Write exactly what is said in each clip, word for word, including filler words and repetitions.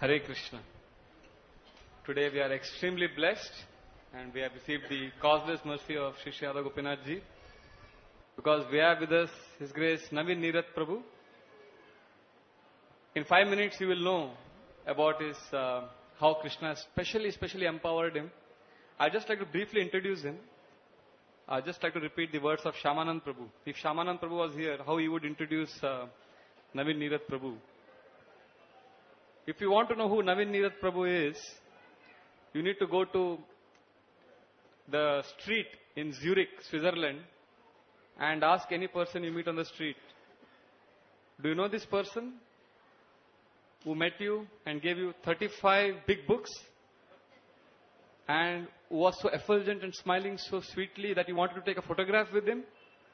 Hare Krishna. Today we are extremely blessed and we have received the causeless mercy of Shri Sri Radha Gopinath Ji, because we have with us His Grace Naveen Neerath Prabhu. In five minutes you will know about his uh, how Krishna specially, specially empowered him. I'd just like to briefly introduce him. I'd just like to repeat the words of Shyamanand Prabhu. If Shyamanand Prabhu was here, how he would introduce uh, Naveen Neerath Prabhu. If you want to know who Naveen Neerath Prabhu is, you need to go to the street in Zurich, Switzerland, and ask any person you meet on the street, do you know this person who met you and gave you thirty-five big books and who was so effulgent and smiling so sweetly that you wanted to take a photograph with him,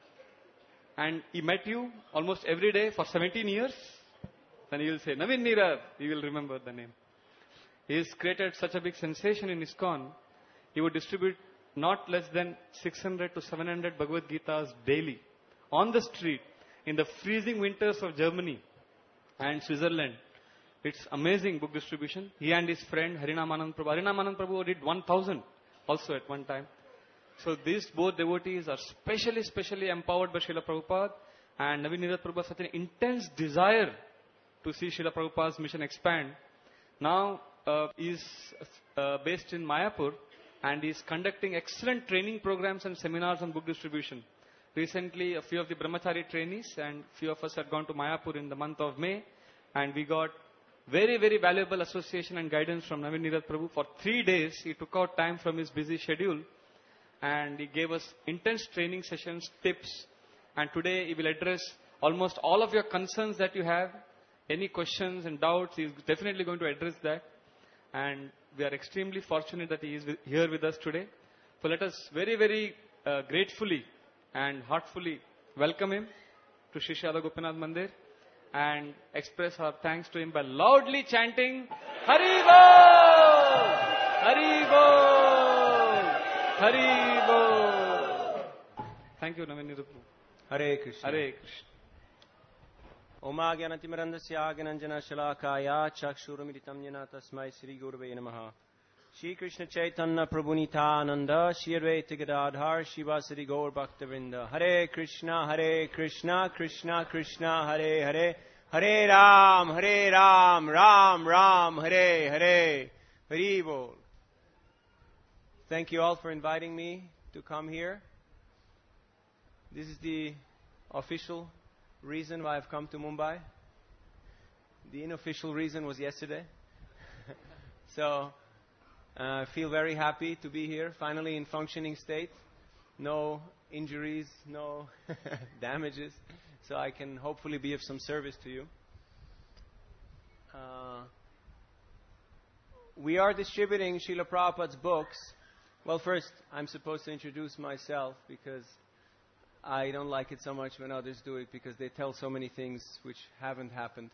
and he met you almost every day for seventeen years? Then he will say, Naveen Neerath, you will remember the name. He has created such a big sensation in ISKCON. He would distribute not less than six hundred to seven hundred Bhagavad Gitas daily on the street in the freezing winters of Germany and Switzerland. It's amazing book distribution. He and his friend Harinamanand Prabhu. Harinamanand Prabhu did one thousand also at one time. So these both devotees are specially, specially empowered by Srila Prabhupada, and Naveen Neerath Prabhu has such an intense desire to see Srila Prabhupada's mission expand. Now uh, he is uh, based in Mayapur and he is conducting excellent training programs and seminars on book distribution. Recently, a few of the Brahmachari trainees and few of us had gone to Mayapur in the month of May, and we got very, very valuable association and guidance from Naveen Neerath Prabhu. For three days, he took out time from his busy schedule and he gave us intense training sessions, tips, and today he will address almost all of your concerns that you have. Any questions and doubts, he is definitely going to address that. And we are extremely fortunate that he is with, here with us today. So let us very, very uh, gratefully and heartfully welcome him to Shri Sri Radha Gopinath Mandir and express our thanks to him by loudly chanting Hari Bol! Hari Bol! Hari Bol! Thank you, Naveen Neerath Prabhu. Hare Krishna. Hare Krishna. Oma Gyanatimirandasya Gyananjana Shalakaya Chakshurumiritam Jana Tasmai Sri Gurave Namaha. Shri Krishna Chaitanya Prabhu Nityananda Shri Advaita Gadadhar Shivasari Gaur Bhaktavinda. Hare Krishna, Hare Krishna, Krishna Krishna, Hare Hare, Hare Ram, Hare Ram, Ram Ram, Hare Hare. Hari Bol. Thank you all for inviting me to come here. This is the official reason why I've come to Mumbai. The unofficial reason was yesterday. So I uh, feel very happy to be here, finally in functioning state. No injuries, no damages. So I can hopefully be of some service to you. Uh, we are distributing Srila Prabhupada's books. Well, first, I'm supposed to introduce myself because I don't like it so much when others do it, because they tell so many things which haven't happened.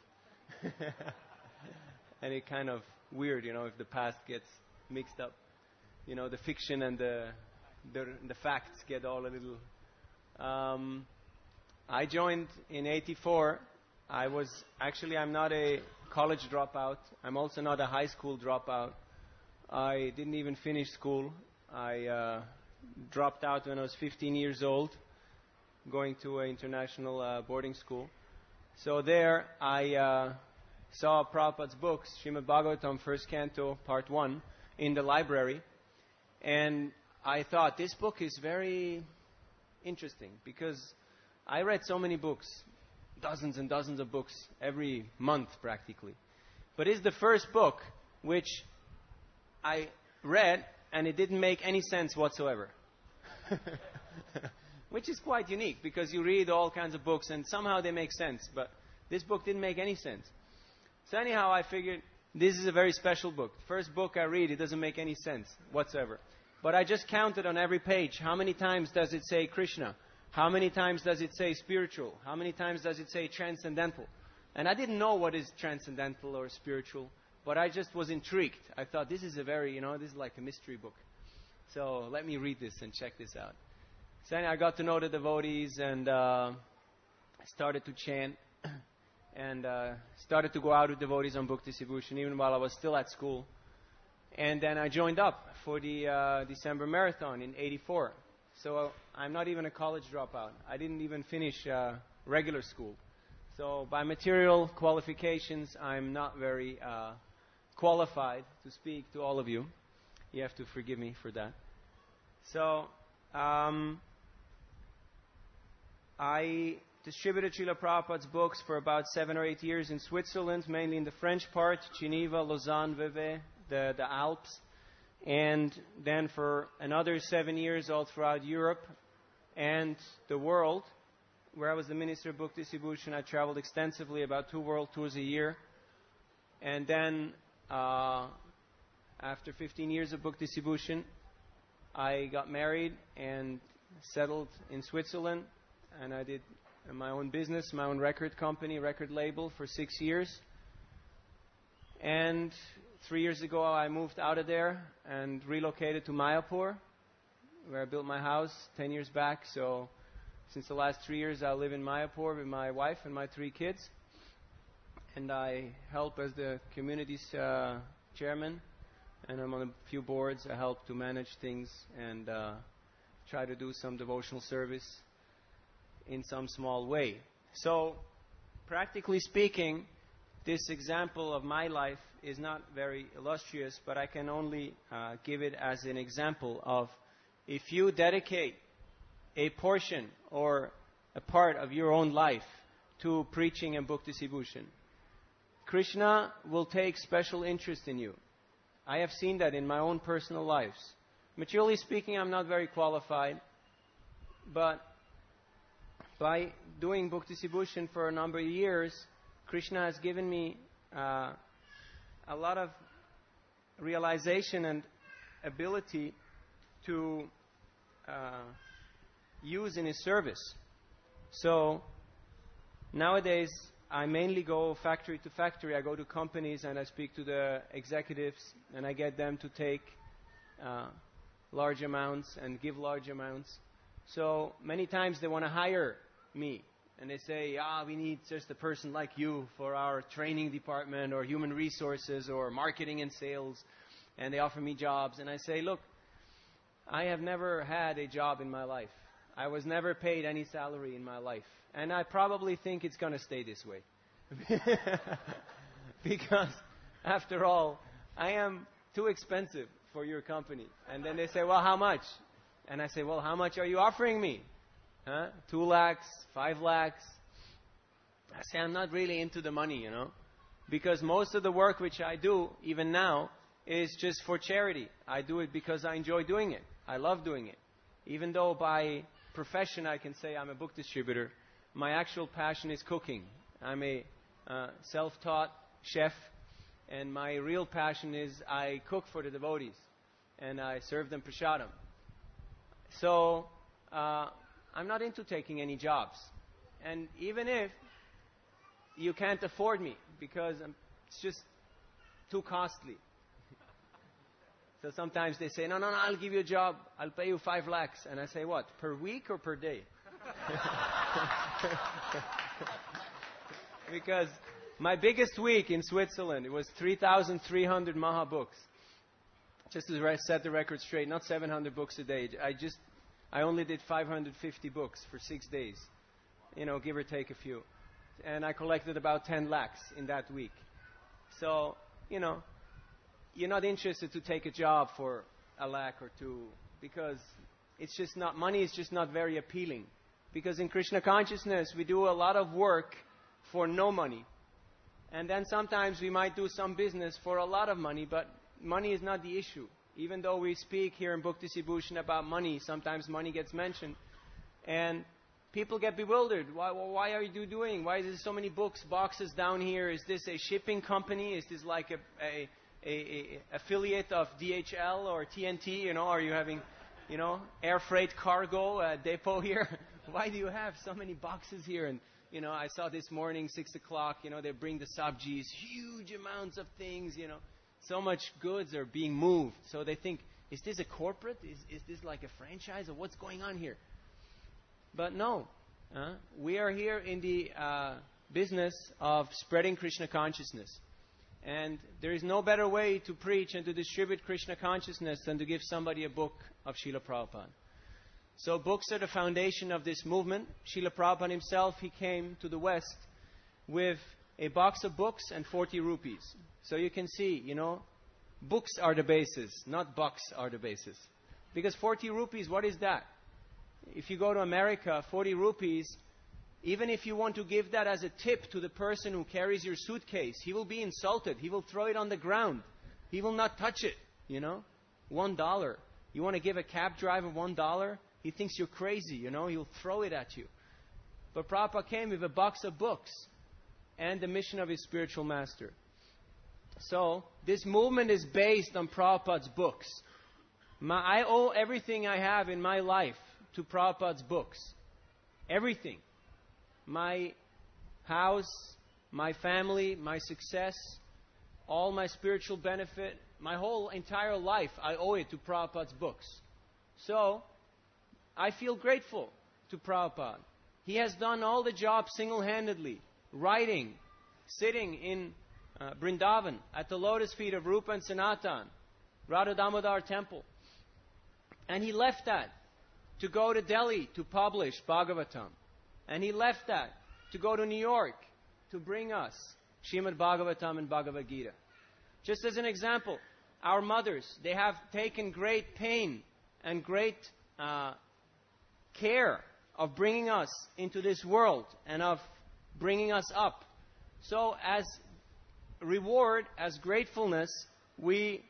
And it's kind of weird, you know, if the past gets mixed up. You know, the fiction and the the, the facts get all a little... Um, I joined in eighty-four. I was... Actually, I'm not a college dropout. I'm also not a high school dropout. I didn't even finish school. I uh, dropped out when I was fifteen years old, going to an international uh, boarding school. So there I uh, saw Prabhupada's books, Srimad Bhagavatam, First Canto, Part one, in the library. And I thought, this book is very interesting, because I read so many books, dozens and dozens of books, every month practically. But it's the first book which I read, and it didn't make any sense whatsoever. Which is quite unique, because you read all kinds of books and somehow they make sense. But this book didn't make any sense. So anyhow, I figured this is a very special book. First book I read, it doesn't make any sense whatsoever. But I just counted on every page. How many times does it say Krishna? How many times does it say spiritual? How many times does it say transcendental? And I didn't know what is transcendental or spiritual, but I just was intrigued. I thought, this is a very, you know, this is like a mystery book. So let me read this and check this out. So I got to know the devotees and uh, started to chant. and uh, started to go out with devotees on book distribution even while I was still at school. And then I joined up for the uh, December Marathon in eighty-four. So I'm not even a college dropout. I didn't even finish uh, regular school. So by material qualifications, I'm not very uh, qualified to speak to all of you. You have to forgive me for that. So um, I distributed Srila Prabhupada's books for about seven or eight years in Switzerland, mainly in the French part, Geneva, Lausanne, Vevey, the, the Alps. And then for another seven years all throughout Europe and the world, where I was the Minister of Book Distribution. I traveled extensively, about two world tours a year. And then, uh, after fifteen years of book distribution, I got married and settled in Switzerland. And I did my own business, my own record company, record label for six years. And three years ago, I moved out of there and relocated to Mayapur, where I built my house ten years back. So since the last three years, I live in Mayapur with my wife and my three kids. And I help as the community's uh, chairman. And I'm on a few boards. I help to manage things and uh, try to do some devotional service in some small way. So, practically speaking, this example of my life is not very illustrious, but I can only uh, give it as an example of if you dedicate a portion or a part of your own life to preaching and book distribution, Krishna will take special interest in you. I have seen that in my own personal lives. Materially speaking, I'm not very qualified, but by doing book distribution for a number of years, Krishna has given me uh, a lot of realization and ability to uh, use in His service. So nowadays, I mainly go factory to factory. I go to companies and I speak to the executives and I get them to take uh, large amounts and give large amounts. So many times they want to hire me. And they say, ah, we need just a person like you for our training department or human resources or marketing and sales. And they offer me jobs. And I say, look, I have never had a job in my life. I was never paid any salary in my life. And I probably think it's going to stay this way. Because, after all, I am too expensive for your company. And then they say, well, how much? And I say, well, how much are you offering me? Huh? Two lakhs, five lakhs. I say, I'm not really into the money, you know. Because most of the work which I do, even now, is just for charity. I do it because I enjoy doing it. I love doing it. Even though by profession I can say I'm a book distributor, my actual passion is cooking. I'm a uh, self-taught chef, and my real passion is I cook for the devotees, and I serve them prasadam. So, uh, I'm not into taking any jobs. And even if you can't afford me, because I'm, it's just too costly. So sometimes they say, no, no, no, I'll give you a job. I'll pay you five lakhs. And I say, what, per week or per day? Because my biggest week in Switzerland, it was three thousand three hundred Maha books. Just to set the record straight, not seven hundred books a day. I just, I only did five hundred fifty books for six days. You know, give or take a few. And I collected about ten lakhs in that week. So, you know, you're not interested to take a job for a lakh or two because it's just not, money is just not very appealing. Because in Krishna consciousness, we do a lot of work for no money. And then sometimes we might do some business for a lot of money, but money is not the issue. Even though we speak here in book distribution about money, sometimes money gets mentioned. And people get bewildered. Why, why are you doing? Why is there so many books, boxes down here? Is this a shipping company? Is this like a, a, a, a affiliate of D H L or T N T? You know, are you having, you know, air freight cargo uh, depot here? Why do you have so many boxes here? And, you know, I saw this morning, six o'clock, you know, they bring the sabjis, huge amounts of things, you know. So much goods are being moved. So they think, is this a corporate? Is, is this like a franchise? Or what's going on here? But no. Uh, we are here in the uh, business of spreading Krishna consciousness. And there is no better way to preach and to distribute Krishna consciousness than to give somebody a book of Srila Prabhupada. So books are the foundation of this movement. Srila Prabhupada himself, he came to the West with a box of books and forty rupees. So you can see, you know, books are the basis, not bucks are the basis. Because forty rupees, what is that? If you go to America, forty rupees, even if you want to give that as a tip to the person who carries your suitcase, he will be insulted. He will throw it on the ground. He will not touch it, you know. One dollar. You want to give a cab driver one dollar? He thinks you're crazy, you know. He'll throw it at you. But Prabhupada came with a box of books and the mission of his spiritual master. So, this movement is based on Prabhupada's books. My, I owe everything I have in my life to Prabhupada's books. Everything. My house, my family, my success, all my spiritual benefit, my whole entire life, I owe it to Prabhupada's books. So, I feel grateful to Prabhupada. He has done all the jobs single-handedly, writing, sitting in uh, Vrindavan at the lotus feet of Rupa and Sanatan, Radha Damodar temple. And he left that to go to Delhi to publish Bhagavatam. And he left that to go to New York to bring us Srimad Bhagavatam and Bhagavad Gita. Just as an example, our mothers, they have taken great pain and great uh, care of bringing us into this world and of bringing us up. So as reward, as gratefulness, we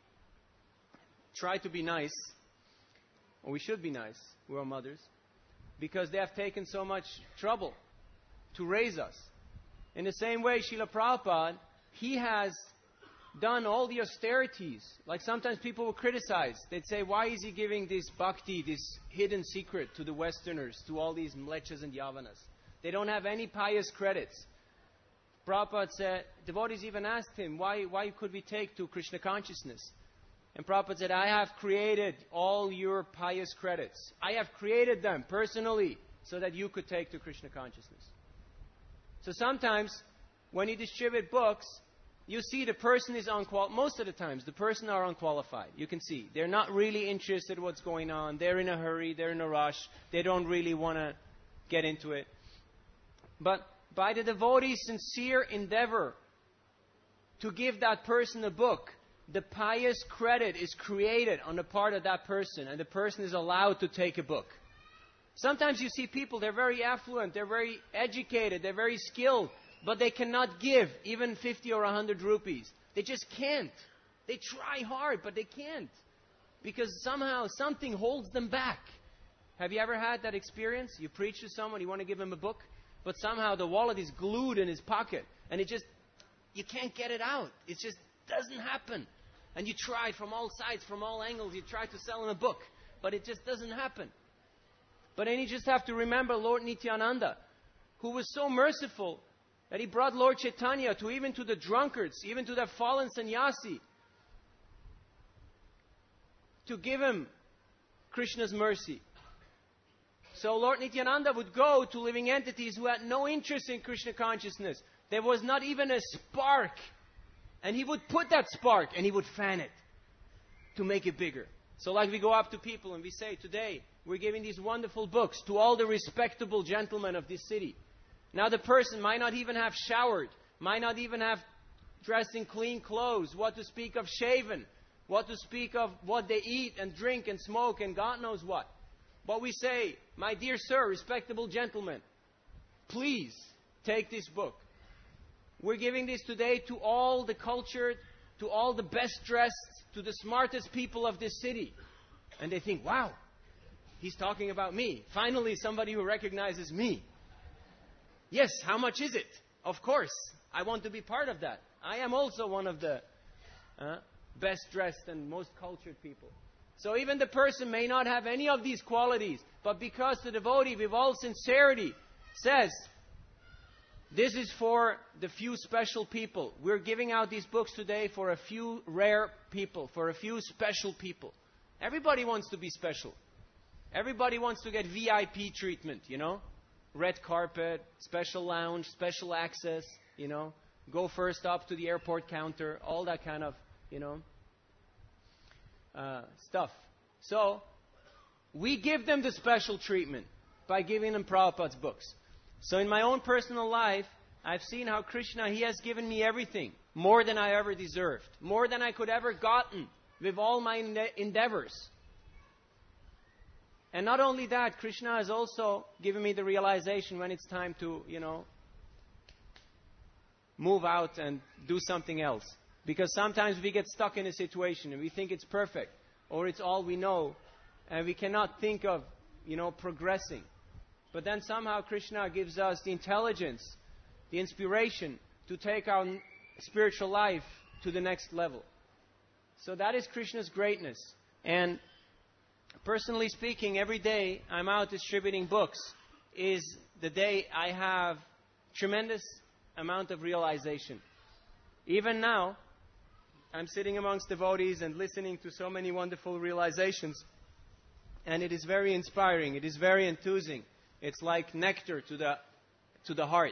try to be nice, or we should be nice, we're our mothers, because they have taken so much trouble to raise us. In the same way, Srila Prabhupada, he has done all the austerities. Like sometimes people will criticize. They'd say, why is he giving this bhakti, this hidden secret to the Westerners, to all these mlechas and yavanas? They don't have any pious credits. Prabhupada said, devotees even asked him, why, why could we take to Krishna consciousness? And Prabhupada said, I have created all your pious credits. I have created them personally so that you could take to Krishna consciousness. So sometimes when you distribute books, you see the person is unqualified. Most of the times, the person are unqualified. You can see. They're not really interested in what's going on. They're in a hurry. They're in a rush. They don't really want to get into it. But by the devotee's sincere endeavor to give that person a book, the pious credit is created on the part of that person, and the person is allowed to take a book. Sometimes you see people, they're very affluent, they're very educated, they're very skilled, but they cannot give even fifty or one hundred rupees. They just can't. They try hard, but they can't. Because somehow something holds them back. Have you ever had that experience? You preach to someone, you want to give him a book, but somehow the wallet is glued in his pocket, and it just, you can't get it out. It just doesn't happen. And you tried from all sides, from all angles, you tried to sell him a book, but it just doesn't happen. But then you just have to remember Lord Nityananda, who was so merciful that he brought Lord Chaitanya to even to the drunkards, even to that fallen sannyasi, to give him Krishna's mercy. So Lord Nityananda would go to living entities who had no interest in Krishna consciousness. There was not even a spark. And he would put that spark and he would fan it to make it bigger. So like we go up to people and we say, today we're giving these wonderful books to all the respectable gentlemen of this city. Now the person might not even have showered, might not even have dressed in clean clothes, what to speak of shaven, what to speak of what they eat and drink and smoke and God knows what. But we say, my dear sir, respectable gentlemen, please take this book. We're giving this today to all the cultured, to all the best dressed, to the smartest people of this city. And they think, wow, he's talking about me. Finally, somebody who recognizes me. Yes, how much is it? Of course, I want to be part of that. I am also one of the uh, best dressed and most cultured people. So even the person may not have any of these qualities, but because the devotee with all sincerity says, this is for the few special people. We're giving out these books today for a few rare people, for a few special people. Everybody wants to be special. Everybody wants to get V I P treatment, you know. red carpet, special lounge, special access, you know, go first up to the airport counter, all that kind of, you know, uh, stuff. So, we give them the special treatment by giving them Prabhupada's books. So in my own personal life, I've seen how Krishna, He has given me everything, more than I ever deserved, more than I could ever gotten with all my ende- endeavors. And not only that, Krishna has also given me the realization when it's time to, you know, move out and do something else. Because sometimes we get stuck in a situation and we think it's perfect, or it's all we know, and we cannot think of, you know, progressing. But then somehow Krishna gives us the intelligence, the inspiration to take our spiritual life to the next level. So that is Krishna's greatness. And personally speaking, every day I'm out distributing books is the day I have tremendous amount of realization. Even now, I'm sitting amongst devotees and listening to so many wonderful realizations. And it is very inspiring. It is very enthusing. It's like nectar to the, to the heart.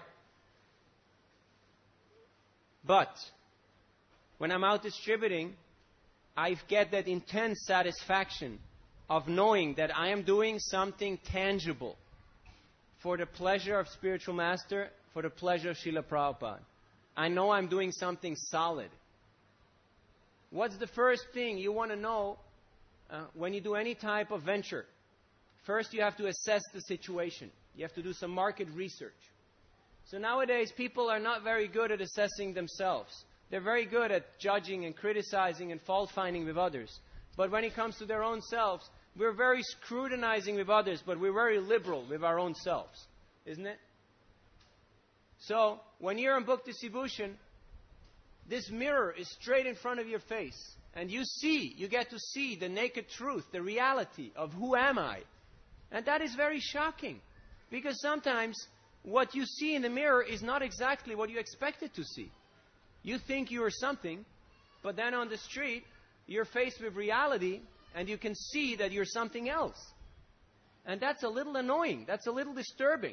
But when I'm out distributing, I get that intense satisfaction of knowing that I am doing something tangible for the pleasure of Spiritual Master, for the pleasure of Srila Prabhupada. I know I'm doing something solid. What's the first thing you want to know uh, when you do any type of venture? First, you have to assess the situation. You have to do some market research. So nowadays, people are not very good at assessing themselves. They're very good at judging and criticizing and fault-finding with others. But when it comes to their own selves, we're very scrutinizing with others, but we're very liberal with our own selves. Isn't it? So, when you're in Bhakti Sibhushan, this mirror is straight in front of your face. And you see, you get to see the naked truth, the reality of who am I. And that is very shocking. Because sometimes what you see in the mirror is not exactly what you expected to see. You think you are something, but then on the street, you're faced with reality, and you can see that you're something else. And that's a little annoying. That's a little disturbing.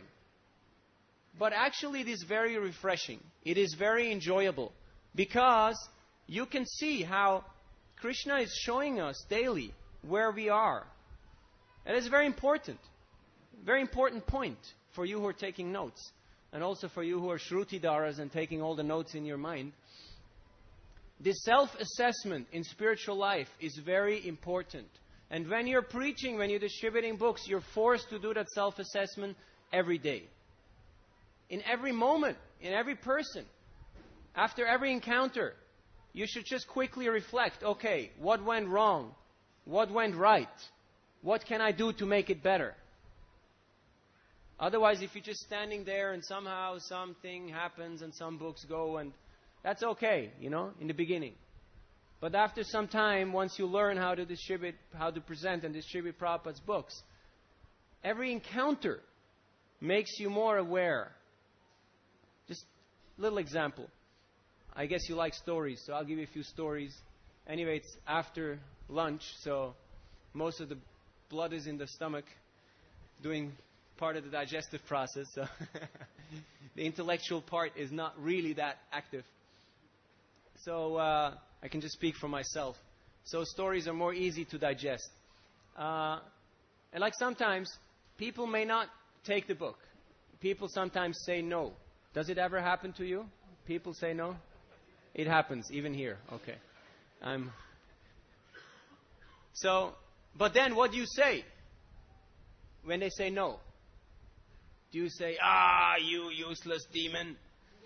But actually, it is very refreshing. It is very enjoyable. Because you can see how Krishna is showing us daily where we are. And it's very important. Very important point for you who are taking notes. And also for you who are Shrutidaras and taking all the notes in your mind. This self-assessment in spiritual life is very important. And when you're preaching, when you're distributing books, you're forced to do that self-assessment every day. In every moment, in every person. After every encounter, you should just quickly reflect, okay, what went wrong? What went right? What can I do to make it better? Otherwise, if you're just standing there and somehow something happens and some books go, and that's okay, you know, in the beginning. But after some time, once you learn how to distribute, how to present and distribute Prabhupada's books, every encounter makes you more aware. Just a little example. I guess you like stories, so I'll give you a few stories. Anyway, it's after lunch, so most of the blood is in the stomach, doing part of the digestive process. So the intellectual part is not really that active. So uh, I can just speak for myself. So stories are more easy to digest. Uh, and like sometimes, people may not take the book. People sometimes say no. Does it ever happen to you? People say no? It happens, even here. Okay. I'm... So, but then what do you say when they say no? Do you say, ah, you useless demon?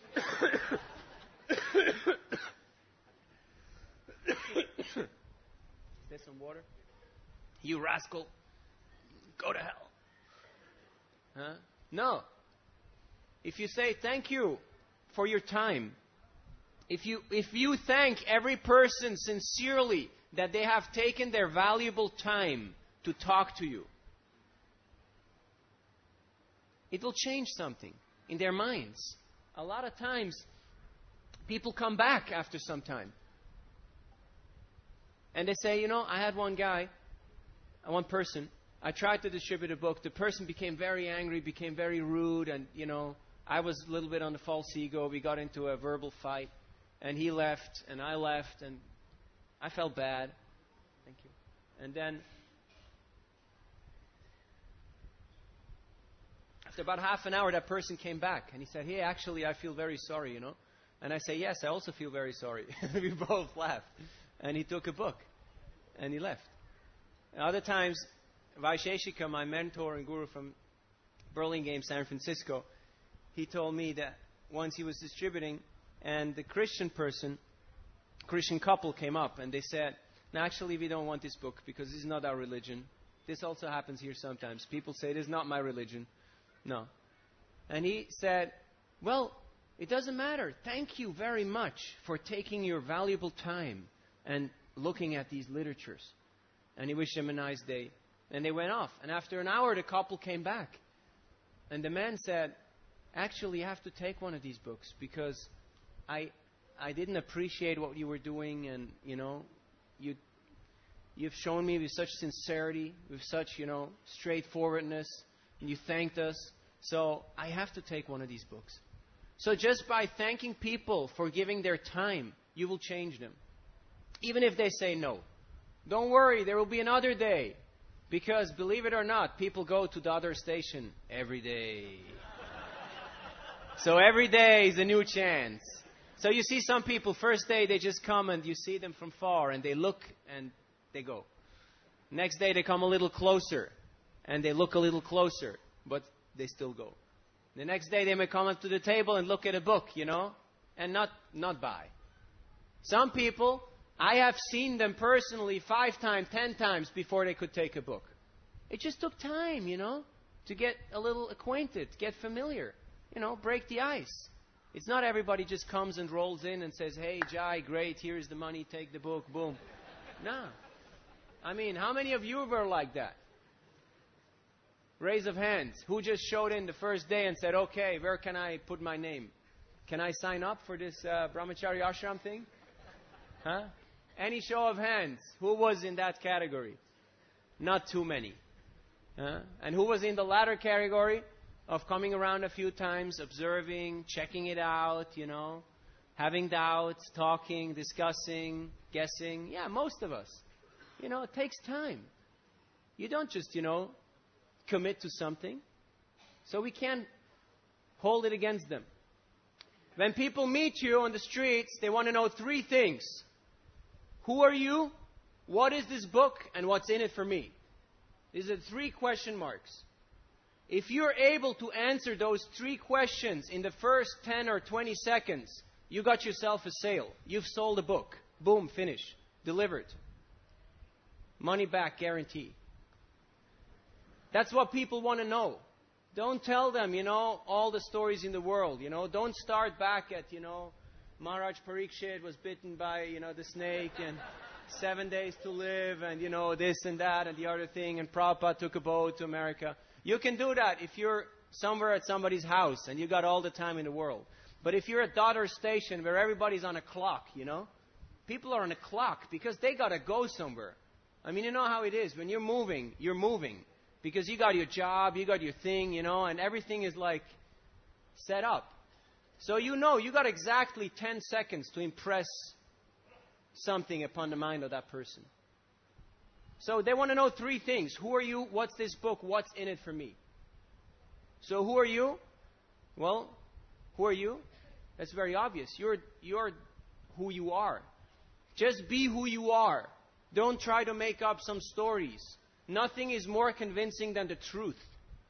Is there some water? You rascal. Go to hell. Huh? No. If you say thank you for your time, if you if you thank every person sincerely that they have taken their valuable time to talk to you, it will change something in their minds. A lot of times, people come back after some time. And they say, you know, I had one guy, one person, I tried to distribute a book. The person became very angry, became very rude, and, you know, I was a little bit on the false ego. We got into a verbal fight, and he left, and I left, and I felt bad. Thank you. And then, after about half an hour, that person came back, and he said, hey, actually, I feel very sorry, you know. And I say, yes, I also feel very sorry. We both laughed. And he took a book, and he left. And other times, Vaisheshika, my mentor and guru from Burlingame, San Francisco, he told me that once he was distributing, and the Christian person, Christian couple came up, and they said, no, actually, we don't want this book because this is not our religion. This also happens here sometimes. People say, this is not my religion. No. And he said, well, it doesn't matter. Thank you very much for taking your valuable time and looking at these literatures. And he wished them a nice day. And they went off. And after an hour, the couple came back. And the man said, actually, you have to take one of these books because I I didn't appreciate what you were doing. And, you know, you, you've shown me with such sincerity, with such, you know, straightforwardness. And you thanked us. So I have to take one of these books. So just by thanking people for giving their time, you will change them. Even if they say no. Don't worry, there will be another day. Because, believe it or not, people go to the other station every day. So every day is a new chance. So you see some people, first day they just come and you see them from far and they look and they go. Next day they come a little closer and they look a little closer, but they still go. The next day they may come up to the table and look at a book, you know, and not, not buy. Some people, I have seen them personally five times, ten times before they could take a book. It just took time, you know, to get a little acquainted, get familiar, you know, break the ice. It's not everybody just comes and rolls in and says, hey, Jai, great, here's the money, take the book, boom. No. I mean, how many of you were like that? Raise of hands. Who just showed in the first day and said, okay, where can I put my name? Can I sign up for this uh, Brahmachari Ashram thing? Huh? Any show of hands. Who was in that category? Not too many. Huh? And who was in the latter category of coming around a few times, observing, checking it out, you know, having doubts, talking, discussing, guessing? Yeah, most of us. You know, it takes time. You don't just, you know, commit to something. So we can't hold it against them. When people meet you on the streets, they want to know three things. Who are you? What is this book? And what's in it for me? These are three question marks. If you're able to answer those three questions in the first ten or twenty seconds, you got yourself a sale. You've sold a book. Boom, finish. Delivered. Money back guarantee. That's what people want to know. Don't tell them, you know, all the stories in the world, you know. Don't start back at, you know, Maharaj Parikshit was bitten by, you know, the snake and seven days to live and, you know, this and that and the other thing and Prabhupada took a boat to America. You can do that if you're somewhere at somebody's house and you got all the time in the world. But if you're at daughter station where everybody's on a clock, you know, people are on a clock because they got to go somewhere. I mean, you know how it is. When you're moving, you're moving. Because you got your job, you got your thing, you know, and everything is like set up. So you know, you got exactly ten seconds to impress something upon the mind of that person. So they want to know three things. Who are you? What's this book? What's in it for me? So who are you? Well, who are you? That's very obvious. You're, you're who you are. Just be who you are. Don't try to make up some stories. Nothing is more convincing than the truth.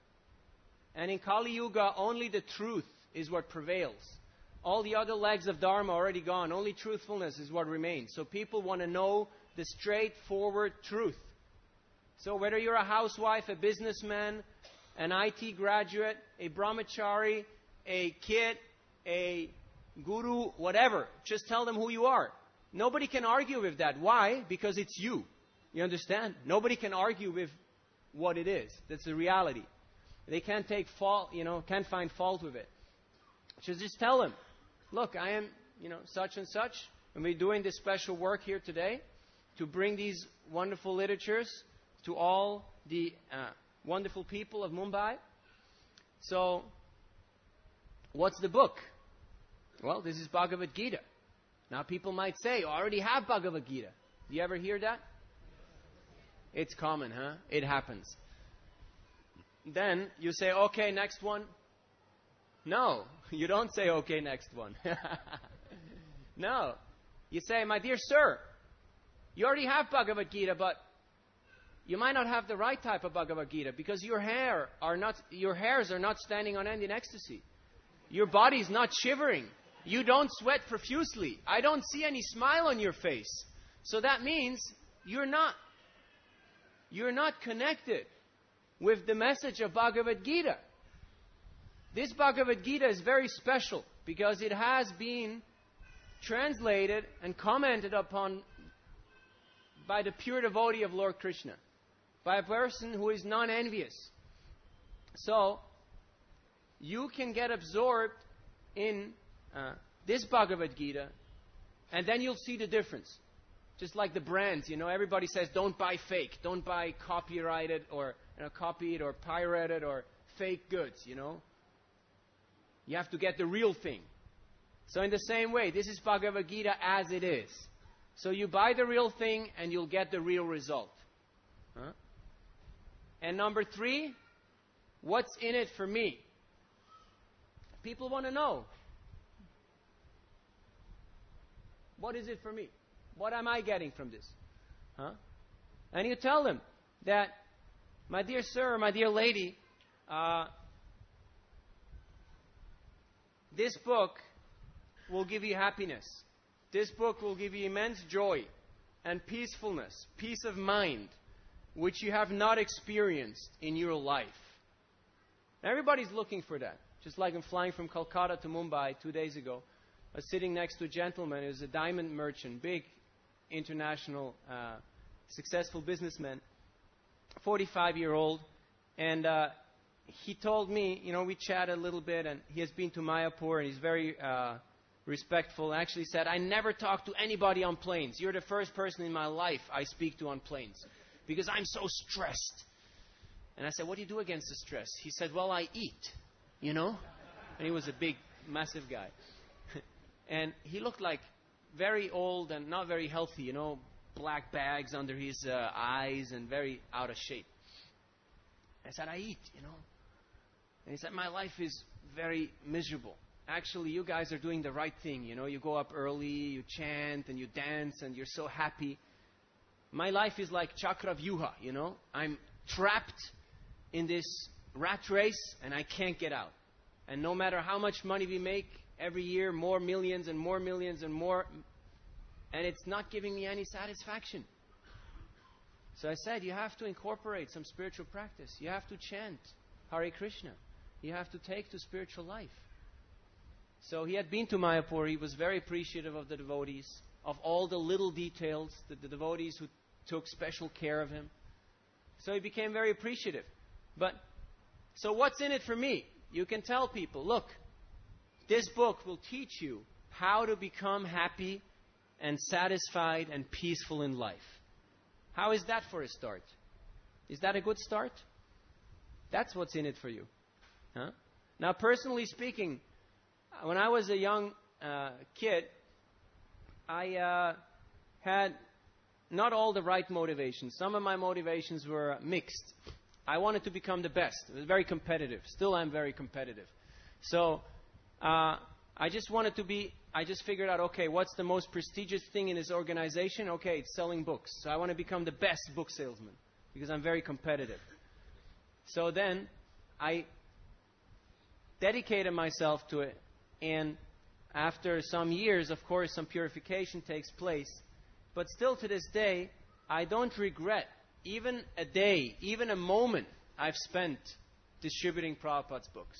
And in Kali Yuga, only the truth is what prevails. All the other legs of Dharma are already gone. Only truthfulness is what remains. So people want to know the straightforward truth. So whether you're a housewife, a businessman, an I T graduate, a brahmachari, a kid, a guru, whatever, just tell them who you are. Nobody can argue with that. Why? Because it's you. You understand? Nobody can argue with what it is. That's the reality. They can't take fault, you know, can't find fault with it. Just, just tell them, look, I am, you know, such and such, and we're doing this special work here today to bring these wonderful literatures to all the uh, wonderful people of Mumbai. So, what's the book? Well, this is Bhagavad Gita. Now, people might say, oh, I already have Bhagavad Gita. Do you ever hear that? It's common, huh? It happens. Then you say, okay, next one. No, you don't say, okay, next one. No. You say, my dear sir, you already have Bhagavad Gita, but you might not have the right type of Bhagavad Gita because your hair are not, your hairs are not standing on end in ecstasy. Your body's not shivering. You don't sweat profusely. I don't see any smile on your face. So that means you're not, you're not connected with the message of Bhagavad Gita. This Bhagavad Gita is very special because it has been translated and commented upon by the pure devotee of Lord Krishna, by a person who is non-envious. So, you can get absorbed in uh, this Bhagavad Gita, and then you'll see the difference. Just like the brands, you know, everybody says don't buy fake, don't buy copyrighted or you know, copied or pirated or fake goods, you know. You have to get the real thing. So in the same way, this is Bhagavad Gita as it is. So you buy the real thing and you'll get the real result. Huh? And number three, what's in it for me? People want to know. What is it for me? What am I getting from this? Huh? And you tell them that, my dear sir, my dear lady, uh, this book will give you happiness. This book will give you immense joy and peacefulness, peace of mind, which you have not experienced in your life. Everybody's looking for that. Just like I'm flying from Calcutta to Mumbai two days ago, I was sitting next to a gentleman who's a diamond merchant, big international, uh, successful businessman, forty-five-year-old, and uh, he told me, you know, we chatted a little bit, and he has been to Mayapur, and he's very uh, respectful, and actually said, I never talk to anybody on planes. You're the first person in my life I speak to on planes, because I'm so stressed. And I said, what do you do against the stress? He said, well, I eat, you know. And he was a big, massive guy. And he looked like very old and not very healthy, you know, black bags under his uh, eyes and very out of shape. I said, I eat, you know. And he said, my life is very miserable. Actually, you guys are doing the right thing, you know. You go up early, you chant, and you dance, and you're so happy. My life is like Chakra Vyuha, you know. I'm trapped in this rat race, and I can't get out. And no matter how much money we make every year, more millions and more millions and more, and it's not giving me any satisfaction. So I said, you have to incorporate some spiritual practice. You have to chant Hare Krishna. You have to take to spiritual life. So he had been to Mayapur. He was very appreciative of the devotees, of all the little details, the, the devotees who took special care of him. So he became very appreciative. But, so what's in it for me? You can tell people, look, this book will teach you how to become happy and satisfied and peaceful in life. How is that for a start? Is that a good start? That's what's in it for you. Huh? Now, personally speaking, when I was a young uh, kid, I uh, had not all the right motivations. Some of my motivations were mixed. I wanted to become the best. It was very competitive. Still, I'm very competitive. So, uh, I just wanted to be, I just figured out, okay, what's the most prestigious thing in this organization? Okay, it's selling books. So I want to become the best book salesman because I'm very competitive. So then I dedicated myself to it. And after some years, of course, some purification takes place. But still to this day, I don't regret even a day, even a moment I've spent distributing Prabhupada's books.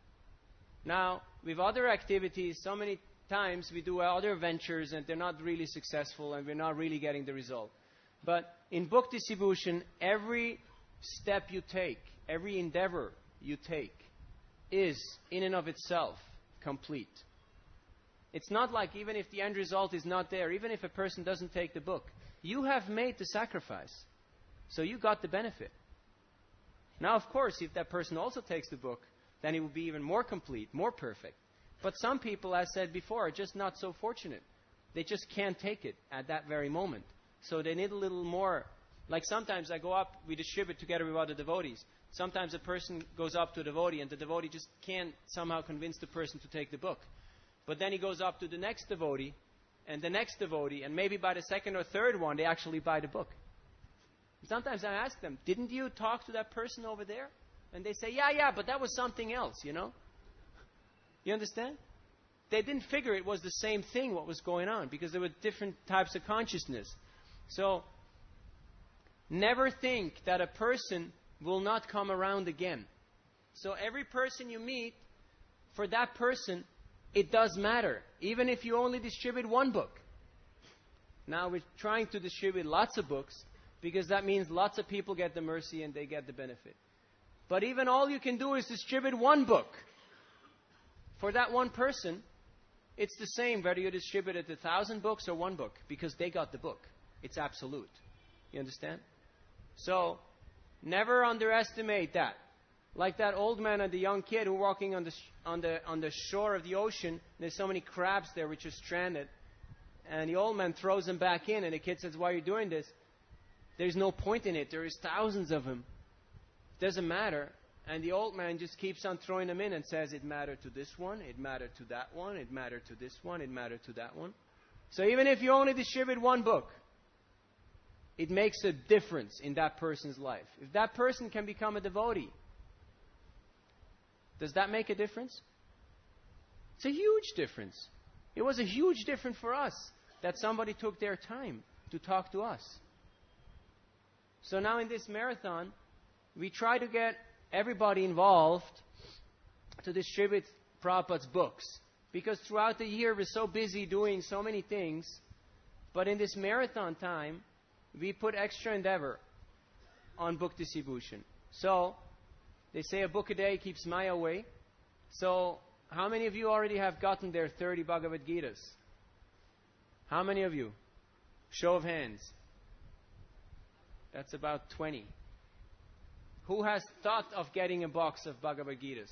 Now, with other activities, so many times we do other ventures and they're not really successful and we're not really getting the result. But in book distribution, every step you take, every endeavor you take is in and of itself complete. It's not like even if the end result is not there, even if a person doesn't take the book, you have made the sacrifice. So you got the benefit. Now, of course, if that person also takes the book, then it will be even more complete, more perfect. But some people, as said before, are just not so fortunate. They just can't take it at that very moment. So they need a little more. Like sometimes I go up, we distribute together with other devotees. Sometimes a person goes up to a devotee and the devotee just can't somehow convince the person to take the book. But then he goes up to the next devotee and the next devotee, and maybe by the second or third one, they actually buy the book. Sometimes I ask them, didn't you talk to that person over there? And they say, yeah, yeah, but that was something else, you know. You understand? They didn't figure it was the same thing what was going on because there were different types of consciousness. So, never think that a person will not come around again. So every person you meet, for that person, it does matter. Even if you only distribute one book. Now we're trying to distribute lots of books because that means lots of people get the mercy and they get the benefit. But even all you can do is distribute one book. For that one person, it's the same whether you distributed a thousand books or one book because they got the book. It's absolute. You understand? So, never underestimate that. Like that old man and the young kid who are walking on the, sh- on the, on the shore of the ocean. There's so many crabs there which are stranded. And the old man throws them back in and the kid says, why are you doing this? There's no point in it. There is thousands of them. Doesn't matter. And the old man just keeps on throwing them in and says, it mattered to this one, it mattered to that one, it mattered to this one, it mattered to that one. So even if you only distribute one book, it makes a difference in that person's life. If that person can become a devotee, does that make a difference? It's a huge difference. It was a huge difference for us that somebody took their time to talk to us. So now in this marathon, we try to get everybody involved to distribute Prabhupada's books. Because throughout the year we're so busy doing so many things, but in this marathon time, we put extra endeavor on book distribution. So, they say a book a day keeps Maya away. So, how many of you already have gotten their thirty Bhagavad Gitas? How many of you? Show of hands. That's about twenty. Who has thought of getting a box of Bhagavad Gitas?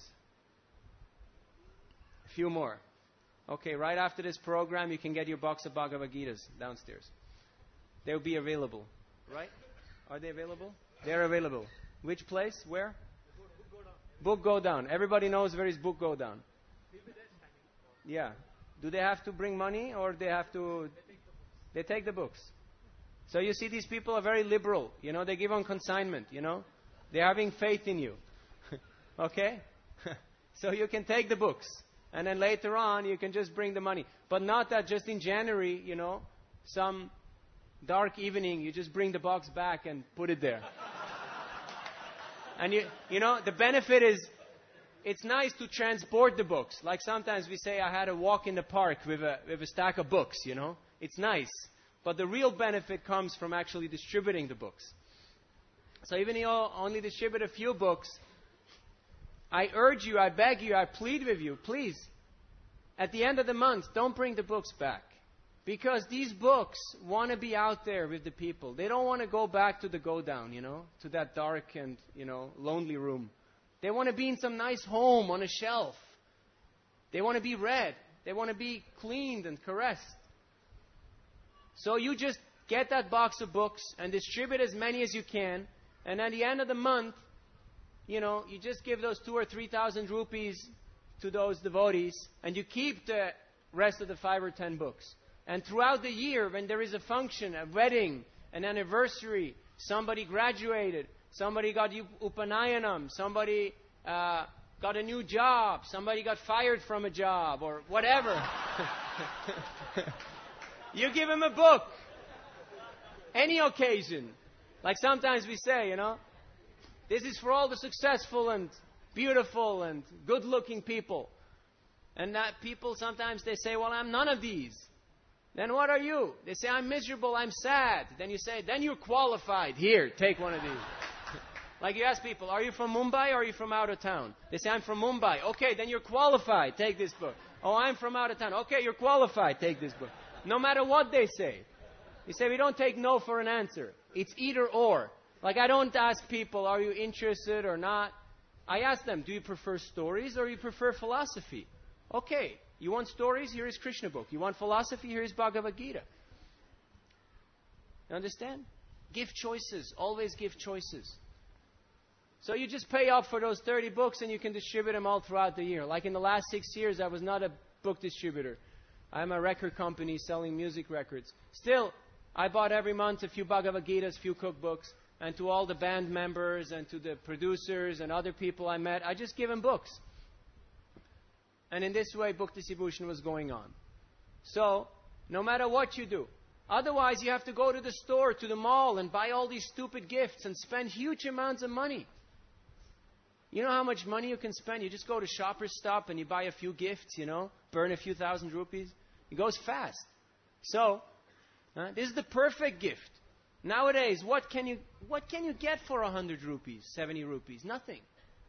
A few more. Okay, right after this program, you can get your box of Bhagavad Gitas downstairs. They'll be available. Right? Are they available? They're available. Which place? Where? Book Go Down. Everybody knows where is Book Go Down. Yeah. Do they have to bring money or they have to... They take the books. So you see, these people are very liberal. You know, they give on consignment, you know. They're having faith in you. Okay? So you can take the books. And then later on, you can just bring the money. But not that just in January, you know, some dark evening, you just bring the box back and put it there. And you, you know, the benefit is, it's nice to transport the books. Like sometimes we say, I had a walk in the park with a, with a stack of books, you know. It's nice. But the real benefit comes from actually distributing the books. So even if you only distribute a few books, I urge you, I beg you, I plead with you, please, at the end of the month, don't bring the books back. Because these books want to be out there with the people. They don't want to go back to the go down, you know, to that dark and, you know, lonely room. They want to be in some nice home on a shelf. They want to be read. They want to be cleaned and caressed. So you just get that box of books and distribute as many as you can. And at the end of the month, you know, you just give those two or three thousand rupees to those devotees, and you keep the rest of the five or ten books. And throughout the year, when there is a function, a wedding, an anniversary, somebody graduated, somebody got Upanayanam, somebody uh, got a new job, somebody got fired from a job, or whatever. You give him a book. Any occasion. Like sometimes we say, you know, this is for all the successful and beautiful and good-looking people. And that people sometimes they say, well, I'm none of these. Then what are you? They say, I'm miserable, I'm sad. Then you say, then you're qualified. Here, take one of these. Like you ask people, are you from Mumbai or are you from out of town? They say, I'm from Mumbai. Okay, then you're qualified. Take this book. Oh, I'm from out of town. Okay, you're qualified. Take this book. No matter what they say. They say, we don't take no for an answer. It's either or. Like, I don't ask people, are you interested or not? I ask them, do you prefer stories or you prefer philosophy? Okay, you want stories? Here is Krishna book. You want philosophy? Here is Bhagavad Gita. You understand? Give choices. Always give choices. So you just pay up for those thirty books and you can distribute them all throughout the year. Like in the last six years, I was not a book distributor. I'm a record company selling music records. Still, I bought every month a few Bhagavad Gitas, a few cookbooks, and to all the band members and to the producers and other people I met, I just give them books. And in this way, book distribution was going on. So, no matter what you do, otherwise you have to go to the store, to the mall, and buy all these stupid gifts and spend huge amounts of money. You know how much money you can spend? You just go to Shoppers Stop and you buy a few gifts, you know, burn a few thousand rupees. It goes fast. So, uh, this is the perfect gift. Nowadays, what can you what can you get for a hundred rupees, seventy rupees? Nothing.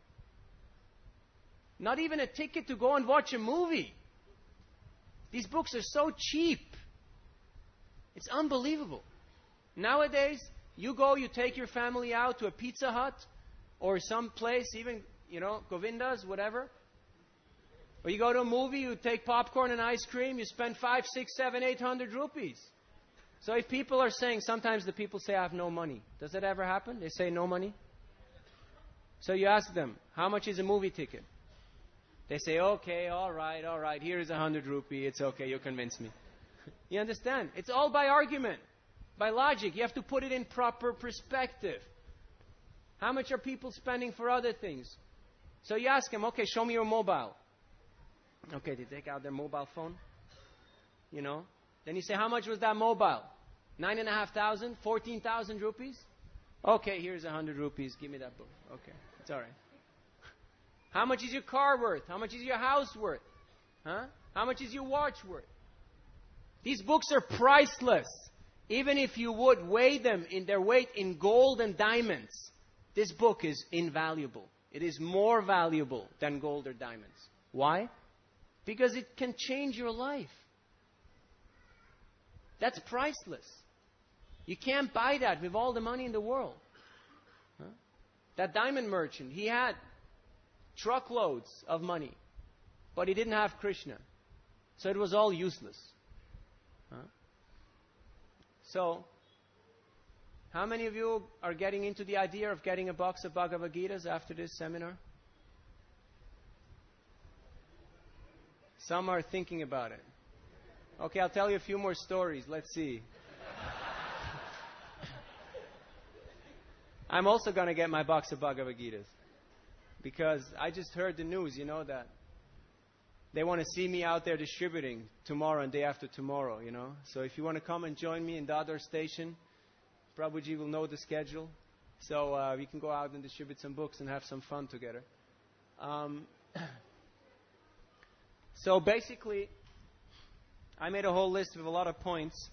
Not even a ticket to go and watch a movie. These books are so cheap. It's unbelievable. Nowadays, you go, you take your family out to a Pizza Hut or some place, even, you know, Govinda's, whatever. Or you go to a movie, you take popcorn and ice cream, you spend five, six, seven, eight hundred rupees. So if people are saying, sometimes the people say, I have no money. Does that ever happen? They say no money? So you ask them, how much is a movie ticket? They say, okay, all right, all right, here is a hundred rupee, it's okay, you convince me. You understand? It's all by argument, by logic. You have to put it in proper perspective. How much are people spending for other things? So you ask them, okay, show me your mobile. Okay, they take out their mobile phone. You know? Then you say, how much was that mobile? Nine and a half thousand? Fourteen thousand rupees? Okay, here's a hundred rupees. Give me that book. Okay, it's all right. How much is your car worth? How much is your house worth? Huh? How much is your watch worth? These books are priceless. Even if you would weigh them in their weight in gold and diamonds, this book is invaluable. It is more valuable than gold or diamonds. Why? Because it can change your life. That's priceless. You can't buy that with all the money in the world. Huh? That diamond merchant, he had truckloads of money, but he didn't have Krishna. So it was all useless. Huh? So, how many of you are getting into the idea of getting a box of Bhagavad Gitas after this seminar? Some are thinking about it. Okay, I'll tell you a few more stories. Let's see. I'm also going to get my box of Bhagavad Gitas. Because I just heard the news, you know, that they want to see me out there distributing tomorrow and day after tomorrow, you know. So if you want to come and join me in Dadar station, Prabhuji will know the schedule. So uh, we can go out and distribute some books and have some fun together. Um, so basically, I made a whole list with a lot of points.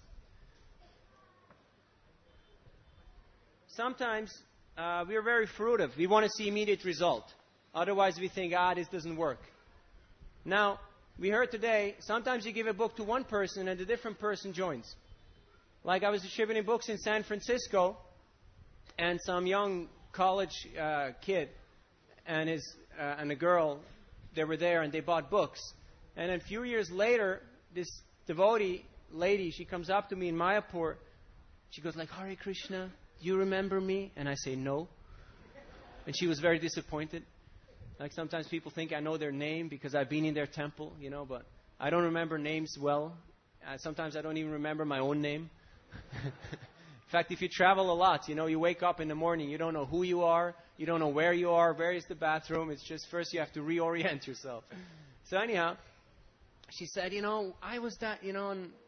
Sometimes uh, we are very fruitive. We want to see immediate result. Otherwise, we think, ah, this doesn't work. Now, we heard today, sometimes you give a book to one person and a different person joins. Like I was distributing books in San Francisco, and some young college uh, kid and his uh, and a girl, they were there and they bought books. And a few years later, this devotee lady, she comes up to me in Mayapur. She goes like, Hare Krishna, do you remember me? And I say, no. And she was very disappointed. Like sometimes people think I know their name because I've been in their temple, you know, but I don't remember names well. Uh, sometimes I don't even remember my own name. In fact, if you travel a lot, you know, you wake up in the morning, you don't know who you are, you don't know where you are, where is the bathroom. It's just first you have to reorient yourself. So anyhow, she said, you know, I was that, you know, and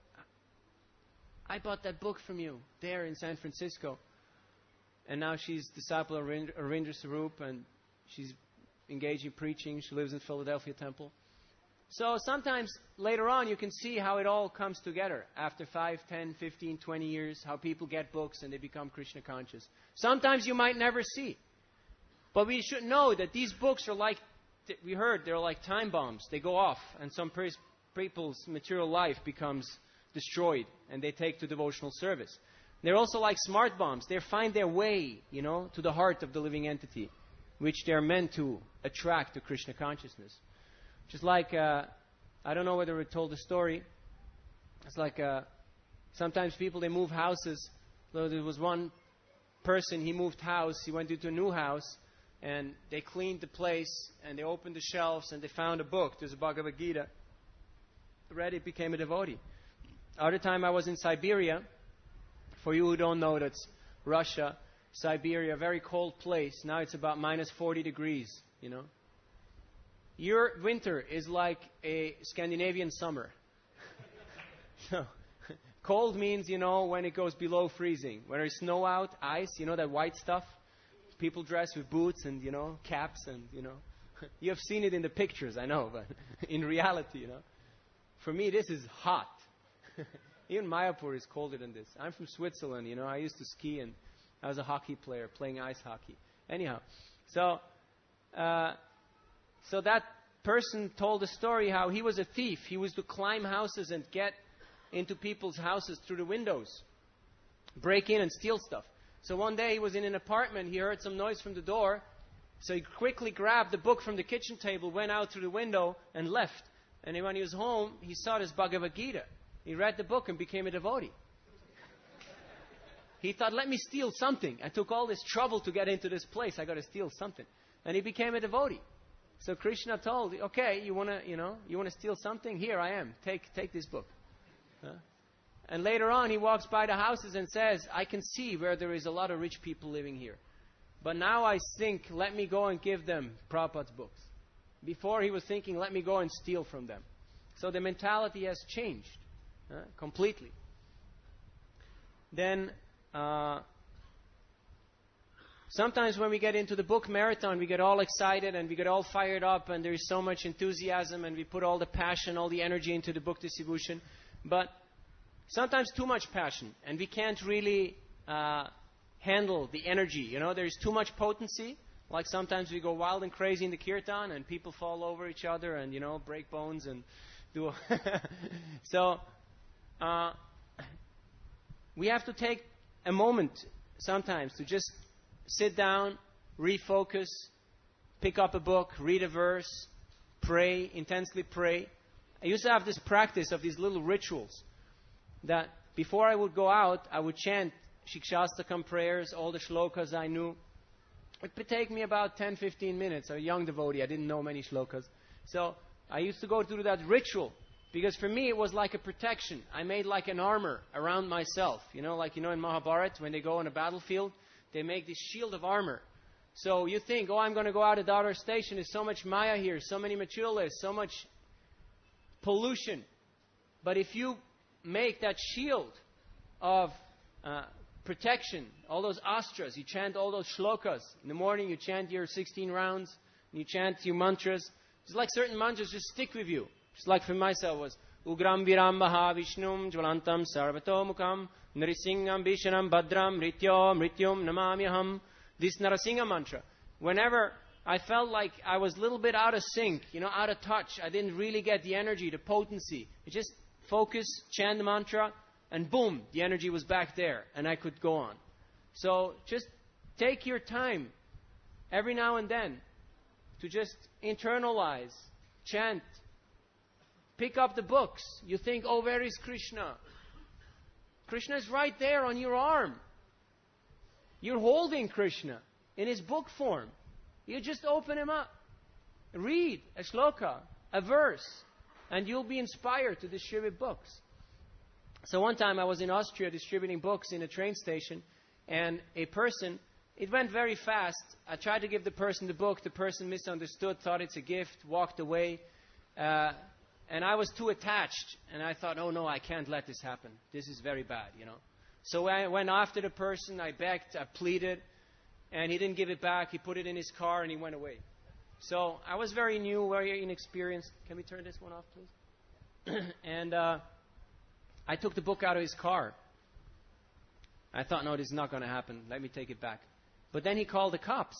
I bought that book from you there in San Francisco. And now she's disciple of Arindra Sarup, and she's engaged in preaching. She lives in Philadelphia Temple. So sometimes later on you can see how it all comes together after five, ten, fifteen, twenty years, how people get books and they become Krishna conscious. Sometimes you might never see. But we should know that these books are like, we heard, they're like time bombs. They go off and some people's material life becomes destroyed and they take to devotional service. They're also like smart bombs. They find their way, you know, to the heart of the living entity, which they're meant to attract to Krishna consciousness. Just like, uh, I don't know whether we told the story. It's like uh, sometimes people, they move houses. So there was one person, he moved house. He went into a new house, and they cleaned the place, and they opened the shelves, and they found a book. There's a Bhagavad Gita. Read it, became a devotee. Other time I was in Siberia. For you who don't know, that's Russia, Siberia, a very cold place. Now it's about minus forty degrees, you know. Your winter is like a Scandinavian summer. So, cold means, you know, when it goes below freezing. When there's snow out, ice, you know, that white stuff. People dress with boots and, you know, caps and, you know. You have seen it in the pictures, I know, but in reality, you know. For me, this is hot. Even Mayapur is colder than this. I'm from Switzerland, you know. I used to ski, and I was a hockey player playing ice hockey. Anyhow, so uh, so that person told a story how he was a thief. He was to climb houses and get into people's houses through the windows, break in and steal stuff. So one day he was in an apartment. He heard some noise from the door. So he quickly grabbed the book from the kitchen table, went out through the window, and left. And when he was home, he saw this Bhagavad Gita. He read the book and became a devotee. He thought, let me steal something. I took all this trouble to get into this place. I got to steal something. And he became a devotee. So Krishna told, okay, you want to, you know, you want to steal something? Here I am. Take, take this book. Huh? And later on, he walks by the houses and says, I can see where there is a lot of rich people living here. But now I think, let me go and give them Prabhupada's books. Before he was thinking, let me go and steal from them. So the mentality has changed. Uh, completely. Then, uh, sometimes when we get into the book marathon, we get all excited and we get all fired up, and there is so much enthusiasm, and we put all the passion, all the energy into the book distribution. But sometimes too much passion, and we can't really uh, handle the energy. You know, there is too much potency. Like sometimes we go wild and crazy in the kirtan, and people fall over each other, and you know, break bones and do. so. Uh, we have to take a moment sometimes to just sit down, refocus, pick up a book, read a verse, pray, intensely pray. I used to have this practice of these little rituals that before I would go out, I would chant Shikshastakam prayers, all the shlokas I knew. It would take me about ten, fifteen minutes. I'm a young devotee. I didn't know many shlokas. So I used to go through that ritual. Because for me, it was like a protection. I made like an armor around myself. You know, like, you know, in Mahabharata, when they go on a battlefield, they make this shield of armor. So you think, oh, I'm going to go out at Dadar station. There's so much Maya here, so many materialists, so much pollution. But if you make that shield of uh, protection, all those astras, you chant all those shlokas. In the morning, you chant your sixteen rounds, and you chant your mantras. It's like certain mantras just stick with you. Just like for myself was Ugram Viram Mahavishnum Jvalantam Sarvatomukam Nrisingham Vishanam Bhadram Mrityo Mrityum Namamyaham. This Narasingha mantra. Whenever I felt like I was a little bit out of sync, you know, out of touch, I didn't really get the energy, the potency. I just focus, chant the mantra, and boom, the energy was back there, and I could go on. So just take your time every now and then to just internalize, chant. Pick up the books. You think, oh, where is Krishna? Krishna is right there on your arm. You're holding Krishna in his book form. You just open him up. Read a shloka, a verse, and you'll be inspired to distribute books. So one time I was in Austria distributing books in a train station, and a person, it went very fast. I tried to give the person the book. The person misunderstood, thought it's a gift, walked away. Uh, And I was too attached, and I thought, oh no, I can't let this happen. This is very bad, you know. So I went after the person, I begged, I pleaded, and he didn't give it back. He put it in his car, and he went away. So I was very new, very inexperienced. Can we turn this one off, please? and uh, I took the book out of his car. I thought, no, this is not going to happen. Let me take it back. But then he called the cops.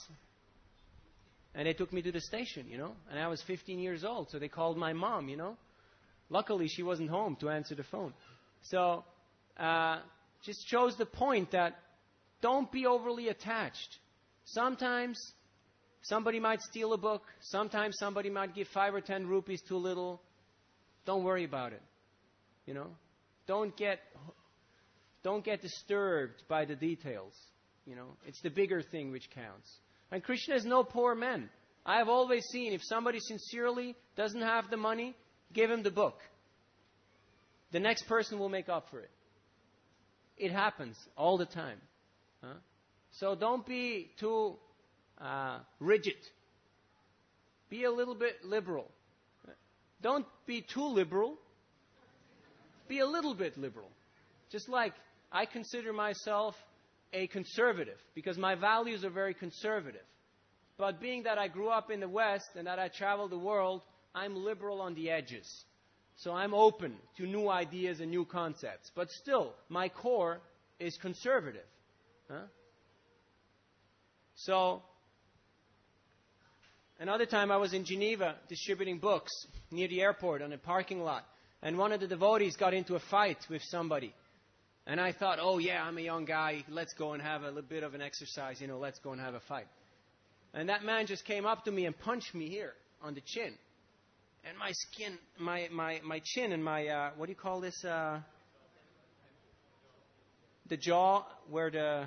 And they took me to the station, you know. And I was fifteen years old, so they called my mom, you know. Luckily, she wasn't home to answer the phone. So uh, just shows the point that don't be overly attached. Sometimes somebody might steal a book. Sometimes somebody might give five or ten rupees too little. Don't worry about it. You know, don't get don't get disturbed by the details. You know, it's the bigger thing which counts. And Krishna is no poor man. I have always seen if somebody sincerely doesn't have the money, give him the book. The next person will make up for it. It happens all the time. Huh? So don't be too uh, rigid. Be a little bit liberal. Don't be too liberal. Be a little bit liberal. Just like I consider myself a conservative because my values are very conservative. But being that I grew up in the West and that I travel the world, I'm liberal on the edges. So I'm open to new ideas and new concepts. But still, my core is conservative. Huh? So, another time I was in Geneva distributing books near the airport on a parking lot. And one of the devotees got into a fight with somebody. And I thought, oh yeah, I'm a young guy. Let's go and have a little bit of an exercise. You know, let's go and have a fight. And that man just came up to me and punched me here on the chin. And my skin, my, my, my chin and my, uh, what do you call this? Uh, the jaw, where the,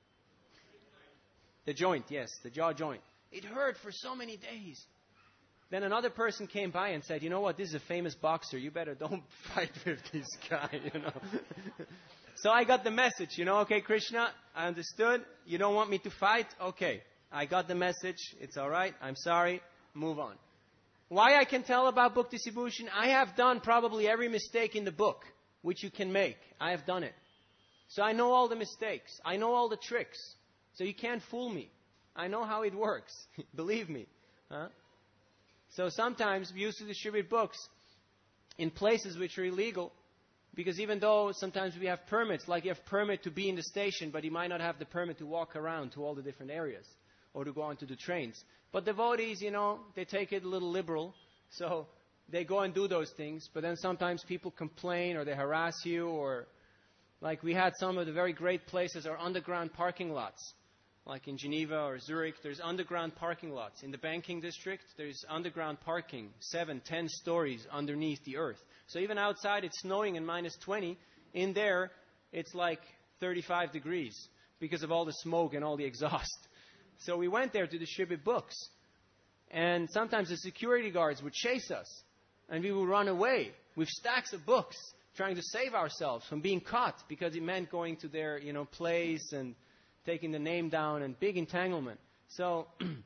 the joint, yes, the jaw joint. It hurt for so many days. Then another person came by and said, you know what, this is a famous boxer. You better don't fight with this guy, you know. So I got the message, you know, okay, Krishna, I understood. You don't want me to fight? Okay, I got the message. It's all right. I'm sorry. Move on. Why I can tell about book distribution? I have done probably every mistake in the book which you can make. I have done it. So I know all the mistakes. I know all the tricks. So you can't fool me. I know how it works. Believe me. Huh? So sometimes we used to distribute books in places which are illegal. Because even though sometimes we have permits, like you have permit to be in the station, but you might not have the permit to walk around to all the different areas or to go onto the trains. But devotees, you know, they take it a little liberal. So they go and do those things. But then sometimes people complain or they harass you. Or like we had some of the very great places are underground parking lots. Like in Geneva or Zurich, there's underground parking lots. In the banking district, there's underground parking, seven, ten stories underneath the earth. So even outside it's snowing and minus twenty. In there, it's like thirty-five degrees because of all the smoke and all the exhaust. So we went there to distribute books. And sometimes the security guards would chase us. And we would run away with stacks of books, trying to save ourselves from being caught because it meant going to their, you know, place and taking the name down and big entanglement. So,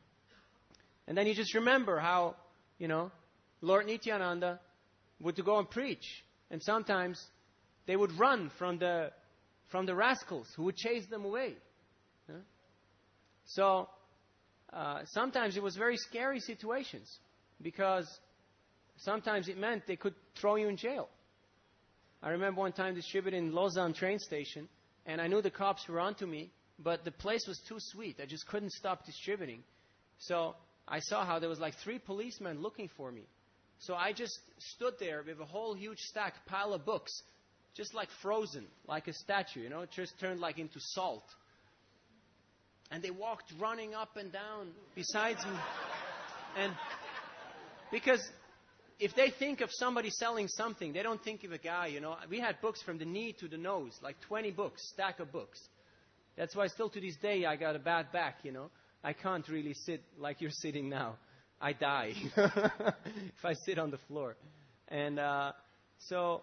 and then you just remember how, you know, Lord Nityananda would to go and preach. And sometimes they would run from the from the rascals who would chase them away. Huh? So, uh, sometimes it was very scary situations because sometimes it meant they could throw you in jail. I remember one time distributing Lausanne train station, and I knew the cops were onto me. But the place was too sweet. I just couldn't stop distributing. So I saw how there was like three policemen looking for me. So I just stood there with a whole huge stack, pile of books, just like frozen, like a statue, you know. It just turned like into salt. And they walked running up and down besides me. And because if they think of somebody selling something, they don't think of a guy, you know. We had books from the knee to the nose, like twenty books, stack of books. That's why still to this day I got a bad back, you know. I can't really sit like you're sitting now. I die if I sit on the floor. And uh, so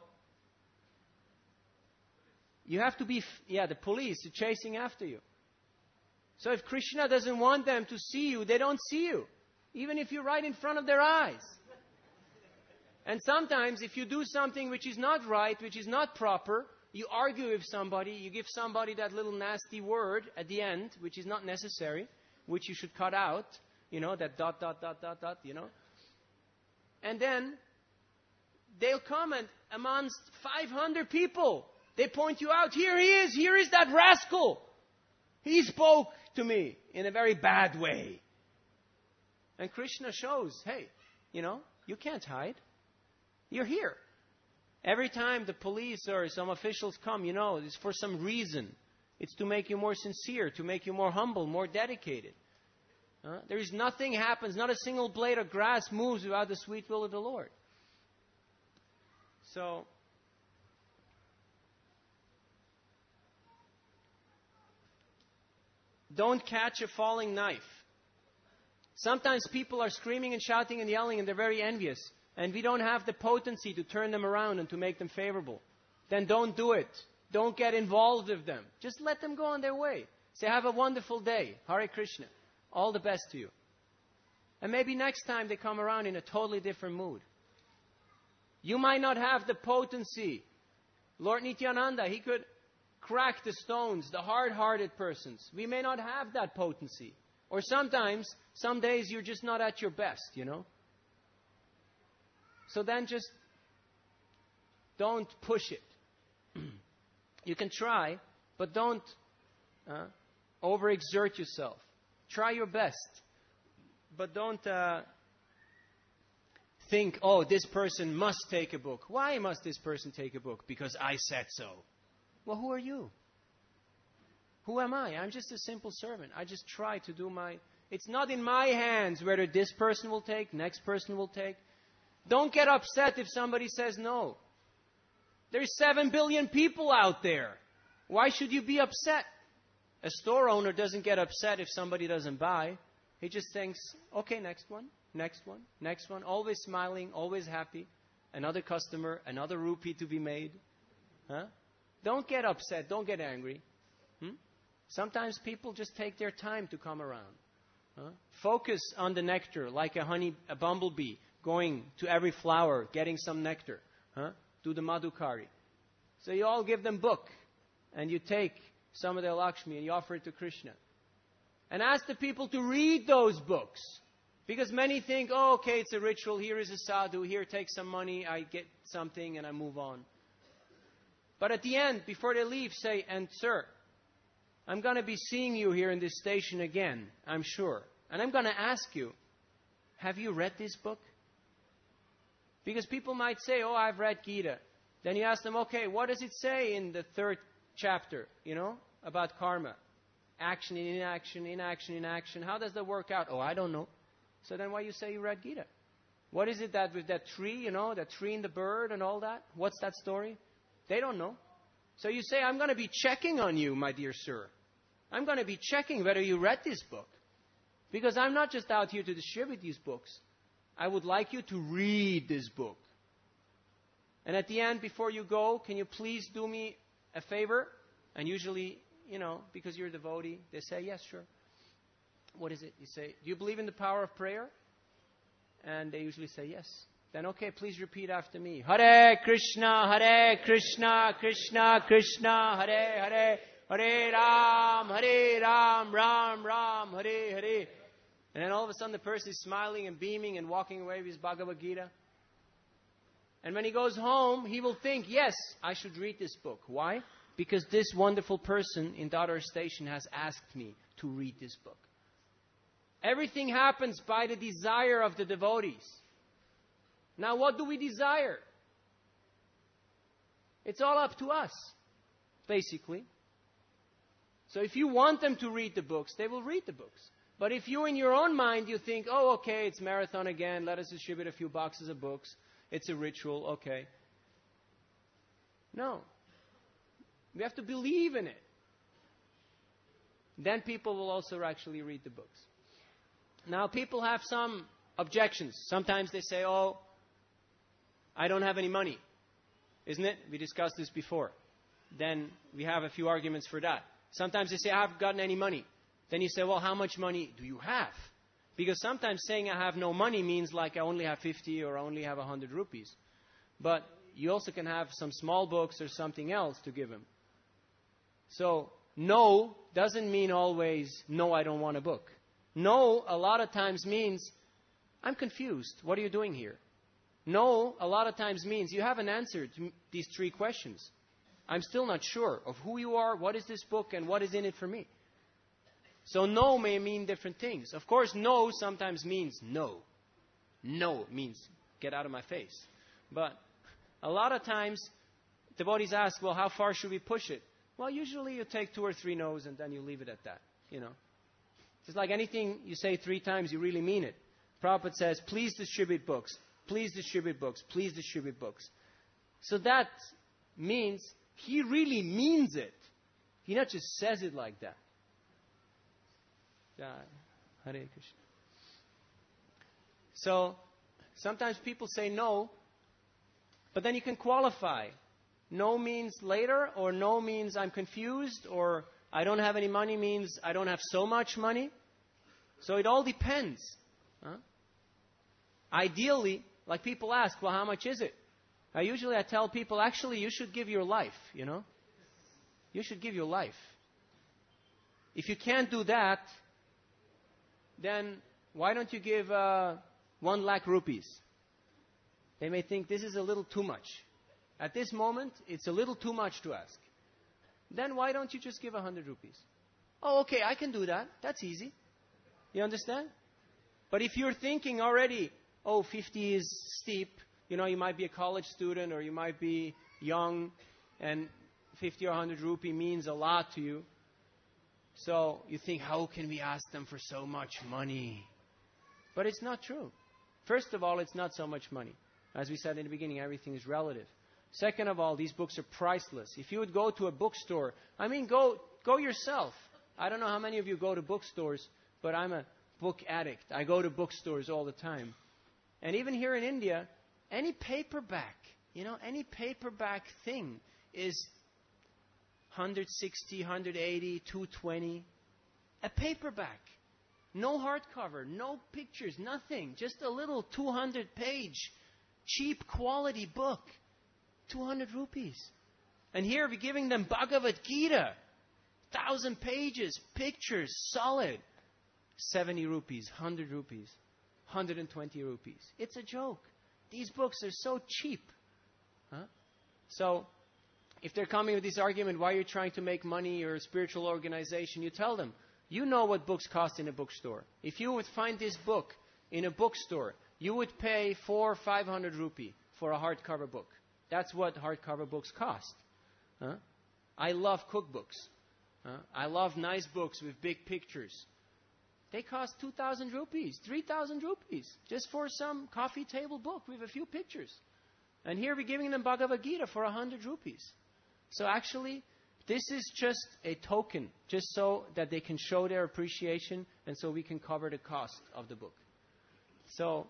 you have to be, f- yeah, the police are chasing after you. So if Krishna doesn't want them to see you, they don't see you. Even if you're right in front of their eyes. And sometimes if you do something which is not right, which is not proper, you argue with somebody, you give somebody that little nasty word at the end, which is not necessary, which you should cut out, you know, that dot, dot, dot, dot, dot, you know. And then they'll comment amongst five hundred people. They point you out, here he is, here is that rascal. He spoke to me in a very bad way. And Krishna shows, hey, you know, you can't hide. You're here. Every time the police or some officials come, you know, it's for some reason. It's to make you more sincere, to make you more humble, more dedicated. Uh, there is nothing happens, not a single blade of grass moves without the sweet will of the Lord. So, don't catch a falling knife. Sometimes people are screaming and shouting and yelling and they're very envious. And we don't have the potency to turn them around and to make them favorable. Then don't do it. Don't get involved with them. Just let them go on their way. Say, have a wonderful day. Hare Krishna. All the best to you. And maybe next time they come around in a totally different mood. You might not have the potency. Lord Nityananda, he could crack the stones, the hard-hearted persons. We may not have that potency. Or sometimes, some days you're just not at your best, you know. So then just don't push it. You can try, but don't uh, overexert yourself. Try your best. But don't uh, think, oh, this person must take a book. Why must this person take a book? Because I said so. Well, who are you? Who am I? I'm just a simple servant. I just try to do my... It's not in my hands whether this person will take, next person will take. Don't get upset if somebody says no. There's seven billion people out there. Why should you be upset? A store owner doesn't get upset if somebody doesn't buy. He just thinks, okay, next one, next one, next one. Always smiling, always happy. Another customer, another rupee to be made. Huh? Don't get upset. Don't get angry. Hmm? Sometimes people just take their time to come around. Huh? Focus on the nectar like a honey, a bumblebee going to every flower, getting some nectar. Huh? Do the madhukari. So you all give them book and you take some of their Lakshmi and you offer it to Krishna. And ask the people to read those books. Because many think, oh, okay, it's a ritual. Here is a sadhu. Here, take some money. I get something and I move on. But at the end, before they leave, say, and sir, I'm going to be seeing you here in this station again, I'm sure. And I'm going to ask you, have you read this book? Because people might say, oh, I've read Gita. Then you ask them, okay, what does it say in the third chapter, you know, about karma? Action, inaction, inaction, inaction. How does that work out? Oh, I don't know. So then why you say you read Gita? What is it that with that tree, you know, that tree and the bird and all that? What's that story? They don't know. So you say, I'm going to be checking on you, my dear sir. I'm going to be checking whether you read this book. Because I'm not just out here to distribute these books. I would like you to read this book. And at the end, before you go, can you please do me a favor? And usually, you know, because you're a devotee, they say, yes, sure. What is it? You say, do you believe in the power of prayer? And they usually say, yes. Then, okay, please repeat after me. Hare Krishna, Hare Krishna, Krishna Krishna, Hare Hare, Hare Ram, Hare Ram, Ram Ram, Hare Hare. And then all of a sudden the person is smiling and beaming and walking away with his Bhagavad Gita. And when he goes home, he will think, yes, I should read this book. Why? Because this wonderful person in Dadar station has asked me to read this book. Everything happens by the desire of the devotees. Now, what do we desire? It's all up to us, basically. So if you want them to read the books, they will read the books. But if you, in your own mind, you think, oh, okay, it's marathon again, let us distribute a few boxes of books. It's a ritual, okay. No. We have to believe in it. Then people will also actually read the books. Now, people have some objections. Sometimes they say, oh, I don't have any money. Isn't it? We discussed this before. Then we have a few arguments for that. Sometimes they say, I haven't gotten any money. Then you say, well, how much money do you have? Because sometimes saying I have no money means like I only have fifty or I only have one hundred rupees. But you also can have some small books or something else to give him. So, no doesn't mean always, no, I don't want a book. No, a lot of times means, I'm confused. What are you doing here? No, a lot of times means, you haven't answered these three questions. I'm still not sure of who you are, what is this book, and what is in it for me. So no may mean different things. Of course, no sometimes means no. No means get out of my face. But A lot of times, devotees ask, well, how far should we push it? Well, usually you take two or three no's and then you leave it at that, you know. Just like anything you say three times, you really mean it. Prabhupada says, please distribute books, please distribute books, please distribute books. So that means he really means it. He not just says it like that. Hare Krishna. So, sometimes people say no, but then you can qualify. No means later, or no means I'm confused, or I don't have any money means I don't have so much money. So it all depends. Huh? Ideally, like people ask, well, how much is it? I usually I tell people, actually, you should give your life, you know. You should give your life. If you can't do that, then why don't you give uh, one lakh rupees? They may think this is a little too much. At this moment, it's a little too much to ask. Then why don't you just give a hundred rupees? Oh, okay, I can do that. That's easy. You understand? But if you're thinking already, oh, fifty is steep, you know, you might be a college student or you might be young, and fifty or one hundred rupee means a lot to you. So you think, how can we ask them for so much money? But it's not true. First of all, it's not so much money. As we said in the beginning, everything is relative. Second of all, these books are priceless. If you would go to a bookstore, I mean, go go yourself. I don't know how many of you go to bookstores, but I'm a book addict. I go to bookstores all the time. And even here in India, any paperback, you know, any paperback thing is one sixty, one eighty, two twenty. A paperback. No hardcover, no pictures, nothing. Just a little two hundred page, cheap quality book. two hundred rupees. And here we're giving them Bhagavad Gita. Thousand pages, pictures, solid. seventy rupees, one hundred rupees, one hundred twenty rupees. It's a joke. These books are so cheap. Huh? So, if they're coming with this argument, why you're trying to make money or a spiritual organization, you tell them, you know what books cost in a bookstore. If you would find this book in a bookstore, you would pay four or five hundred rupee for a hardcover book. That's what hardcover books cost. Huh? I love cookbooks. Huh? I love nice books with big pictures. They cost two thousand rupees, three thousand rupees, just for some coffee table book with a few pictures. And here we're giving them Bhagavad Gita for one hundred rupees. So actually, this is just a token, just so that they can show their appreciation and so we can cover the cost of the book. So,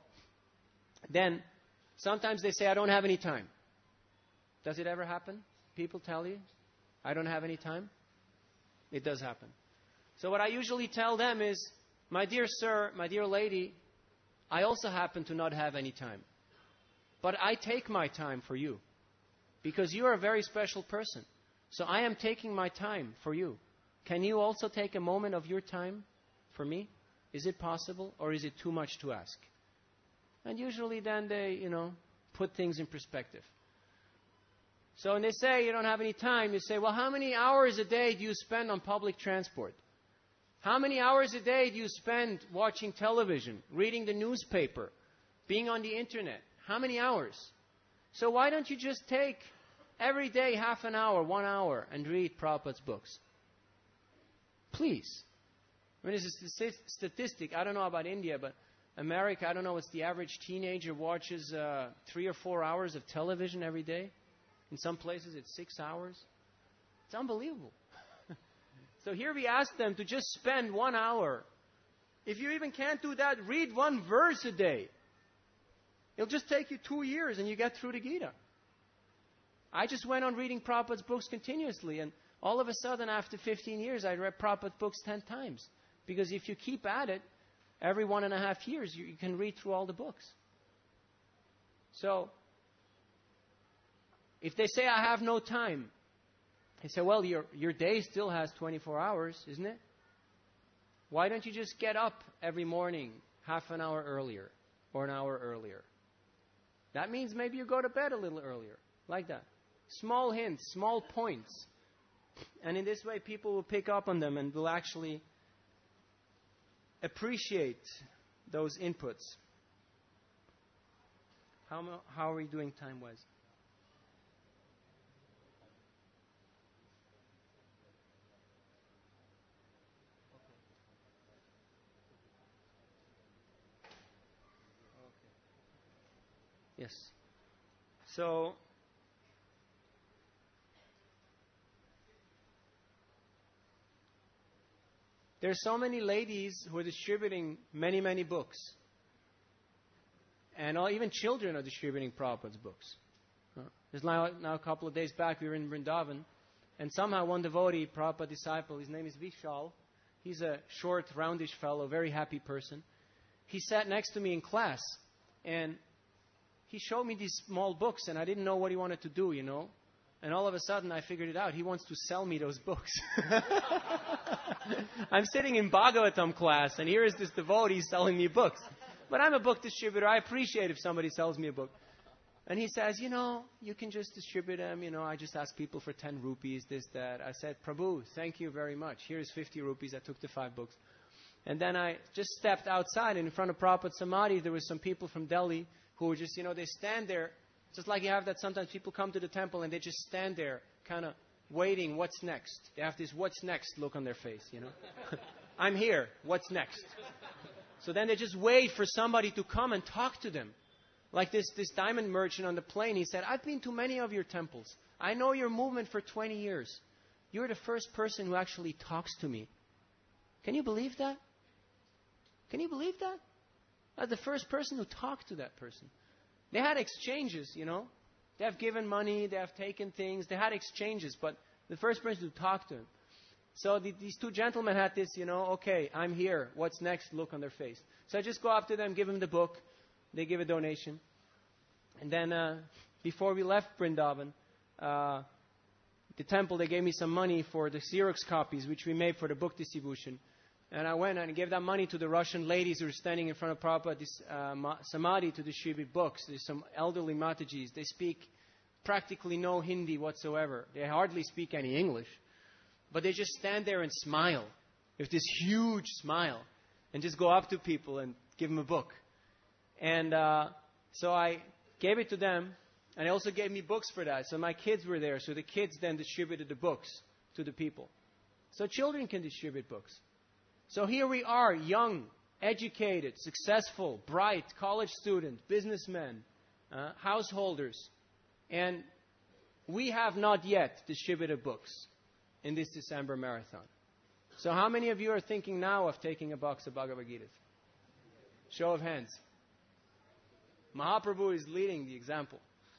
then, sometimes they say, I don't have any time. Does it ever happen? People tell you, I don't have any time? It does happen. So what I usually tell them is, my dear sir, my dear lady, I also happen to not have any time. But I take my time for you. Because you are a very special person. So I am taking my time for you. Can you also take a moment of your time for me? Is it possible, or is it too much to ask? And usually then they, you know, put things in perspective. So when they say you don't have any time, you say, well, how many hours a day do you spend on public transport? How many hours a day do you spend watching television, reading the newspaper, being on the internet? How many hours? So why don't you just take every day half an hour, one hour, and read Prabhupada's books? Please. I mean, it's a statistic. I don't know about India, but America, I don't know what's the average teenager watches uh, three or four hours of television every day. In some places, it's six hours. It's unbelievable. So here we ask them to just spend one hour. If you even can't do that, read one verse a day. It'll just take you two years and you get through the Gita. I just went on reading Prabhupada's books continuously, and all of a sudden, after fifteen years, I read Prabhupada's books ten times. Because if you keep at it, every one and a half years, you, you can read through all the books. So, if they say, I have no time, I say, well, your, your day still has twenty-four hours, isn't it? Why don't you just get up every morning half an hour earlier or an hour earlier? That means maybe you go to bed a little earlier, like that. Small hints, small points. And in this way, people will pick up on them and will actually appreciate those inputs. How, how are we doing time-wise? Yes. So, there are so many ladies who are distributing many, many books. And all, even children are distributing Prabhupada's books. Uh, There's now, now a couple of days back, we were in Vrindavan, and somehow one devotee, Prabhupada disciple, his name is Vishal, he's a short, roundish fellow, very happy person. He sat next to me in class, and he showed me these small books, and I didn't know what he wanted to do, you know. And all of a sudden, I figured it out. He wants to sell me those books. I'm sitting in Bhagavatam class, and here is this devotee selling me books. But I'm a book distributor. I appreciate if somebody sells me a book. And he says, you know, you can just distribute them. You know, I just ask people for ten rupees, this, that. I said, Prabhu, thank you very much. Here's fifty rupees. I took the five books. And then I just stepped outside, and in front of Prabhupada Samadhi, there were some people from Delhi who were just, you know, they stand there. Just like you have that sometimes people come to the temple and they just stand there kind of waiting, what's next? They have this what's next look on their face, you know. I'm here, what's next? So then they just wait for somebody to come and talk to them. Like this, this diamond merchant on the plane, he said, I've been to many of your temples. I know your movement for twenty years. You're the first person who actually talks to me. Can you believe that? Can you believe that? I'm the first person who talked to that person. They had exchanges, you know. They have given money, they have taken things, they had exchanges, but the first person to talk to him. So the, these two gentlemen had this, you know, okay, I'm here, what's next, look on their face. So I just go up to them, give them the book, they give a donation. And then uh, before we left Vrindavan, uh, the temple, they gave me some money for the Xerox copies, which we made for the book distribution. And I went and gave that money to the Russian ladies who were standing in front of Prabhupada's uh, Samadhi to distribute books. There's some elderly Matajis. They speak practically no Hindi whatsoever. They hardly speak any English. But they just stand there and smile with this huge smile and just go up to people and give them a book. And uh, so I gave it to them, and they also gave me books for that. So my kids were there, so the kids then distributed the books to the people. So children can distribute books. So here we are, young, educated, successful, bright, college student, businessmen, uh, householders. And we have not yet distributed books in this December marathon. So how many of you are thinking now of taking a box of Bhagavad Gita? Show of hands. Mahaprabhu is leading the example.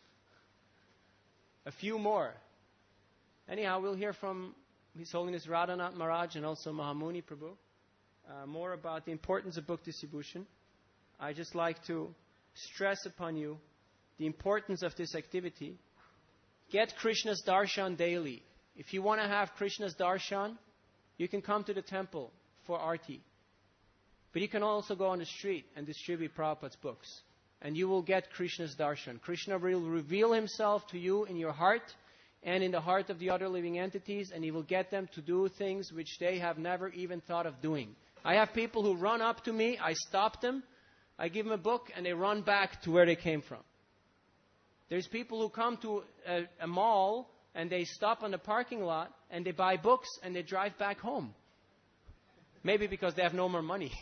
A few more. Anyhow, we'll hear from His Holiness Radhanath Maharaj and also Mahamuni Prabhu. Uh, more about the importance of book distribution. I just like to stress upon you the importance of this activity. Get Krishna's darshan daily. If you want to have Krishna's darshan, you can come to the temple for arti. But you can also go on the street and distribute Prabhupada's books. And you will get Krishna's darshan. Krishna will reveal himself to you in your heart and in the heart of the other living entities, and he will get them to do things which they have never even thought of doing. I have people who run up to me, I stop them, I give them a book, and they run back to where they came from. There's people who come to a, a mall, and they stop on the parking lot, and they buy books, and they drive back home. Maybe because they have no more money.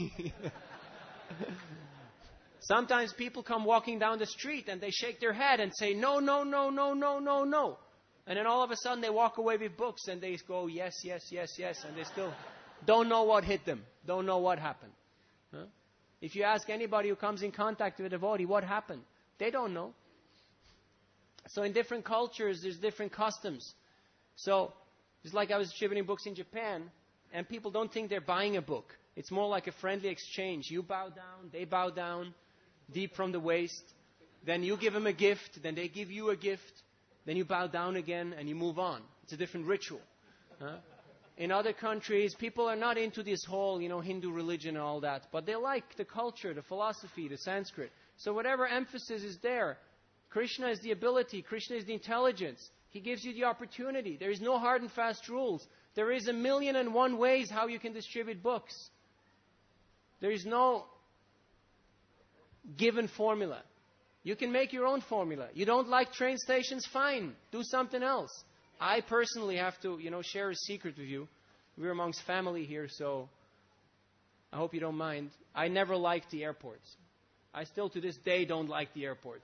Sometimes people come walking down the street, and they shake their head and say, no, no, no, no, no, no, no. And then all of a sudden, they walk away with books, and they go, yes, yes, yes, yes, and they still don't know what hit them, don't know what happened. Huh? If you ask anybody who comes in contact with a devotee, what happened? They don't know. So in different cultures, there's different customs. So it's like I was distributing books in Japan, and people don't think they're buying a book. It's more like a friendly exchange. You bow down, they bow down, deep from the waist. Then you give them a gift, then they give you a gift. Then you bow down again, and you move on. It's a different ritual. Huh? In other countries, people are not into this whole, you know, Hindu religion and all that. But they like the culture, the philosophy, the Sanskrit. So whatever emphasis is there, Krishna is the ability. Krishna is the intelligence. He gives you the opportunity. There is no hard and fast rules. There is a million and one ways how you can distribute books. There is no given formula. You can make your own formula. You don't like train stations? Fine. Do something else. I personally have to, you know, share a secret with you. We're amongst family here, so I hope you don't mind. I never liked the airports. I still to this day don't like the airports.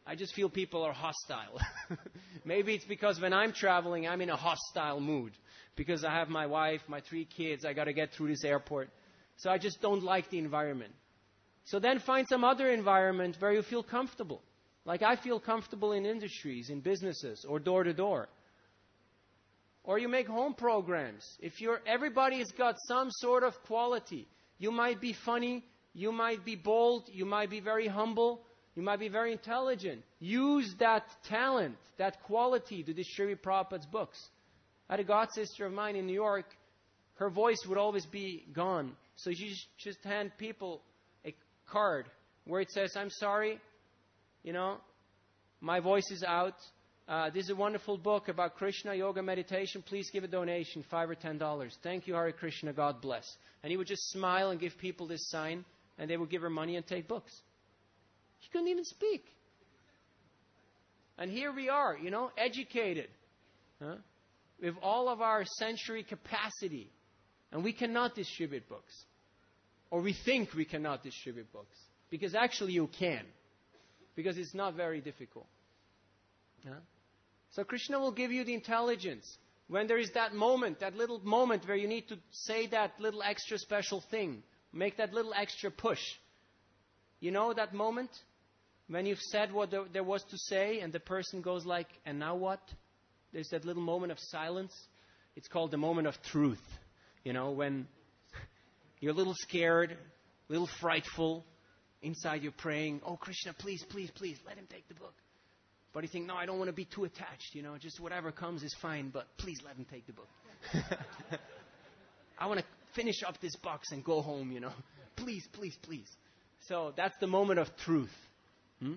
I just feel people are hostile. Maybe it's because when I'm traveling, I'm in a hostile mood. Because I have my wife, my three kids, I got to get through this airport. So I just don't like the environment. So then find some other environment where you feel comfortable. Like I feel comfortable in industries, in businesses, or door to door. Or you make home programs. If you're, everybody has got some sort of quality. You might be funny, you might be bold, you might be very humble, you might be very intelligent. Use that talent, that quality to distribute Prabhupada's books. I had a god sister of mine in New York. Her voice would always be gone. So she just hand people a card where it says, I'm sorry, you know, my voice is out. Uh, this is a wonderful book about Krishna, yoga, meditation. Please give a donation, five or ten dollars. Thank you, Hare Krishna. God bless. And he would just smile and give people this sign, and they would give her money and take books. She couldn't even speak. And here we are, you know, educated, huh? With all of our sensory capacity, and we cannot distribute books. Or we think we cannot distribute books. Because actually you can. Because it's not very difficult. Huh? So Krishna will give you the intelligence. When there is that moment, that little moment where you need to say that little extra special thing. Make that little extra push. You know that moment? When you've said what there was to say and the person goes like, and now what? There's that little moment of silence. It's called the moment of truth. You know, when you're a little scared, a little frightful. Inside you're praying, oh Krishna, please, please, please, let him take the book. But you think, no, I don't want to be too attached. You know, just whatever comes is fine, but please let him take the book. I want to finish up this box and go home, you know. Please, please, please. So that's the moment of truth. Hmm?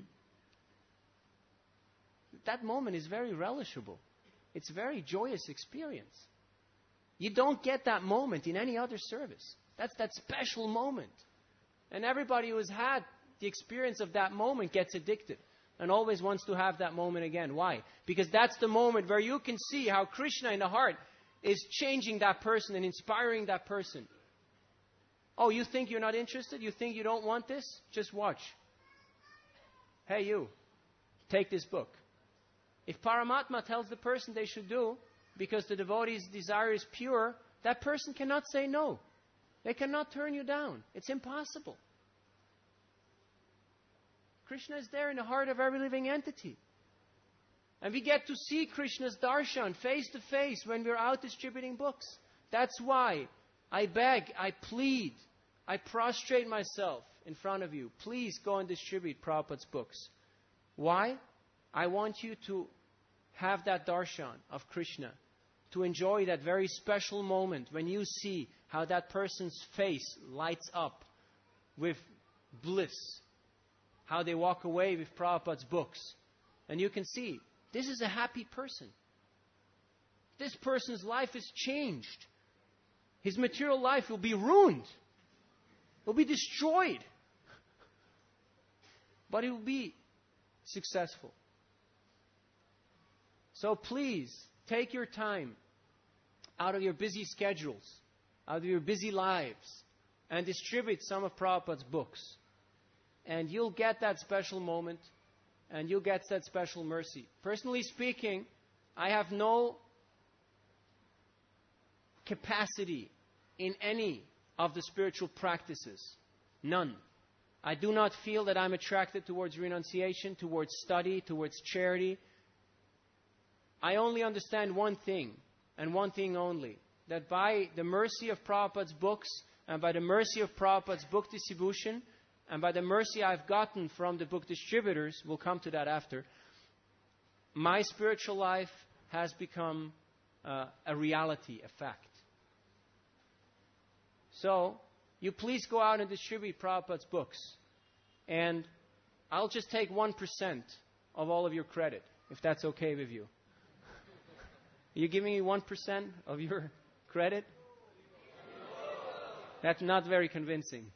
That moment is very relishable. It's a very joyous experience. You don't get that moment in any other service. That's that special moment. And everybody who has had the experience of that moment gets addicted and always wants to have that moment again. Why? Because that's the moment where you can see how Krishna in the heart is changing that person and inspiring that person. Oh, you think you're not interested? You think you don't want this? Just watch. Hey, you, take this book. If Paramatma tells the person they should do, because the devotee's desire is pure, that person cannot say no. They cannot turn you down. It's impossible. Krishna is there in the heart of every living entity. And we get to see Krishna's darshan face to face when we're out distributing books. That's why I beg, I plead, I prostrate myself in front of you. Please go and distribute Prabhupada's books. Why? I want you to have that darshan of Krishna, to enjoy that very special moment when you see how that person's face lights up with bliss, how they walk away with Prabhupada's books. And you can see, this is a happy person. This person's life is changed. His material life will be ruined, will be destroyed, but it will be successful. So please, take your time out of your busy schedules, out of your busy lives, and distribute some of Prabhupada's books. And you'll get that special moment, and you'll get that special mercy. Personally speaking, I have no capacity in any of the spiritual practices. None. I do not feel that I'm attracted towards renunciation, towards study, towards charity. I only understand one thing, and one thing only, that by the mercy of Prabhupada's books, and by the mercy of Prabhupada's book distribution, and by the mercy I've gotten from the book distributors, we'll come to that after, my spiritual life has become uh, a reality, a fact. So, you please go out and distribute Prabhupada's books. And I'll just take one percent of all of your credit, if that's okay with you. Are you giving me one percent of your credit? That's not very convincing.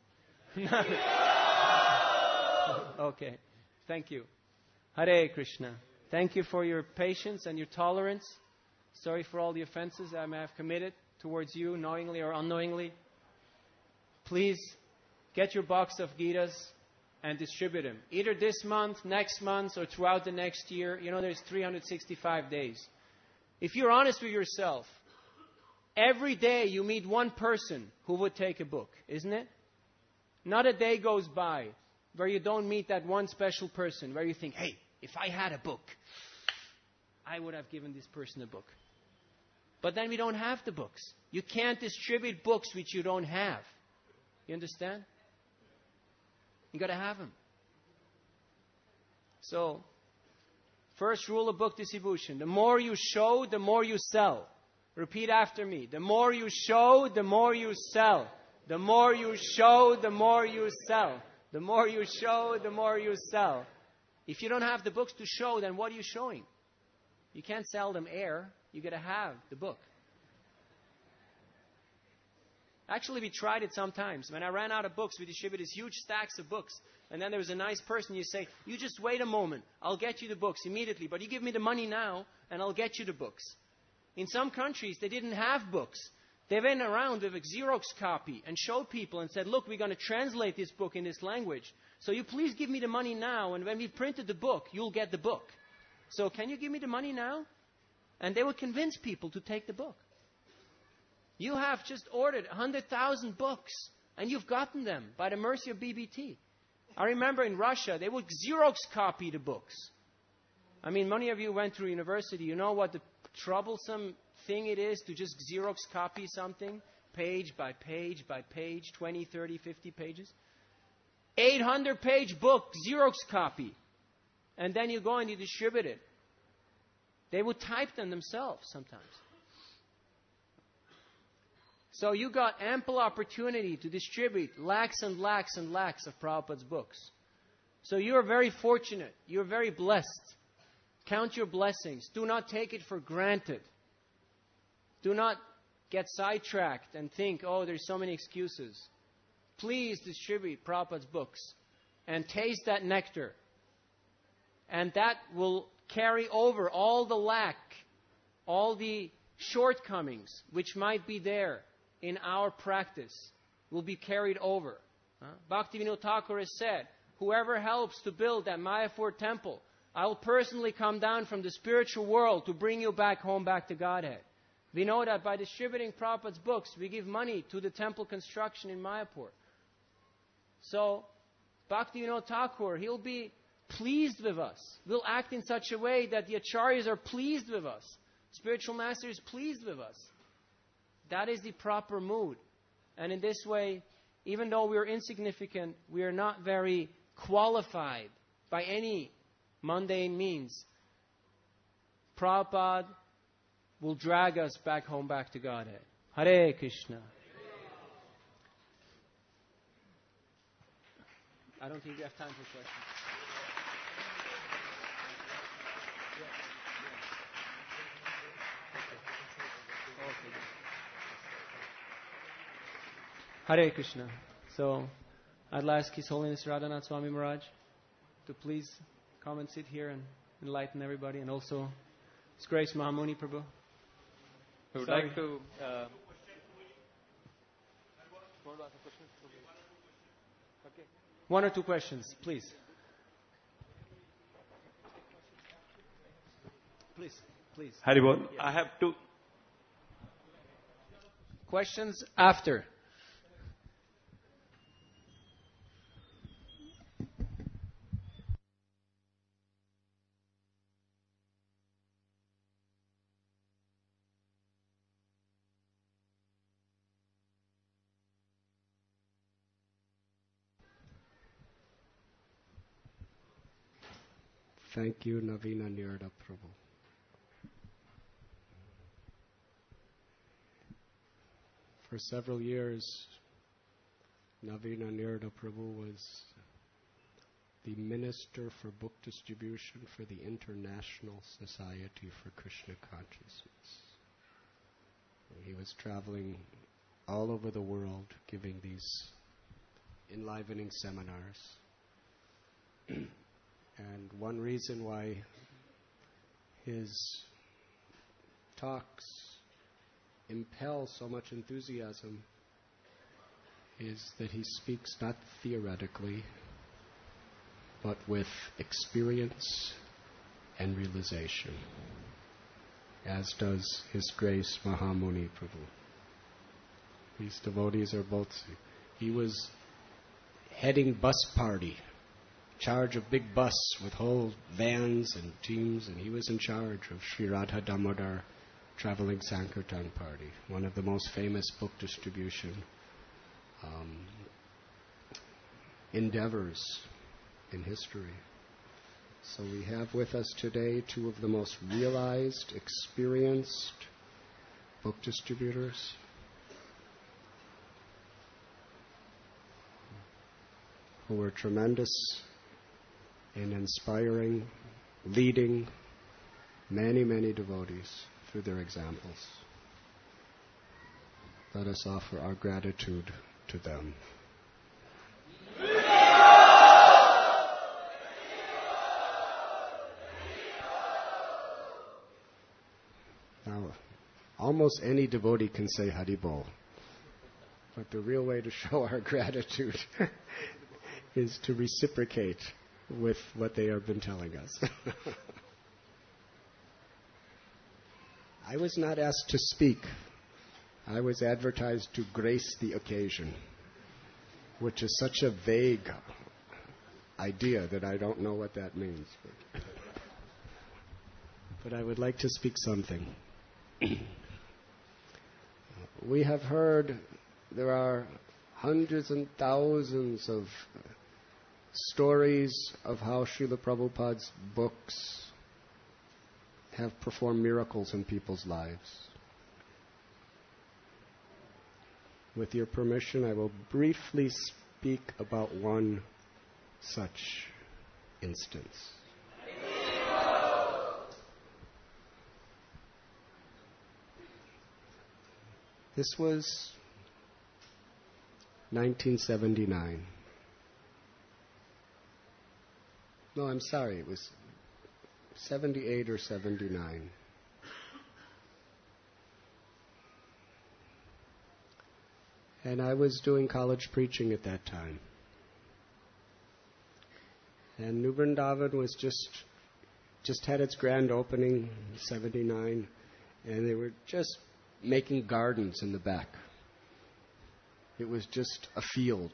Okay. Thank you. Hare Krishna. Thank you for your patience and your tolerance. Sorry for all the offenses I may have committed towards you, knowingly or unknowingly. Please get your box of Gitas and distribute them. Either this month, next month, or throughout the next year. You know, there's three hundred sixty-five days. If you're honest with yourself, every day you meet one person who would take a book, isn't it? Not a day goes by where you don't meet that one special person, where you think, hey, if I had a book, I would have given this person a book. But then we don't have the books. You can't distribute books which you don't have. You understand? You got to have them. So, first rule of book distribution. The more you show, the more you sell. Repeat after me. The more you show, the more you sell. The more you show, the more you sell. The more you show, the more you sell. If you don't have the books to show, then what are you showing? You can't sell them air. You got to have the book. Actually, we tried it sometimes. When I ran out of books, we distributed these huge stacks of books. And then there was a nice person. You say, you just wait a moment. I'll get you the books immediately. But you give me the money now, and I'll get you the books. In some countries, they didn't have books. They went around with a Xerox copy and showed people and said, look, we're going to translate this book in this language. So you please give me the money now, and when we've printed the book, you'll get the book. So can you give me the money now? And they would convince people to take the book. You have just ordered one hundred thousand books, and you've gotten them by the mercy of B B T. I remember in Russia, they would Xerox copy the books. I mean, many of you went through university. You know what the troublesome thing it is to just Xerox copy something, page by page by page, twenty, thirty, fifty pages. eight hundred page book, Xerox copy. And then you go and you distribute it. They would type them themselves sometimes. So you got ample opportunity to distribute lakhs and lakhs and lakhs of Prabhupada's books. So you are very fortunate. You are very blessed. Count your blessings. Do not take it for granted. Do not get sidetracked and think, oh, there's so many excuses. Please distribute Prabhupada's books and taste that nectar. And that will carry over all the lack, all the shortcomings which might be there in our practice will be carried over. Huh? Bhaktivinoda Thakur has said, whoever helps to build that Mayapur temple, I will personally come down from the spiritual world to bring you back home, back to Godhead. We know that by distributing Prabhupada's books, we give money to the temple construction in Mayapur. So, Bhaktivinoda Thakur, he'll be pleased with us. We'll act in such a way that the acharyas are pleased with us. Spiritual master is pleased with us. That is the proper mood. And in this way, even though we are insignificant, we are not very qualified by any mundane means. Prabhupada will drag us back home, back to Godhead. Hare Krishna. I don't think we have time for questions. Okay. Hare Krishna. So, I'd ask His Holiness Radhanath Swami Maharaj to please come and sit here and enlighten everybody, and also His Grace Mahamuni Prabhu. I would Sorry. like to... Uh, One or two questions, please. Please, please. Haribol, I have two. Questions after. Thank you, Navina Nirada Prabhu. For several years, Navina Nirada Prabhu was the Minister for Book Distribution for the International Society for Krishna Consciousness. He was traveling all over the world giving these enlivening seminars. And one reason why his talks impel so much enthusiasm is that he speaks not theoretically, but with experience and realization, as does His Grace Mahamuni Prabhu. These devotees are both... He was heading bus party, charge of big bus with whole vans and teams, and he was in charge of Sri Radha Damodar Traveling Sankirtan Party, one of the most famous book distribution um, endeavors in history. So we have with us today two of the most realized, experienced book distributors. Who were tremendous in inspiring, leading many, many devotees through their examples. Let us offer our gratitude to them. Now, almost any devotee can say Haribol, but the real way to show our gratitude is to reciprocate with what they have been telling us. I was not asked to speak. I was advertised to grace the occasion, which is such a vague idea that I don't know what that means. But, but I would like to speak something. We have heard there are hundreds and thousands of stories of how Srila Prabhupada's books have performed miracles in people's lives. With your permission, I will briefly speak about one such instance. This was nineteen seventy-nine. No, I'm sorry, it was seventy-eight or seventy-nine. And I was doing college preaching at that time. And New Vrindavan was just, just had its grand opening in seventy-nine, and they were just making gardens in the back. It was just a field.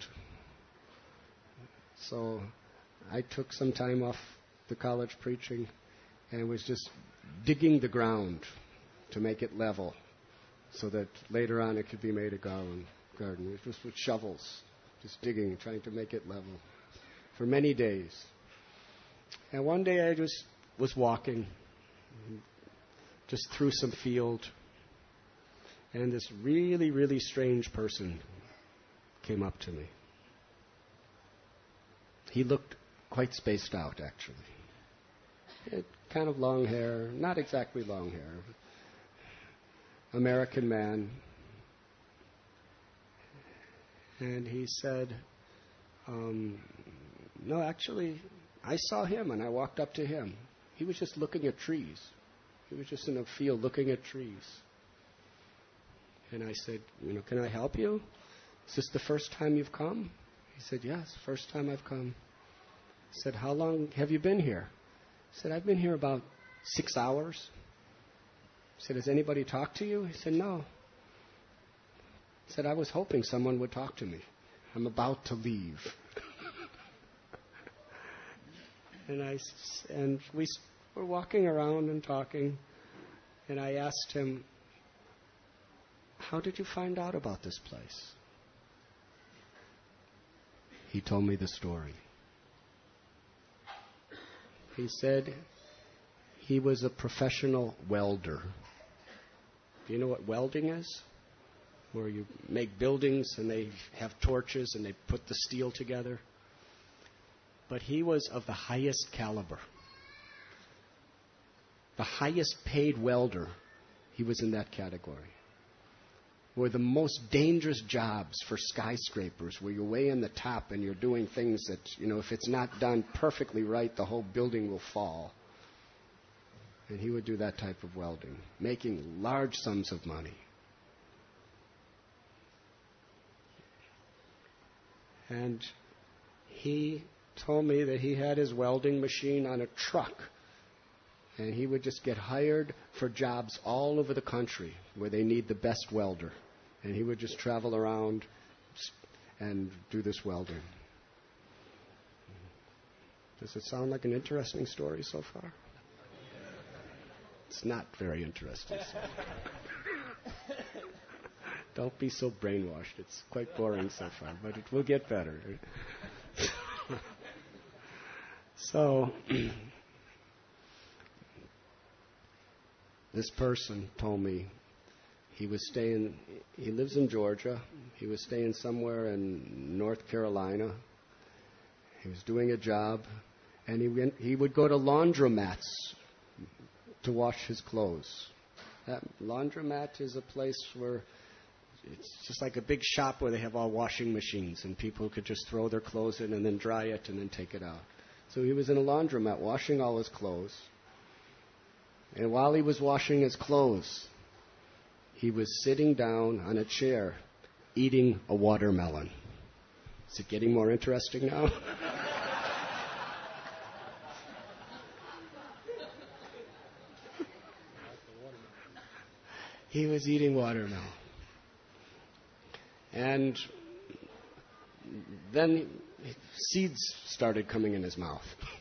So I took some time off the college preaching and was just digging the ground to make it level so that later on it could be made a garden. garden. It was with shovels, just digging, trying to make it level for many days. And one day I just was walking just through some field, and this really, really strange person came up to me. He looked quite spaced out, actually. He had kind of long hair, not exactly long hair. American man. And he said, um, no, actually, I saw him and I walked up to him. He was just looking at trees. He was just in a field looking at trees. And I said, you know, can I help you? Is this the first time you've come? He said, yes, first time I've come. I said, how long have you been here? He said, I've been here about six hours. I said, has anybody talked to you? He said, no. He said, I was hoping someone would talk to me. I'm about to leave. and I, and we were walking around and talking, and I asked him, how did you find out about this place? He told me the story. He said he was a professional welder. Do you know what welding is? Where you make buildings and they have torches and they put the steel together. But he was of the highest caliber. The highest paid welder, he was in that category. Were the most dangerous jobs for skyscrapers, where you're way in the top and you're doing things that, you know, if it's not done perfectly right, the whole building will fall. And he would do that type of welding, making large sums of money. And he told me that he had his welding machine on a truck. And he would just get hired for jobs all over the country where they need the best welder. And he would just travel around and do this welding. Does it sound like an interesting story so far? It's not very interesting. Don't be so brainwashed. It's quite boring so far, but it will get better. So, this person told me he was staying, he lives in Georgia. He was staying somewhere in North Carolina. He was doing a job, and he went, he would go to laundromats to wash his clothes. That laundromat is a place where it's just like a big shop where they have all washing machines, and people could just throw their clothes in and then dry it and then take it out. So he was in a laundromat washing all his clothes. And while he was washing his clothes, he was sitting down on a chair eating a watermelon. Is it getting more interesting now? He was eating watermelon. And then seeds started coming in his mouth.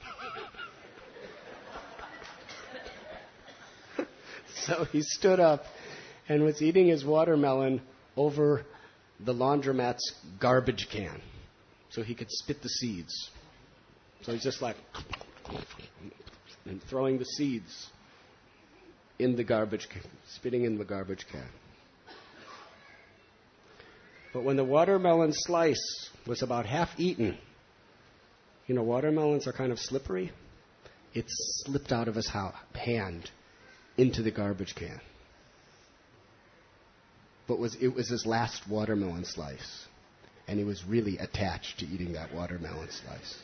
So he stood up and was eating his watermelon over the laundromat's garbage can so he could spit the seeds. So he's just like and throwing the seeds in the garbage can, spitting in the garbage can. But when the watermelon slice was about half eaten, you know, watermelons are kind of slippery, it slipped out of his hand into the garbage can. But was it was his last watermelon slice, and he was really attached to eating that watermelon slice.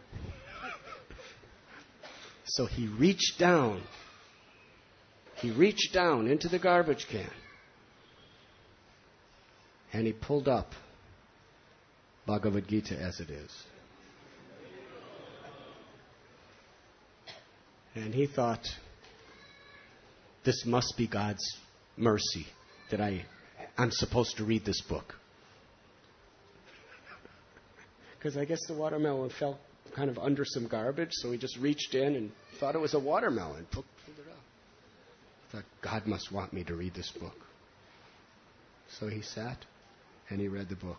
So he reached down, he reached down into the garbage can, and he pulled up Bhagavad Gita as it is. And he thought, this must be God's mercy that I, I'm supposed to read this book. Because I guess the watermelon fell kind of under some garbage, so he just reached in and thought it was a watermelon, pulled it up. I thought, God must want me to read this book. So he sat and he read the book.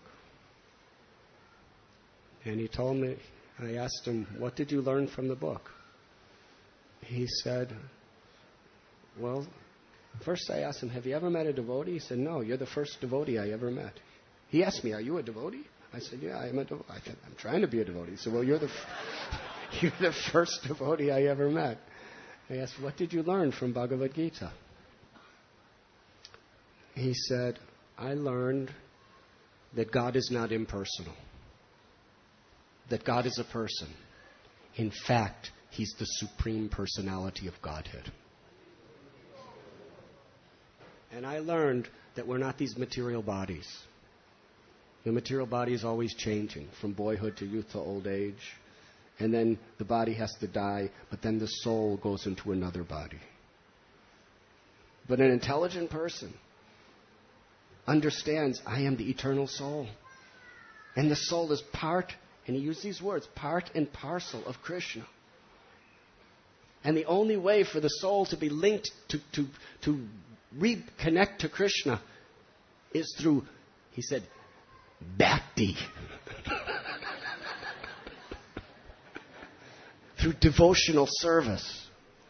And he told me, I asked him, what did you learn from the book? He said, well, first I asked him, have you ever met a devotee? He said, no, you're the first devotee I ever met. He asked me, are you a devotee? I said, yeah, I am a devotee. I said, I'm trying to be a devotee. He said, well, you're the, f- you're the first devotee I ever met. I asked, what did you learn from Bhagavad Gita? He said, I learned that God is not impersonal, that God is a person. In fact, He's the supreme personality of Godhead. And I learned that we're not these material bodies. The material body is always changing, from boyhood to youth to old age. And then the body has to die, but then the soul goes into another body. But an intelligent person understands, I am the eternal soul. And the soul is part, and he used these words, part and parcel of Krishna. And the only way for the soul to be linked, to, to, to reconnect to Krishna, is through, he said, bhakti. Through devotional service.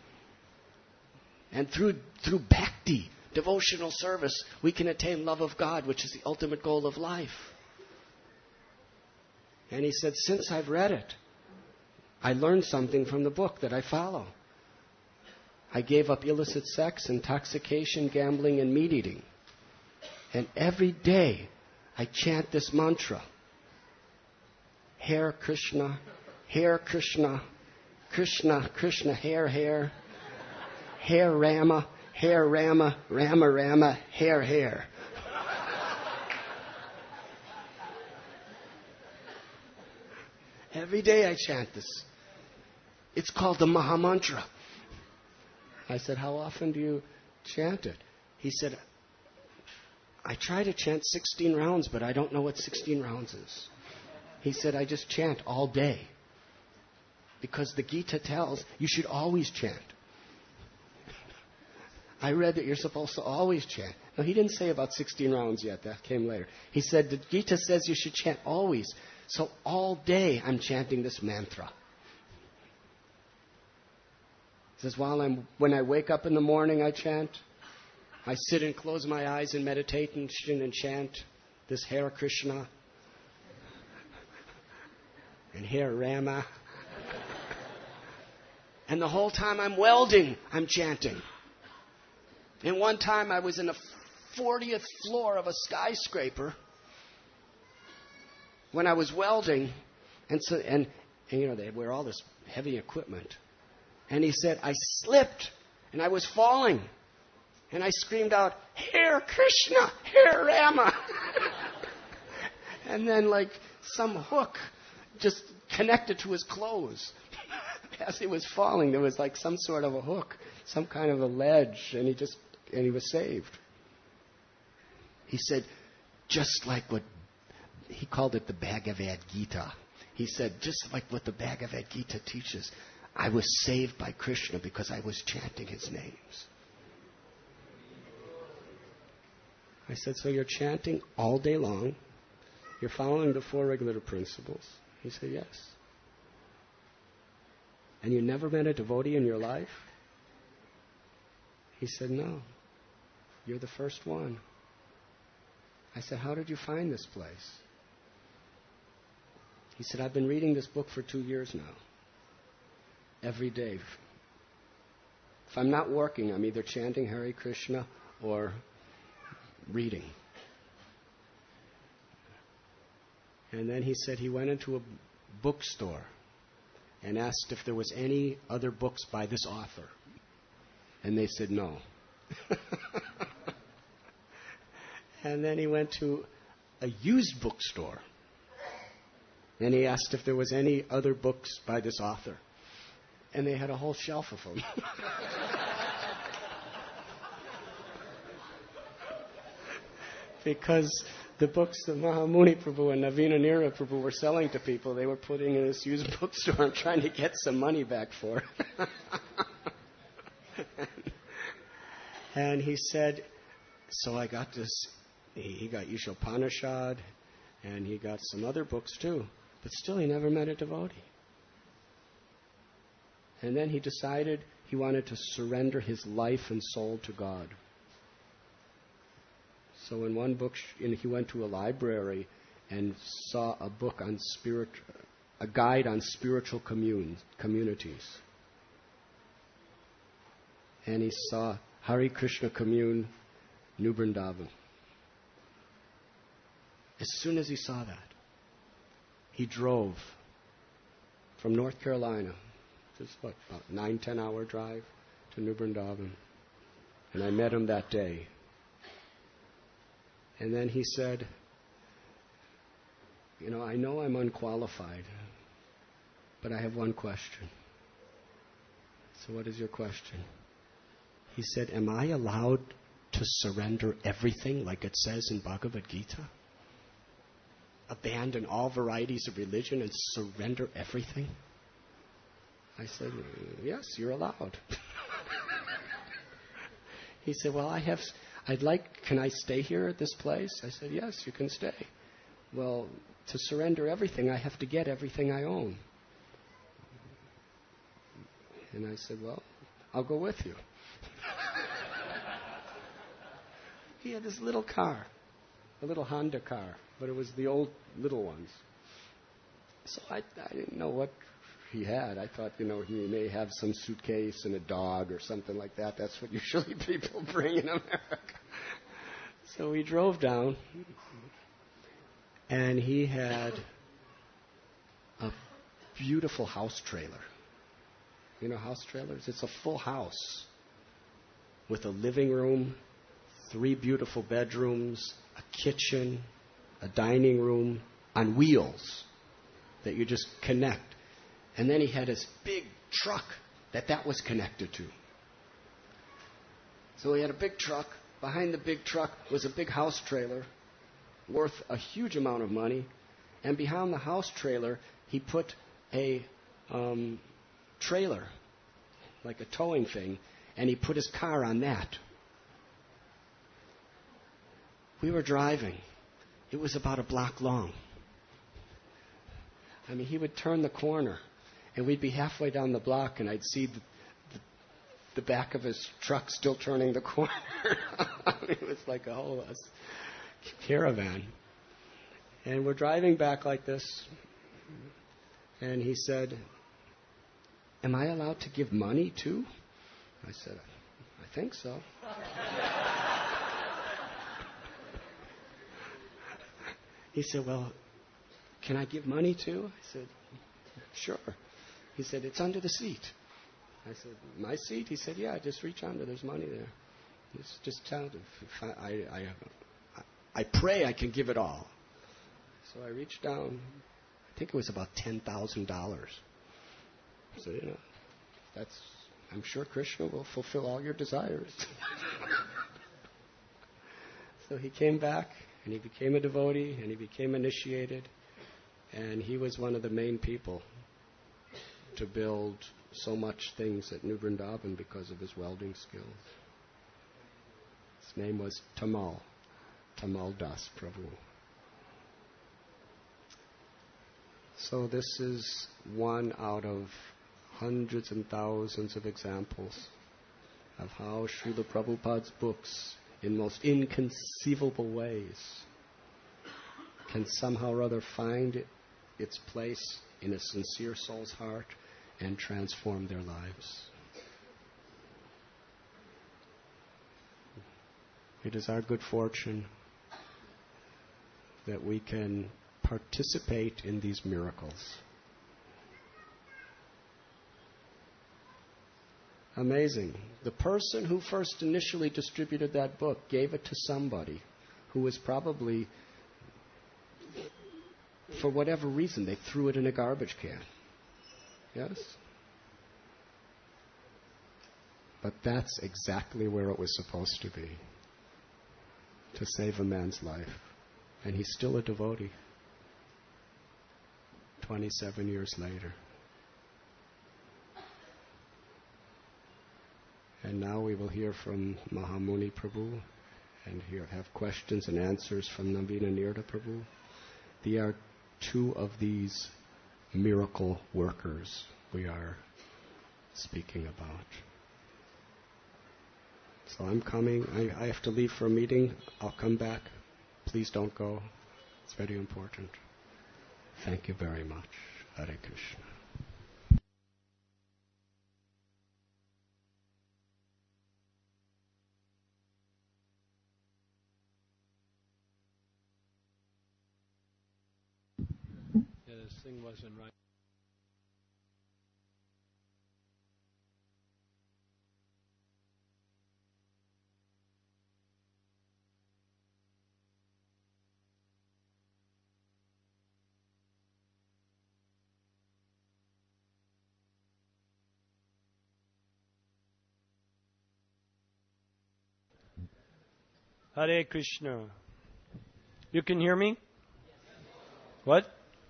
And through, through bhakti, devotional service, we can attain love of God, which is the ultimate goal of life. And he said, since I've read it, I learned something from the book that I follow. I gave up illicit sex, intoxication, gambling, and meat eating. And every day I chant this mantra. Hare Krishna, Hare Krishna, Krishna, Krishna, Hare, Hare, Hare Rama, Hare Rama, Rama Rama, Hare Hare. Every day I chant this. It's called the Mahamantra. I said, how often do you chant it? He said, I try to chant sixteen rounds, but I don't know what sixteen rounds is. He said, I just chant all day. Because the Gita tells you should always chant. I read that you're supposed to always chant. No, he didn't say about sixteen rounds yet. That came later. He said the Gita says you should chant always. So all day I'm chanting this mantra. He says, while I'm, when I wake up in the morning, I chant. I sit and close my eyes and meditate and, and chant this Hare Krishna and Hare Rama. And the whole time I'm welding, I'm chanting. And one time I was in the fortieth floor of a skyscraper when I was welding, and so and, and you know they wear all this heavy equipment. And he said, I slipped and I was falling. And I screamed out, Hare Krishna, Hare Rama. And then like some hook just connected to his clothes. As he was falling, there was like some sort of a hook, some kind of a ledge, and he just and he was saved. He said, just like what he called it the Bhagavad Gita. He said, just like what the Bhagavad Gita teaches, I was saved by Krishna because I was chanting his names. I said, so you're chanting all day long? You're following the four regulative principles? He said, yes. And you never met a devotee in your life? He said, no. You're the first one. I said, how did you find this place? He said, I've been reading this book for two years now. Every day. If I'm not working, I'm either chanting Hare Krishna or reading. And then he said he went into a bookstore and asked if there was any other books by this author. And they said no. And then he went to a used bookstore and he asked if there was any other books by this author. And they had a whole shelf of them. Because the books that Mahamuni Prabhu and Navina Nira Prabhu were selling to people, they were putting in this used bookstore and trying to get some money back for it. And he said, so I got this, he got Ishopanishad, and he got some other books too. But still he never met a devotee. And then he decided he wanted to surrender his life and soul to God. So in one book, he went to a library and saw a book on spirit, a guide on spiritual commune, communities. And he saw Hare Krishna Commune, New Vrindavan. As soon as he saw that, he drove from North Carolina, just what, about nine, ten hour drive to New Vrindavan. And I met him that day. And then he said, you know, I know I'm unqualified, but I have one question. So what is your question? He said, am I allowed to surrender everything like it says in Bhagavad Gita? Abandon all varieties of religion and surrender everything? I said, yes, you're allowed. He said, well, I have... I'd like, can I stay here at this place? I said, yes, you can stay. Well, to surrender everything, I have to get everything I own. And I said, well, I'll go with you. He had this little car, a little Honda car, but it was the old little ones. So I, I didn't know what he had. I thought, you know, he may have some suitcase and a dog or something like that. That's what usually people bring in America. So we drove down, and he had a beautiful house trailer. You know house trailers? It's a full house with a living room, three beautiful bedrooms, a kitchen, a dining room on wheels. that you just connect. And then he had his big truck that that was connected to. So he had a big truck. Behind the big truck was a big house trailer worth a huge amount of money. And behind the house trailer, he put a um, trailer, like a towing thing, and he put his car on that. We were driving. It was about a block long. I mean, he would turn the corner, and we'd be halfway down the block, and I'd see the, the, the back of his truck still turning the corner. It was like a whole uh, caravan. And we're driving back like this, and he said, "Am I allowed to give money too?" I said, "I think so." He said, "Well, can I give money too?" I said, "Sure." He said, "It's under the seat." I said, "My seat?" He said, "Yeah, just reach under. There's money there. Just, just tell them. If I, I, I, I pray I can give it all." So I reached down. I think it was about ten thousand dollars. So, you know, that's, I'm sure Krishna will fulfill all your desires. So he came back, and he became a devotee, and he became initiated, and he was one of the main people to build so much things at New Vrindavan because of his welding skills. His name was Tamal, Tamal Das Prabhu. So this is one out of hundreds and thousands of examples of how Srila Prabhupada's books, in most inconceivable ways, can somehow or other find it, its place in a sincere soul's heart and transform their lives. It is our good fortune that we can participate in these miracles. Amazing. The person who first initially distributed that book gave it to somebody who was probably, for whatever reason, they threw it in a garbage can. Yes? But that's exactly where it was supposed to be, to save a man's life. And he's still a devotee, twenty-seven years later. And now we will hear from Mahamuni Prabhu and hear, have questions and answers from Navina Nirda Prabhu. They are two of these miracle workers we are speaking about. So I'm coming. I, I have to leave for a meeting. I'll come back. Please don't go. It's very important. Thank you very much. Hare Krishna. Yeah, this thing wasn't right. Hare Krishna. You can hear me? What?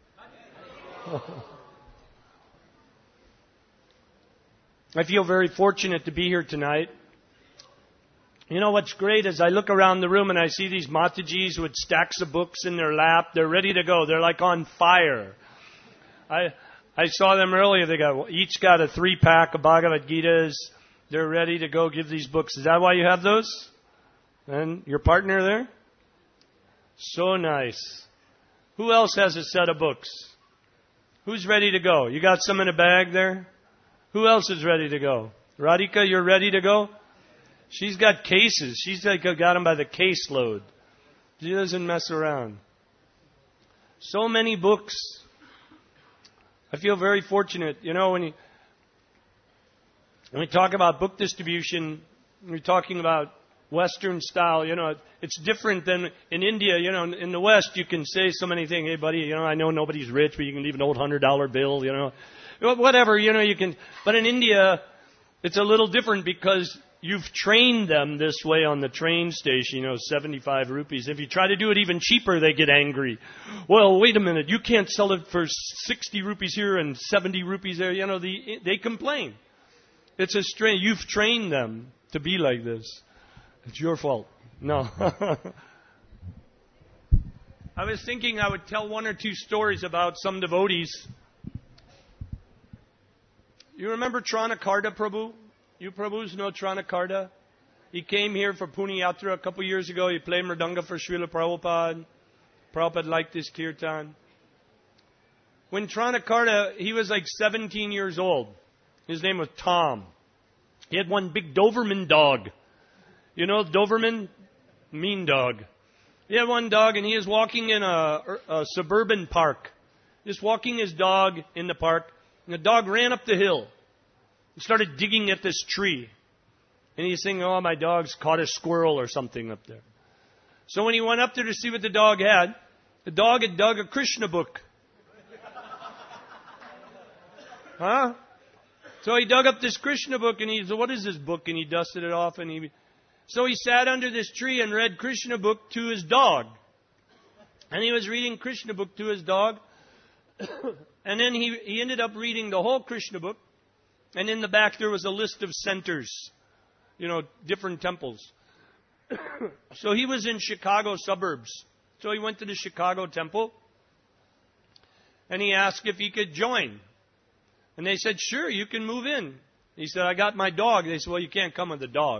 I feel very fortunate to be here tonight. You know what's great is I look around the room and I see these Matajis with stacks of books in their lap. They're ready to go. They're like on fire. I I saw them earlier. They got each got a three pack of Bhagavad Gitas. They're ready to go give these books. Is that why you have those? And your partner there? So nice. Who else has a set of books? Who's ready to go? You got some in a bag there? Who else is ready to go? Radhika, you're ready to go? She's got cases. She's like got them by the caseload. She doesn't mess around. So many books. I feel very fortunate. You know, when, you, when we talk about book distribution, we're talking about Western style, you know, it's different than in India. You know, in the West, you can say so many things. Hey, buddy, you know, I know nobody's rich, but you can leave an old hundred dollar bill, you know, whatever, you know, you can. But in India, it's a little different because you've trained them this way on the train station, you know, seventy-five rupees. If you try to do it even cheaper, they get angry. Well, wait a minute, you can't sell it for sixty rupees here and seventy rupees there. You know, the, they complain. It's a strain. You've trained them to be like this. It's your fault. No. I was thinking I would tell one or two stories about some devotees. You remember Tranakarta Prabhu? You Prabhus know Tranakarta? He came here for Pune Yatra a couple years ago. He played Mridanga for Srila Prabhupada. Prabhupada liked this kirtan. When Tranakarta, he was like seventeen years old. His name was Tom. He had one big Doberman dog. You know, Doberman, mean dog. He had one dog, and he was walking in a, a suburban park. Just walking his dog in the park, and the dog ran up the hill and started digging at this tree. And he's saying, oh, my dog's caught a squirrel or something up there. So when he went up there to see what the dog had, the dog had dug a Krishna book. Huh? So he dug up this Krishna book, and he said, what is this book? And he dusted it off, and he... So he sat under this tree and read Krishna book to his dog. And he was reading Krishna book to his dog. And then he, he ended up reading the whole Krishna book. And in the back there was a list of centers. You know, different temples. So he was in Chicago suburbs. So he went to the Chicago temple. And he asked if he could join. And they said, sure, you can move in. He said, I got my dog. They said, well, you can't come with the dog.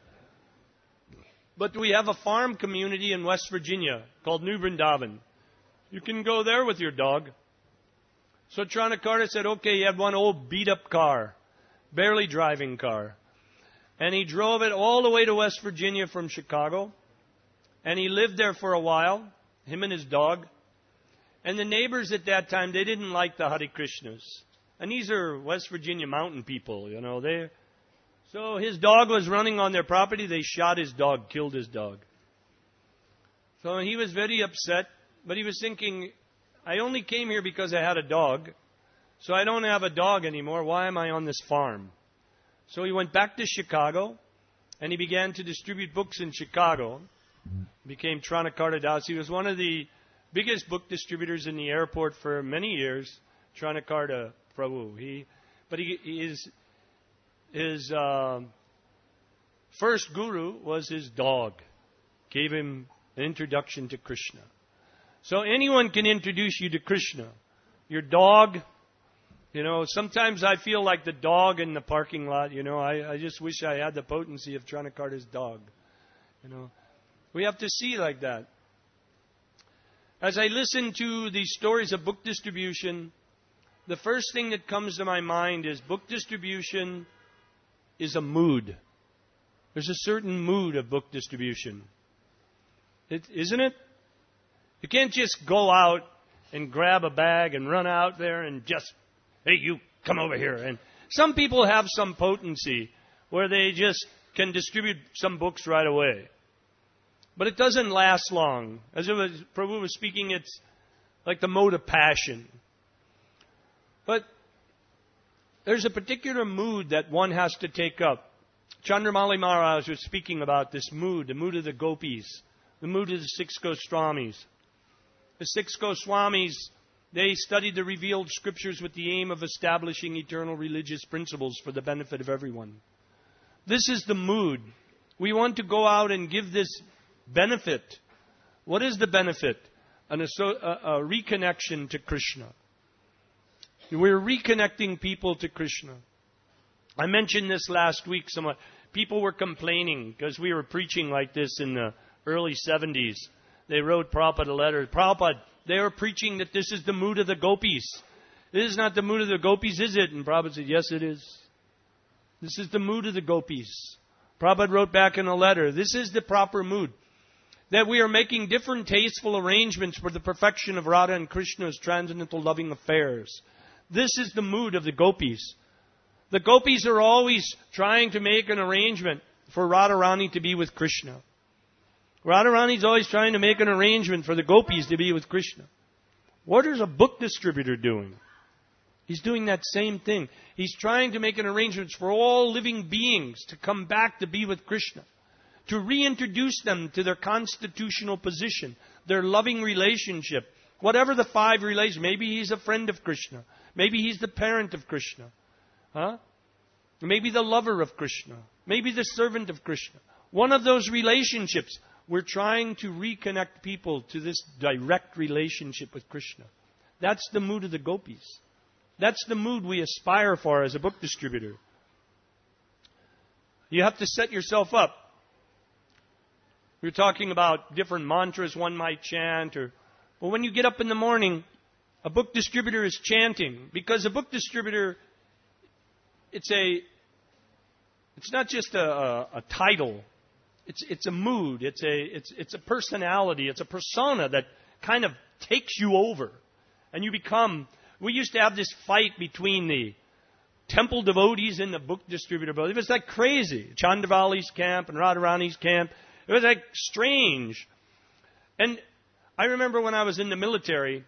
But we have a farm community in West Virginia called New Vrindavan. You can go there with your dog. So Tranakarta said, okay, he had one old beat-up car, barely driving car. And he drove it all the way to West Virginia from Chicago. And he lived there for a while, him and his dog. And the neighbors at that time, they didn't like the Hare Krishnas. And these are West Virginia mountain people, you know, they... So his dog was running on their property. They shot his dog, killed his dog. So he was very upset. But he was thinking, I only came here because I had a dog. So I don't have a dog anymore. Why am I on this farm? So he went back to Chicago. And he began to distribute books in Chicago. Became Tranakarta Das. He was one of the biggest book distributors in the airport for many years. Tranakarta Prabhu. He, but he, he is... His uh, first guru was his dog. Gave him an introduction to Krishna. So anyone can introduce you to Krishna. Your dog, you know, sometimes I feel like the dog in the parking lot, you know. I, I just wish I had the potency of Tranakarta's dog. You know, we have to see like that. As I listen to these stories of book distribution, the first thing that comes to my mind is book distribution is a mood. There's a certain mood of book distribution. It, isn't it? You can't just go out and grab a bag and run out there and just, hey, you come over here. And some people have some potency where they just can distribute some books right away. But it doesn't last long. As it was, Prabhu was speaking, it's like the mode of passion. But there's a particular mood that one has to take up. Chandramali Maharaj was speaking about this mood, the mood of the gopis, the mood of the six Goswamis. The six Goswamis, they studied the revealed scriptures with the aim of establishing eternal religious principles for the benefit of everyone. This is the mood. We want to go out and give this benefit. What is the benefit? An, a, a reconnection to Krishna. We're reconnecting people to Krishna. I mentioned this last week somewhat. People were complaining because we were preaching like this in the early seventies. They wrote Prabhupada a letter. Prabhupada, they were preaching that this is the mood of the gopis. This is not the mood of the gopis, is it? And Prabhupada said, yes, it is. This is the mood of the gopis. Prabhupada wrote back in a letter, this is the proper mood. That we are making different tasteful arrangements for the perfection of Radha and Krishna's transcendental loving affairs. This is the mood of the gopis. The gopis are always trying to make an arrangement for Radharani to be with Krishna. Radharani's always trying to make an arrangement for the gopis to be with Krishna. What is a book distributor doing? He's doing that same thing. He's trying to make an arrangement for all living beings to come back to be with Krishna, to reintroduce them to their constitutional position, their loving relationship. Whatever the five relations, maybe he's a friend of Krishna. Maybe he's the parent of Krishna. Huh? Maybe the lover of Krishna. Maybe the servant of Krishna. One of those relationships, we're trying to reconnect people to this direct relationship with Krishna. That's the mood of the gopis. That's the mood we aspire for as a book distributor. You have to set yourself up. We're talking about different mantras one might chant. Or, but when you get up in the morning, a book distributor is chanting. Because a book distributor, it's a, it's not just a, a, a title. It's it's a mood. It's a it's it's a personality. It's a persona that kind of takes you over, and you become. We used to have this fight between the temple devotees and the book distributor. It was like crazy. Chandravali's camp and Radharani's camp. It was like strange. And I remember when I was in the military,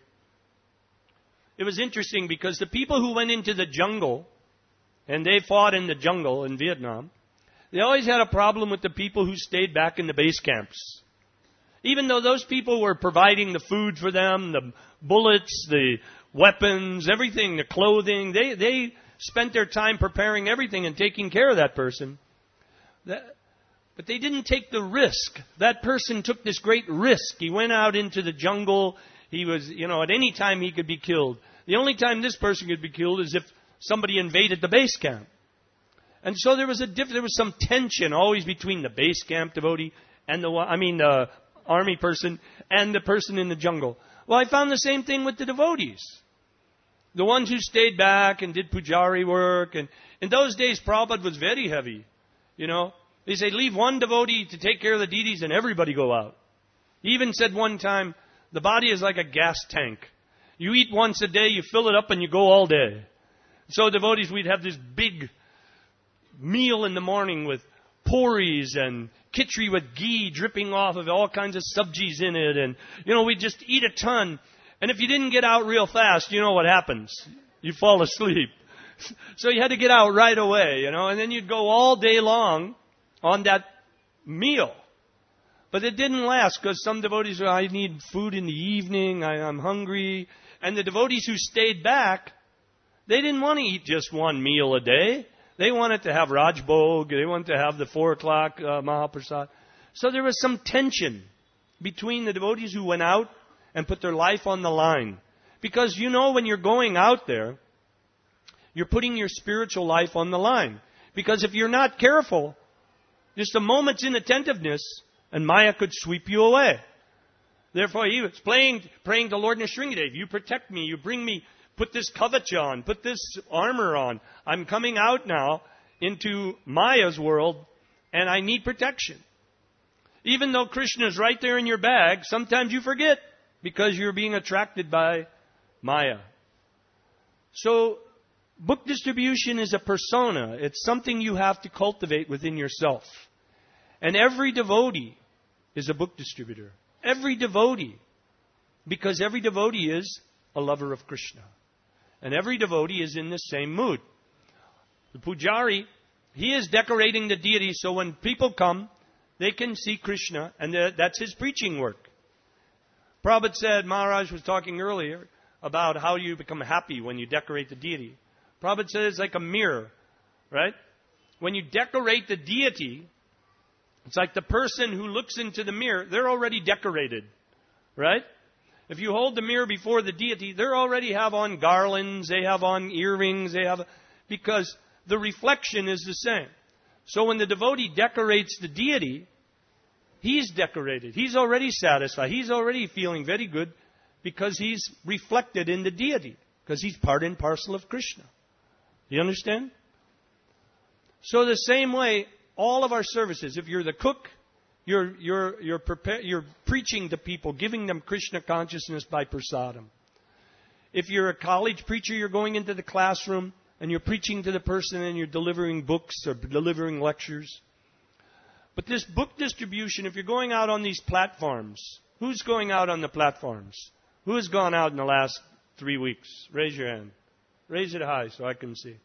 it was interesting because the people who went into the jungle, and they fought in the jungle in Vietnam, they always had a problem with the people who stayed back in the base camps. Even though those people were providing the food for them, the bullets, the weapons, everything, the clothing, they, they spent their time preparing everything and taking care of that person. That, but they didn't take the risk. That person took this great risk. He went out into the jungle. He was, you know, at any time he could be killed. The only time this person could be killed is if somebody invaded the base camp. And so there was a diff- there was some tension always between the base camp devotee and the I mean the army person and the person in the jungle. Well, I found the same thing with the devotees. The ones who stayed back and did pujari work. And in those days, Prabhupada was very heavy. You know, they say, leave one devotee to take care of the deities and everybody go out. He even said one time, the body is like a gas tank. You eat once a day, you fill it up, and you go all day. So devotees, we'd have this big meal in the morning with puris and khichdi with ghee dripping off of all kinds of sabjis in it. And, you know, we'd just eat a ton. And if you didn't get out real fast, you know what happens. You fall asleep. So you had to get out right away, you know. And then you'd go all day long on that meal. But it didn't last because some devotees said, I need food in the evening. I, I'm hungry. And the devotees who stayed back, they didn't want to eat just one meal a day. They wanted to have Rajbhog. They wanted to have the four o'clock uh, Mahaprasad. So there was some tension between the devotees who went out and put their life on the line. Because you know when you're going out there, you're putting your spiritual life on the line. Because if you're not careful, just a moment's inattentiveness and Maya could sweep you away. Therefore, he was playing, praying to Lord Nrsingadev, you protect me, you bring me, put this kavach on, put this armor on. I'm coming out now into Maya's world and I need protection. Even though Krishna is right there in your bag, sometimes you forget because you're being attracted by Maya. So, book distribution is a persona. It's something you have to cultivate within yourself. And every devotee is a book distributor. Every devotee. Because every devotee is a lover of Krishna. And every devotee is in the same mood. The pujari, he is decorating the deity so when people come, they can see Krishna, and that's his preaching work. Prabhupada said, Maharaj was talking earlier about how you become happy when you decorate the deity. Prabhupada said it's like a mirror, right? When you decorate the deity, it's like the person who looks into the mirror, they're already decorated, right? If you hold the mirror before the deity, they already have on garlands, they have on earrings, they have, because the reflection is the same. So when the devotee decorates the deity, he's decorated. He's already satisfied. He's already feeling very good because he's reflected in the deity. Because he's part and parcel of Krishna. Do you understand? So the same way, all of our services, if you're the cook, you're, you're, you're, prepare, you're preaching to people, giving them Krishna consciousness by prasadam. If you're a college preacher, you're going into the classroom and you're preaching to the person and you're delivering books or delivering lectures. But this book distribution, if you're going out on these platforms, who's going out on the platforms? Who has gone out in the last three weeks? Raise your hand. Raise it high so I can see.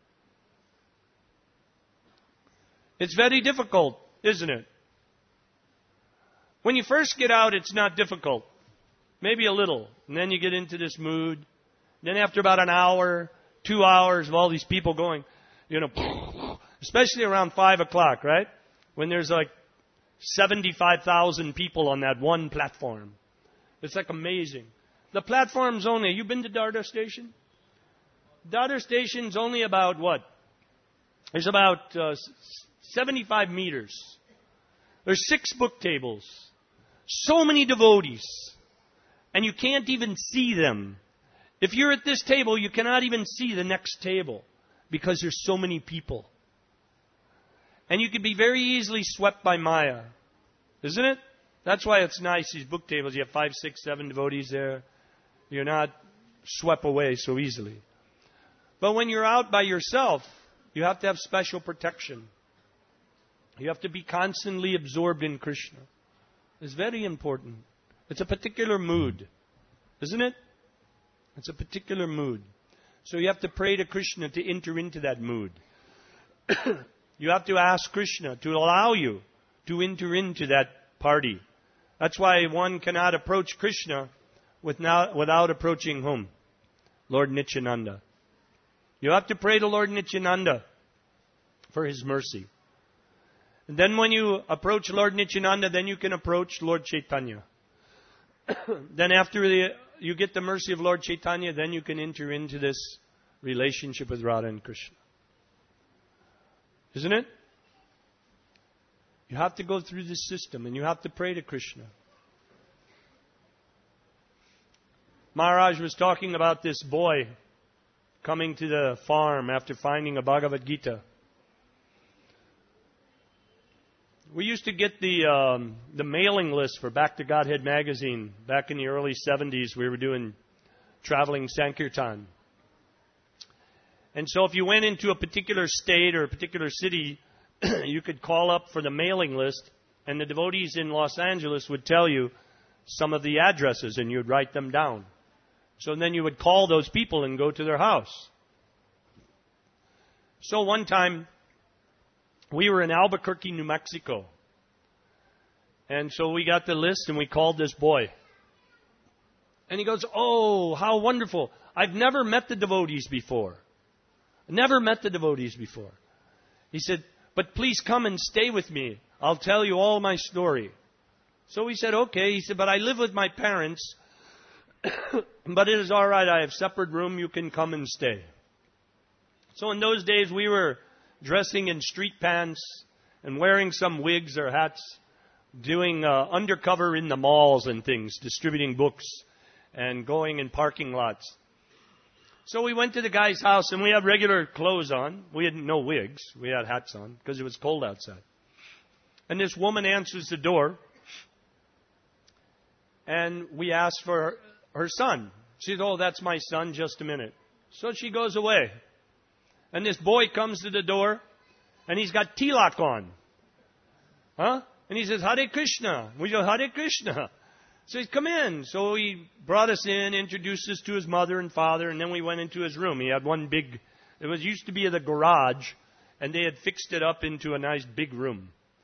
It's very difficult, isn't it? When you first get out, it's not difficult. Maybe a little. And then you get into this mood. Then after about an hour, two hours of all these people going, you know, especially around five o'clock, right? When there's like seventy-five thousand people on that one platform. It's like amazing. The platform's only, you've been to Dharda Station? Dharda Station's only about what? There's about uh, seventy-five meters. There's six book tables. So many devotees. And you can't even see them. If you're at this table, you cannot even see the next table because there's so many people. And you could be very easily swept by Maya. Isn't it? That's why it's nice, these book tables. You have five, six, seven devotees there. You're not swept away so easily. But when you're out by yourself, you have to have special protection. You have to be constantly absorbed in Krishna. It's very important. It's a particular mood. Isn't it? It's a particular mood. So you have to pray to Krishna to enter into that mood. You have to ask Krishna to allow you to enter into that party. That's why one cannot approach Krishna without, without approaching whom? Lord Nityananda. You have to pray to Lord Nityananda for His mercy. And then when you approach Lord Nityananda, then you can approach Lord Chaitanya. Then after the, you get the mercy of Lord Chaitanya, then you can enter into this relationship with Radha and Krishna. Isn't it? You have to go through this system and you have to pray to Krishna. Maharaj was talking about this boy coming to the farm after finding a Bhagavad Gita. We used to get the um, the mailing list for Back to Godhead magazine. Back in the early seventies, we were doing traveling Sankirtan. And so if you went into a particular state or a particular city, you could call up for the mailing list, and the devotees in Los Angeles would tell you some of the addresses, and you'd write them down. So then you would call those people and go to their house. So one time, we were in Albuquerque, New Mexico. And so we got the list and we called this boy. And he goes, "Oh, how wonderful. I've never met the devotees before. Never met the devotees before." He said, "But please come and stay with me. I'll tell you all my story." So we said, "Okay." He said, "But I live with my parents. But it is all right. I have separate room. You can come and stay." So in those days, we were dressing in street pants and wearing some wigs or hats, doing uh, undercover in the malls and things, distributing books and going in parking lots. So we went to the guy's house and we had regular clothes on. We had no wigs. We had hats on because it was cold outside. And this woman answers the door and we asked for her, her son. She said, "Oh, that's my son, just a minute." So she goes away. And this boy comes to the door, and he's got tilak on. Huh? And he says, "Hare Krishna." We go, "Hare Krishna." So he says, "Come in." So he brought us in, introduced us to his mother and father, and then we went into his room. He had one big, it was used to be the garage, and they had fixed it up into a nice big room.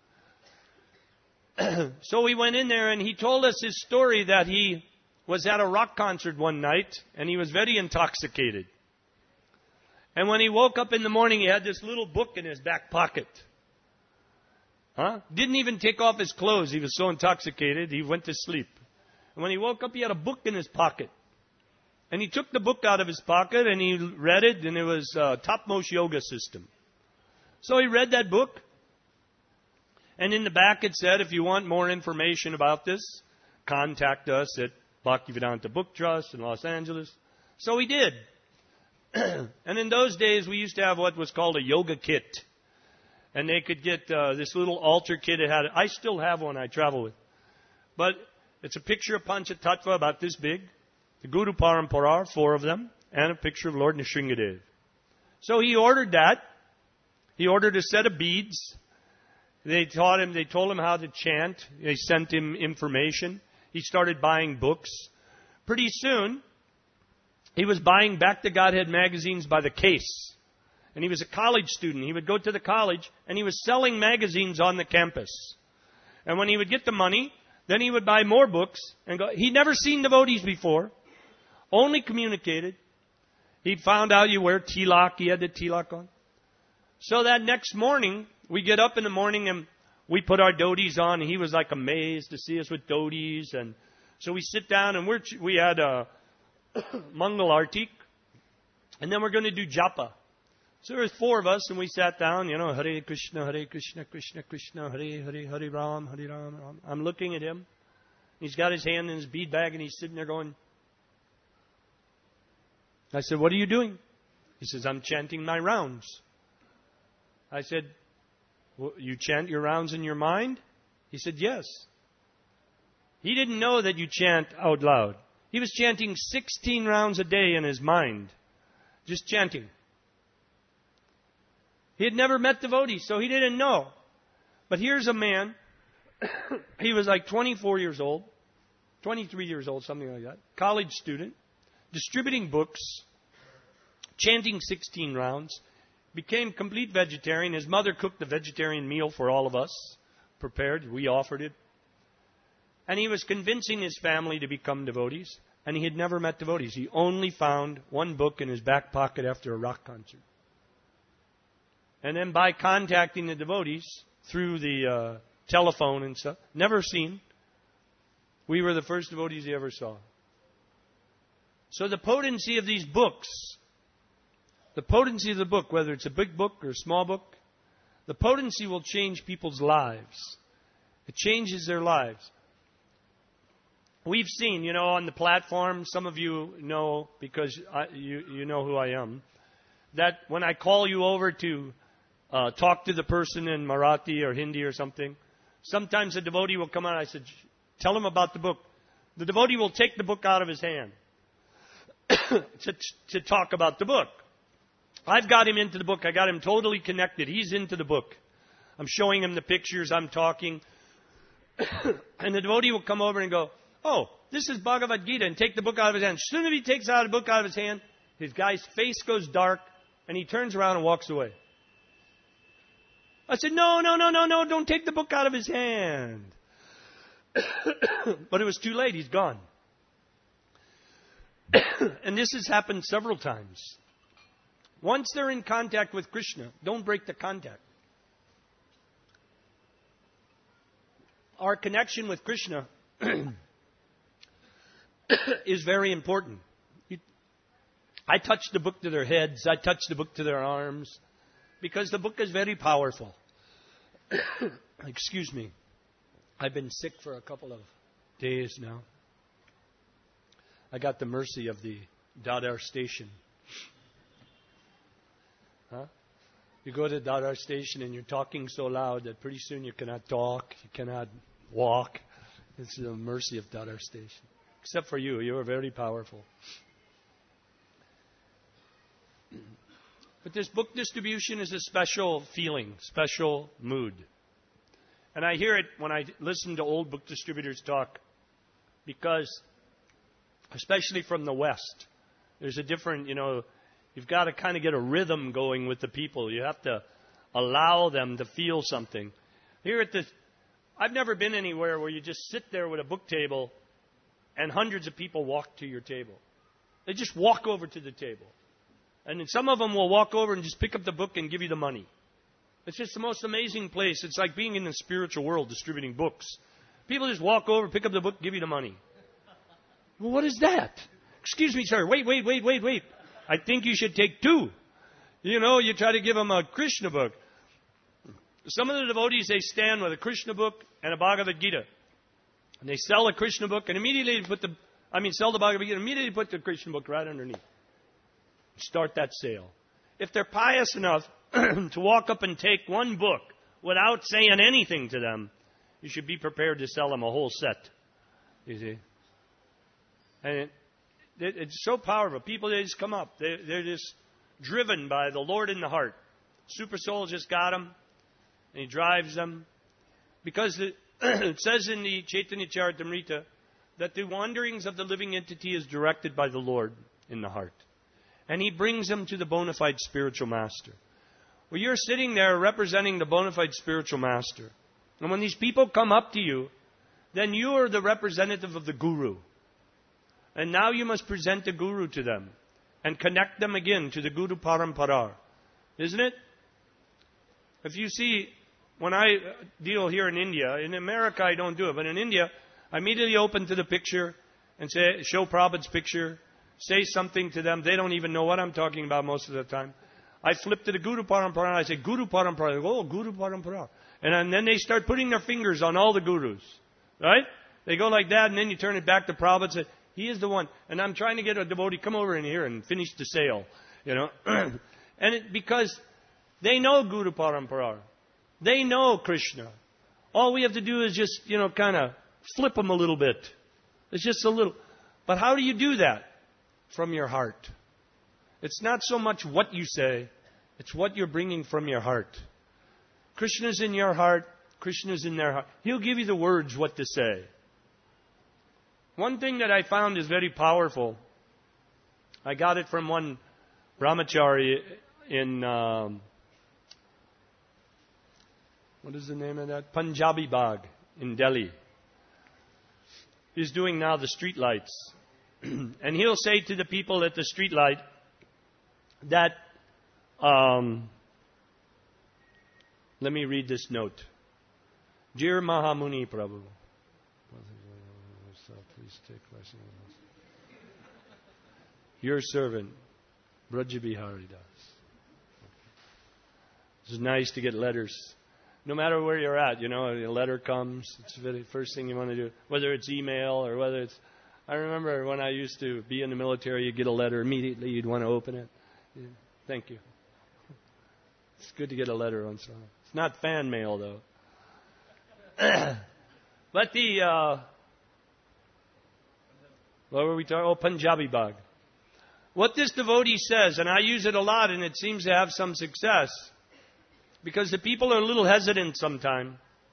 So we went in there, and he told us his story that he was at a rock concert one night, and he was very intoxicated. And when he woke up in the morning, he had this little book in his back pocket. Huh? Didn't even take off his clothes. He was so intoxicated, he went to sleep. And when he woke up, he had a book in his pocket. And he took the book out of his pocket and he read it, and it was uh, Topmost Yoga System. So he read that book. And in the back it said, if you want more information about this, contact us at Bhaktivedanta Book Trust in Los Angeles. So he did. And in those days, we used to have what was called a yoga kit. And they could get uh, this little altar kit. It had, I still have one I travel with. But it's a picture of Panchatattva about this big, the Guru Parampara, four of them, and a picture of Lord Nrsingadev. So he ordered that. He ordered a set of beads. They taught him, they told him how to chant. They sent him information. He started buying books. Pretty soon, he was buying Back to Godhead magazines by the case. And he was a college student. He would go to the college, and he was selling magazines on the campus. And when he would get the money, then he would buy more books. And go. He'd never seen devotees before, only communicated. He found out you wear tilak. He had the tilak on. So that next morning, we get up in the morning and we put our dhotis on. And he was like amazed to see us with dhotis. And so we sit down and we're, we had a Mangal Artik. And then we're going to do japa. So there was four of us and we sat down, you know, Hare Krishna, Hare Krishna, Krishna Krishna, Hare Hare, Hare Ram, Hare Ram, Ram. I'm looking at him. He's got his hand in his bead bag and he's sitting there going. I said, what are you doing? He says, I'm chanting my rounds. I said, well, you chant your rounds in your mind? He said, yes. He didn't know that you chant out loud. He was chanting sixteen rounds a day in his mind. Just chanting. He had never met devotees, so he didn't know. But here's a man. He was like twenty-four years old, twenty-three years old, something like that. College student, distributing books, chanting sixteen rounds, became complete vegetarian. His mother cooked the vegetarian meal for all of us, prepared. We offered it. And he was convincing his family to become devotees. And he had never met devotees. He only found one book in his back pocket after a rock concert. And then by contacting the devotees through the uh, telephone and stuff, never seen, we were the first devotees he ever saw. So the potency of these books, the potency of the book, whether it's a big book or a small book, the potency will change people's lives. It changes their lives. We've seen, you know, on the platform, some of you know, because I, you, you know who I am, that when I call you over to uh, talk to the person in Marathi or Hindi or something, sometimes a devotee will come out and I said, tell him about the book. The devotee will take the book out of his hand to, to talk about the book. I've got him into the book. I got him totally connected. He's into the book. I'm showing him the pictures. I'm talking. And the devotee will come over and go, oh, this is Bhagavad Gita, and take the book out of his hand. As soon as he takes out the book out of his hand, his guy's face goes dark, and he turns around and walks away. I said, no, no, no, no, no, don't take the book out of his hand. But it was too late. He's gone. And this has happened several times. Once they're in contact with Krishna, don't break the contact. Our connection with Krishna is very important. I touch the book to their heads. I touch the book to their arms. Because the book is very powerful. Excuse me. I've been sick for a couple of days now. I got the mercy of the Dadar station. Huh? You go to Dadar station and you're talking so loud that pretty soon you cannot talk, you cannot walk. It's the mercy of Dadar station. Except for you, you are very powerful. But this book distribution is a special feeling, special mood. And I hear it when I listen to old book distributors talk, because, especially from the West, there's a different, you know, you've got to kind of get a rhythm going with the people. You have to allow them to feel something. Here at this, I've never been anywhere where you just sit there with a book table and hundreds of people walk to your table. They just walk over to the table. And then some of them will walk over and just pick up the book and give you the money. It's just the most amazing place. It's like being in the spiritual world distributing books. People just walk over, pick up the book, give you the money. Well, what is that? Excuse me, sir. Wait, wait, wait, wait, wait. I think you should take two. You know, you try to give them a Krishna book. Some of the devotees, they stand with a Krishna book and a Bhagavad Gita. And they sell a Krishna book and immediately put the, I mean, sell the Bhagavad Gita and immediately put the Krishna book right underneath. Start that sale. If they're pious enough to walk up and take one book without saying anything to them, you should be prepared to sell them a whole set. You see? And it, it, it's so powerful. People, they just come up. They, they're just driven by the Lord in the heart. Super Soul just got them, and he drives them. Because it, it says in the Chaitanya Charitamrita that the wanderings of the living entity is directed by the Lord in the heart. And He brings them to the bona fide spiritual master. Well, you're sitting there representing the bona fide spiritual master. And when these people come up to you, then you are the representative of the Guru. And now you must present the Guru to them and connect them again to the Guru Parampara. Isn't it? If you see, when I deal here in India, in America I don't do it, but in India, I immediately open to the picture and say, show Prabhupada's picture, say something to them. They don't even know what I'm talking about most of the time. I flip to the Guru Parampara and I say, Guru Parampara. They go, oh, Guru Parampara. And, and then they start putting their fingers on all the Gurus. Right? They go like that, and then you turn it back to Prabhupada and say, he is the one. And I'm trying to get a devotee, come over in here and finish the sale. You know? And it, because they know Guru Parampara. They know Krishna. All we have to do is just, you know, kind of flip them a little bit. It's just a little. But how do you do that? From your heart. It's not so much what you say. It's what you're bringing from your heart. Krishna's in your heart. Krishna's in their heart. He'll give you the words what to say. One thing that I found is very powerful. I got it from one brahmachari in... Um, What is the name of that? Punjabi Bagh in Delhi. He's doing now the street lights. And he'll say to the people at the street light that, um, let me read this note. Dear Mahamuni Prabhu, please take lesson of us. Your servant, Brajabihari Das. It's nice to get letters. No matter where you're at, you know, a letter comes, it's the first thing you want to do, whether it's email or whether it's... I remember when I used to be in the military, you'd get a letter immediately, you'd want to open it. Yeah, thank you. It's good to get a letter once in a while. It's not fan mail, though. But the... Uh, what were we talking? Oh, Punjabi Bagh. What this devotee says, and I use it a lot, and it seems to have some success... Because the people are a little hesitant sometimes.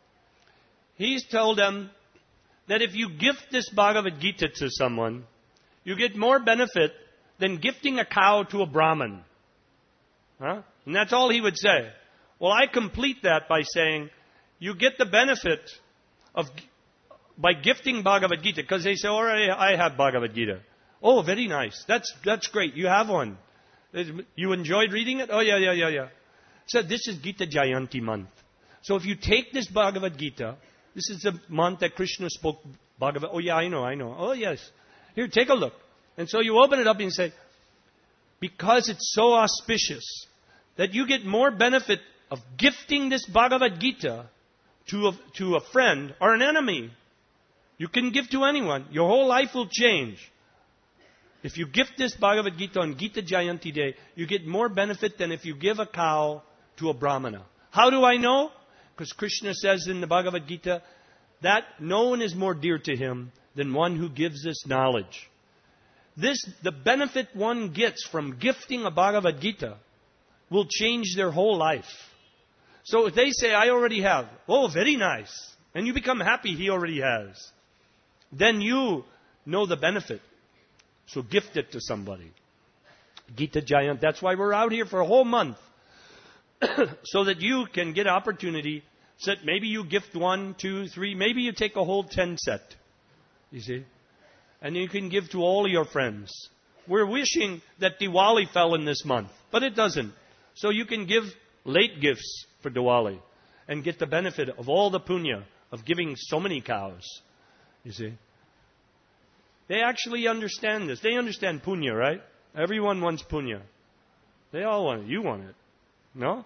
He's told them that if you gift this Bhagavad Gita to someone, you get more benefit than gifting a cow to a Brahmin. Huh? And that's all he would say. Well, I complete that by saying, you get the benefit of by gifting Bhagavad Gita. Because they say, all right, I have Bhagavad Gita. Oh, very nice. That's, that's great. You have one. You enjoyed reading it? Oh, yeah, yeah, yeah, yeah. So this is Gita Jayanti month. So if you take this Bhagavad Gita, this is the month that Krishna spoke Bhagavad. Oh yeah, I know, I know. Oh yes. Here, take a look. And so you open it up and you say, because it's so auspicious that you get more benefit of gifting this Bhagavad Gita to a, to a friend or an enemy. You can give to anyone. Your whole life will change. If you gift this Bhagavad Gita on Gita Jayanti Day, you get more benefit than if you give a cow to a Brahmana. How do I know? Because Krishna says in the Bhagavad Gita that no one is more dear to him than one who gives this knowledge. This, the benefit one gets from gifting a Bhagavad Gita will change their whole life. So if they say, I already have, oh, very nice, and you become happy he already has, then you know the benefit. So gift it to somebody. Gita Jayant. That's why we're out here for a whole month. So that you can get opportunity. So that maybe you gift one, two, three. Maybe you take a whole ten set. You see? And you can give to all your friends. We're wishing that Diwali fell in this month. But it doesn't. So you can give late gifts for Diwali. And get the benefit of all the punya of giving so many cows. You see? They actually understand this. They understand punya, right? Everyone wants punya. They all want it. You want it. No?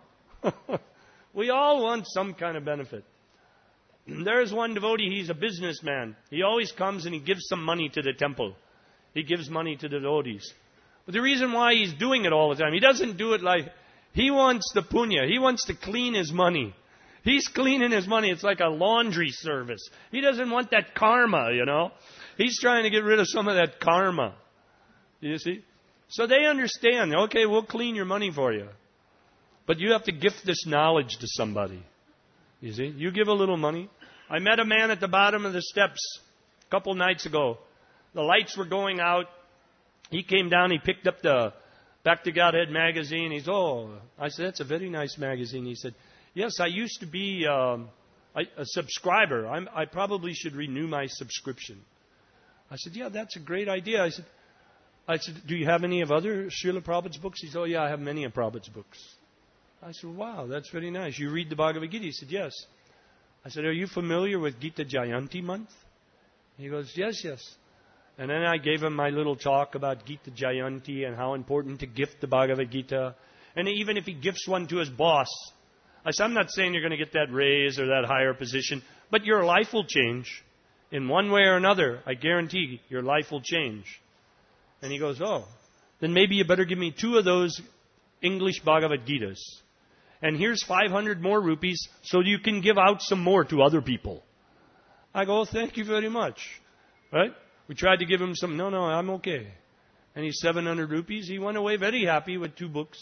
We all want some kind of benefit. There's one devotee, he's a businessman. He always comes and he gives some money to the temple. He gives money to the devotees. But the reason why he's doing it all the time, he doesn't do it like... He wants the punya. He wants to clean his money. He's cleaning his money. It's like a laundry service. He doesn't want that karma, you know. He's trying to get rid of some of that karma. You see? So they understand. Okay, we'll clean your money for you. But you have to gift this knowledge to somebody. You see? You give a little money. I met a man at the bottom of the steps a couple nights ago. The lights were going out. He came down, he picked up the Back to Godhead magazine. He's, oh, I said, that's a very nice magazine. He said, yes, I used to be um, a, a subscriber. I'm, I probably should renew my subscription. I said, yeah, that's a great idea. I said, I said, do you have any of other Srila Prabhupada's books? He said, oh, yeah, I have many of Prabhupada's books. I said, wow, that's very nice. You read the Bhagavad Gita? He said, yes. I said, are you familiar with Gita Jayanti month? He goes, yes, yes. And then I gave him my little talk about Gita Jayanti and how important to gift the Bhagavad Gita. And even if he gifts one to his boss, I said, I'm not saying you're going to get that raise or that higher position, but your life will change. In one way or another, I guarantee your life will change. And he goes, oh, then maybe you better give me two of those English Bhagavad Gitas. And here's five hundred more rupees so you can give out some more to other people. I go, oh, thank you very much. Right? We tried to give him some. No, no, I'm okay. And he's seven hundred rupees. He went away very happy with two books.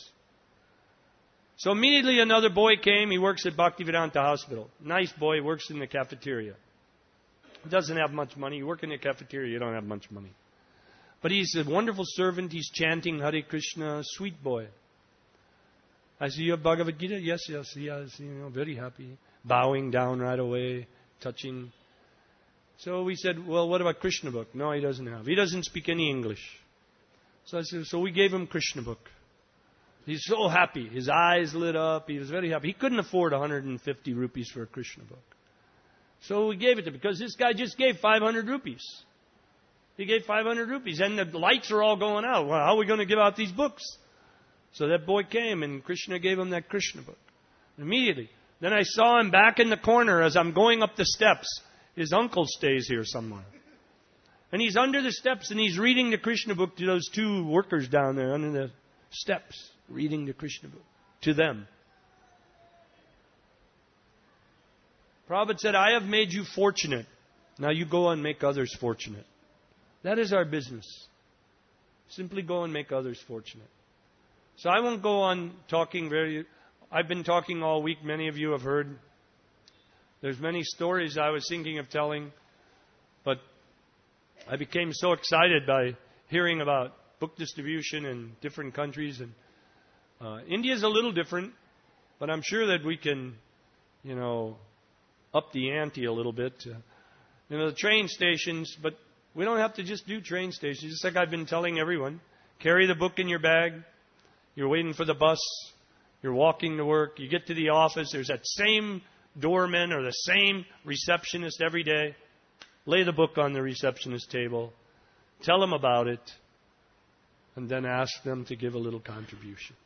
So immediately another boy came. He works at Bhaktivedanta Hospital. Nice boy, works in the cafeteria. Doesn't have much money. You work in the cafeteria, you don't have much money. But he's a wonderful servant. He's chanting Hare Krishna. Sweet boy. I said, you have Bhagavad Gita? Yes, yes, yes. You know, very happy. Bowing down right away. Touching. So we said, well, what about Krishna book? No, he doesn't have. He doesn't speak any English. So I said, so we gave him Krishna book. He's so happy. His eyes lit up. He was very happy. He couldn't afford one hundred fifty rupees for a Krishna book. So we gave it to him because this guy just gave five hundred rupees. He gave five hundred rupees. And the lights are all going out. Well, how are we going to give out these books? So that boy came and Krishna gave him that Krishna book. Immediately. Then I saw him back in the corner as I'm going up the steps. His uncle stays here somewhere. And he's under the steps and he's reading the Krishna book to those two workers down there under the steps. Reading the Krishna book to them. Prabhupada said, I have made you fortunate. Now you go and make others fortunate. That is our business. Simply go and make others fortunate. So I won't go on talking very... I've been talking all week. Many of you have heard. There's many stories I was thinking of telling. But I became so excited by hearing about book distribution in different countries. And uh, India's a little different. But I'm sure that we can, you know, up the ante a little bit. Uh, you know, the train stations. But we don't have to just do train stations. Just like I've been telling everyone. Carry the book in your bag. You're waiting for the bus. You're walking to work. You get to the office. There's that same doorman or the same receptionist every day. Lay the book on the receptionist table. Tell them about it. And then ask them to give a little contribution.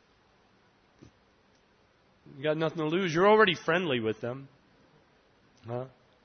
You got nothing to lose. You're already friendly with them. Huh?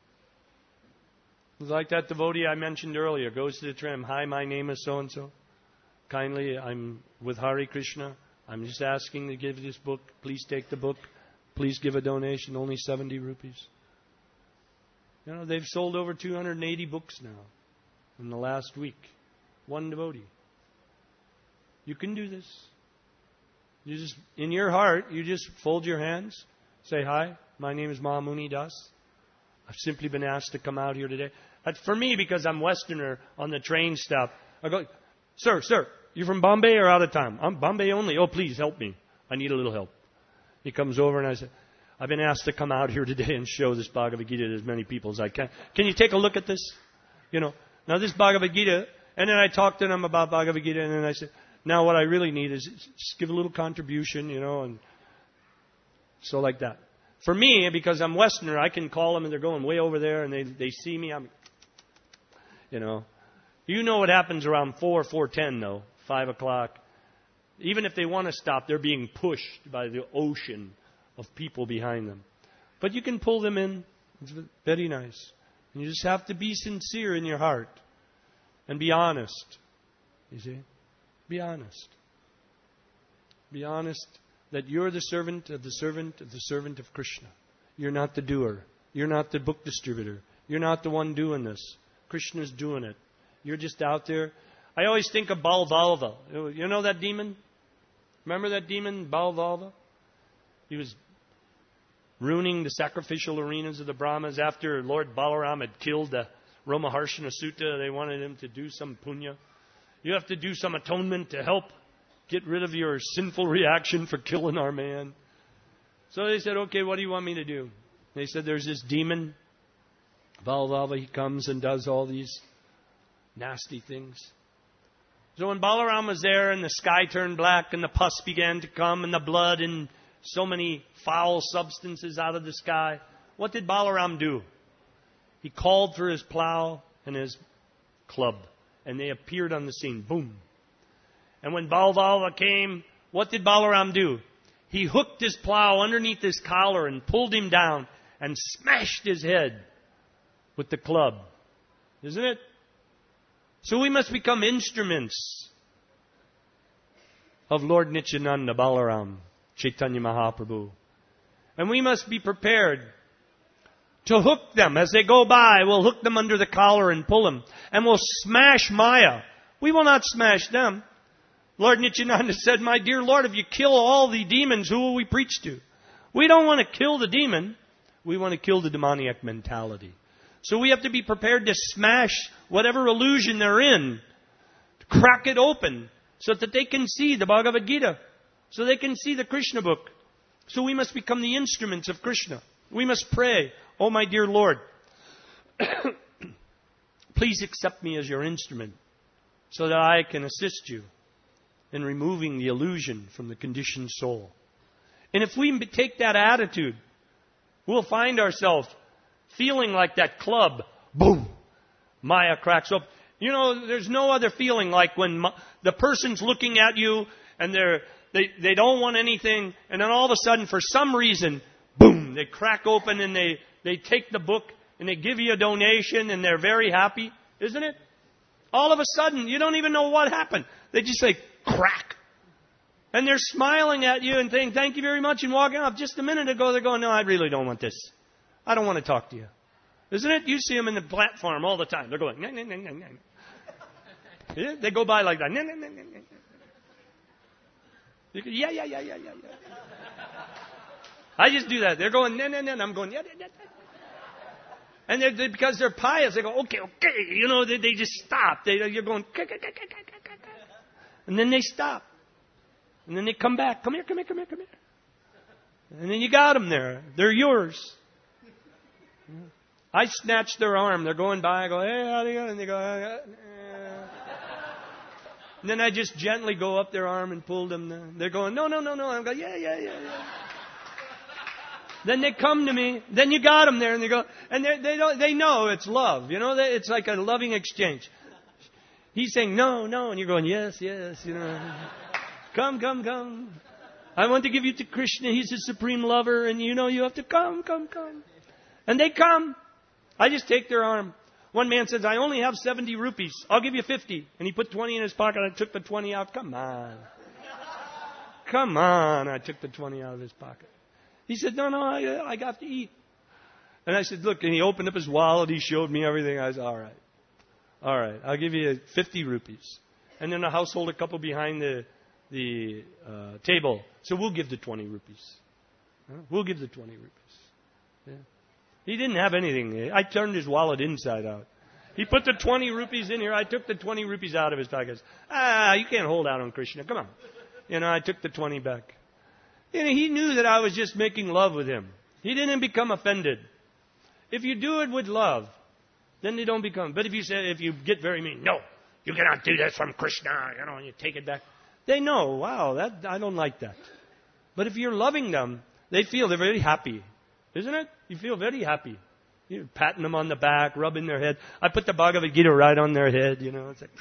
It's like that devotee I mentioned earlier. Goes to the tram. Hi, my name is so-and-so. Kindly, I'm with Hare Krishna. I'm just asking to give this book. Please take the book. Please give a donation. Only seventy rupees. You know, they've sold over two hundred eighty books now in the last week. One devotee. You can do this. You just, in your heart, you just fold your hands. Say, hi, my name is Mahamuni Das. I've simply been asked to come out here today. But for me, because I'm Westerner on the train stop, I go, sir, sir, you from Bombay or out of town? I'm Bombay only. Oh, please help me. I need a little help. He comes over and I say, I've been asked to come out here today and show this Bhagavad Gita to as many people as I can. Can you take a look at this? You know, now this Bhagavad Gita, and then I talk to them about Bhagavad Gita, and then I say, now what I really need is just give a little contribution, you know, and so like that. For me, because I'm Westerner, I can call them and they're going way over there and they, they see me. I'm, you know. You know what happens around four, four ten though, five o'clock. Even if they want to stop, they're being pushed by the ocean of people behind them. But you can pull them in. It's very nice. And you just have to be sincere in your heart and be honest. You see? Be honest. Be honest that you're the servant of the servant of the servant of Krishna. You're not the doer. You're not the book distributor. You're not the one doing this. Krishna's doing it. You're just out there. I always think of Balvalva. You know that demon? Remember that demon, Balvalva? He was ruining the sacrificial arenas of the Brahmas after Lord Balaram had killed the Romaharshana Sutta. They wanted him to do some punya. You have to do some atonement to help get rid of your sinful reaction for killing our man. So they said, okay, what do you want me to do? They said, there's this demon, Balalava. He comes and does all these nasty things. So when Balaram was there and the sky turned black and the pus began to come and the blood and so many foul substances out of the sky, what did Balaram do? He called for his plow and his club, and they appeared on the scene. Boom. And when Balalava came, what did Balaram do? He hooked his plow underneath his collar and pulled him down and smashed his head with the club. Isn't it? So we must become instruments of Lord Nityananda, Balaram, Chaitanya Mahaprabhu. And we must be prepared to hook them as they go by. We'll hook them under the collar and pull them. And we'll smash Maya. We will not smash them. Lord Nityananda said, my dear Lord, if you kill all the demons, who will we preach to? We don't want to kill the demon. We want to kill the demoniac mentality. So we have to be prepared to smash whatever illusion they're in, to crack it open, so that they can see the Bhagavad Gita, so they can see the Krishna book. So we must become the instruments of Krishna. We must pray, oh my dear Lord, please accept me as your instrument, so that I can assist you in removing the illusion from the conditioned soul. And if we take that attitude, we'll find ourselves feeling like that club. Boom! Maya cracks up. You know, there's no other feeling like when the person's looking at you and they're, they, they don't want anything, and then all of a sudden, for some reason, boom, they crack open and they, they take the book and they give you a donation and they're very happy. Isn't it? All of a sudden, you don't even know what happened. They just say, crack. And they're smiling at you and saying, thank you very much, and walking off. Just a minute ago, they're going, no, I really don't want this. I don't want to talk to you. Isn't it? You see them in the platform all the time. They're going, nah, nah, nah, nah, nah. Yeah, they go by like that. Nah, nah, nah, nah, nah. You go, yeah, yeah, yeah, yeah, yeah, yeah. I just do that. They're going, nah, nah, nah, and I'm going, yeah, yeah, yeah. And they're, they, because they're pious, they go, okay, okay. You know, they, they just stop. They, you're going, and then they stop. And then they come back. Come here, come here, come here, come here. And then you got them there. They're yours. I snatch their arm. They're going by. I go, hey, how do you go? And they go, eh. And then I just gently go up their arm and pull them. They're going, no, no, no, no. I'm going, yeah, yeah, yeah, yeah. Then they come to me. Then you got them there, and they go, and they they don't they know it's love. You know, it's like a loving exchange. He's saying no, no, and you're going, yes, yes. You know, come, come, come. I want to give you to Krishna. He's the supreme lover, and you know you have to come, come, come. And they come. I just take their arm. One man says, I only have seventy rupees. I'll give you fifty. And he put twenty in his pocket. I took the twenty out. Come on. Come on. I took the twenty out of his pocket. He said, no, no, I, I got to eat. And I said, look, and he opened up his wallet. He showed me everything. I said, all right. All right. I'll give you fifty rupees. And then a householder couple behind the, the uh, table. So we'll give the twenty rupees. Huh? We'll give the twenty rupees. Yeah. He didn't have anything. I turned his wallet inside out. He put the twenty rupees in here. I took the twenty rupees out of his pocket. Ah, you can't hold out on Krishna. Come on. You know, I took the twenty back. You know, he knew that I was just making love with him. He didn't become offended. If you do it with love, then they don't become. But if you say, if you get very mean, no, you cannot do this from Krishna, you know, and you take it back. They know, wow, that I don't like that. But if you're loving them, they feel they're very happy. Isn't it? You feel very happy. You're patting them on the back, rubbing their head. I put the Bhagavad Gita right on their head, you know. It's like,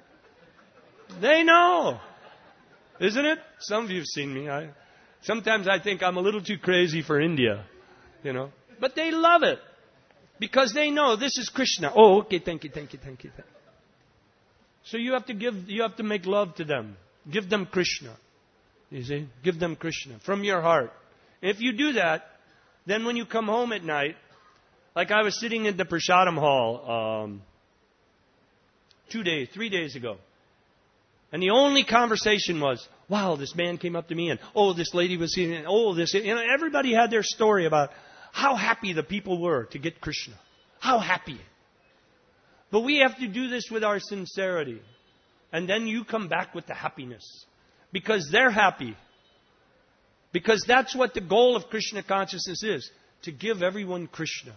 they know. Isn't it? Some of you have seen me. I, sometimes I think I'm a little too crazy for India, you know. But they love it. Because they know this is Krishna. Oh, okay, thank you, thank you, thank you. Thank you. So you have to give, you have to make love to them. Give them Krishna. You see? Give them Krishna from your heart. If you do that, then when you come home at night, like I was sitting in the Prasadam hall um, two days, three days ago. And the only conversation was, wow, this man came up to me, and oh, this lady was here, and oh, this. You know, everybody had their story about how happy the people were to get Krishna. How happy. But we have to do this with our sincerity. And then you come back with the happiness. Because they're happy. Because that's what the goal of Krishna consciousness is. To give everyone Krishna.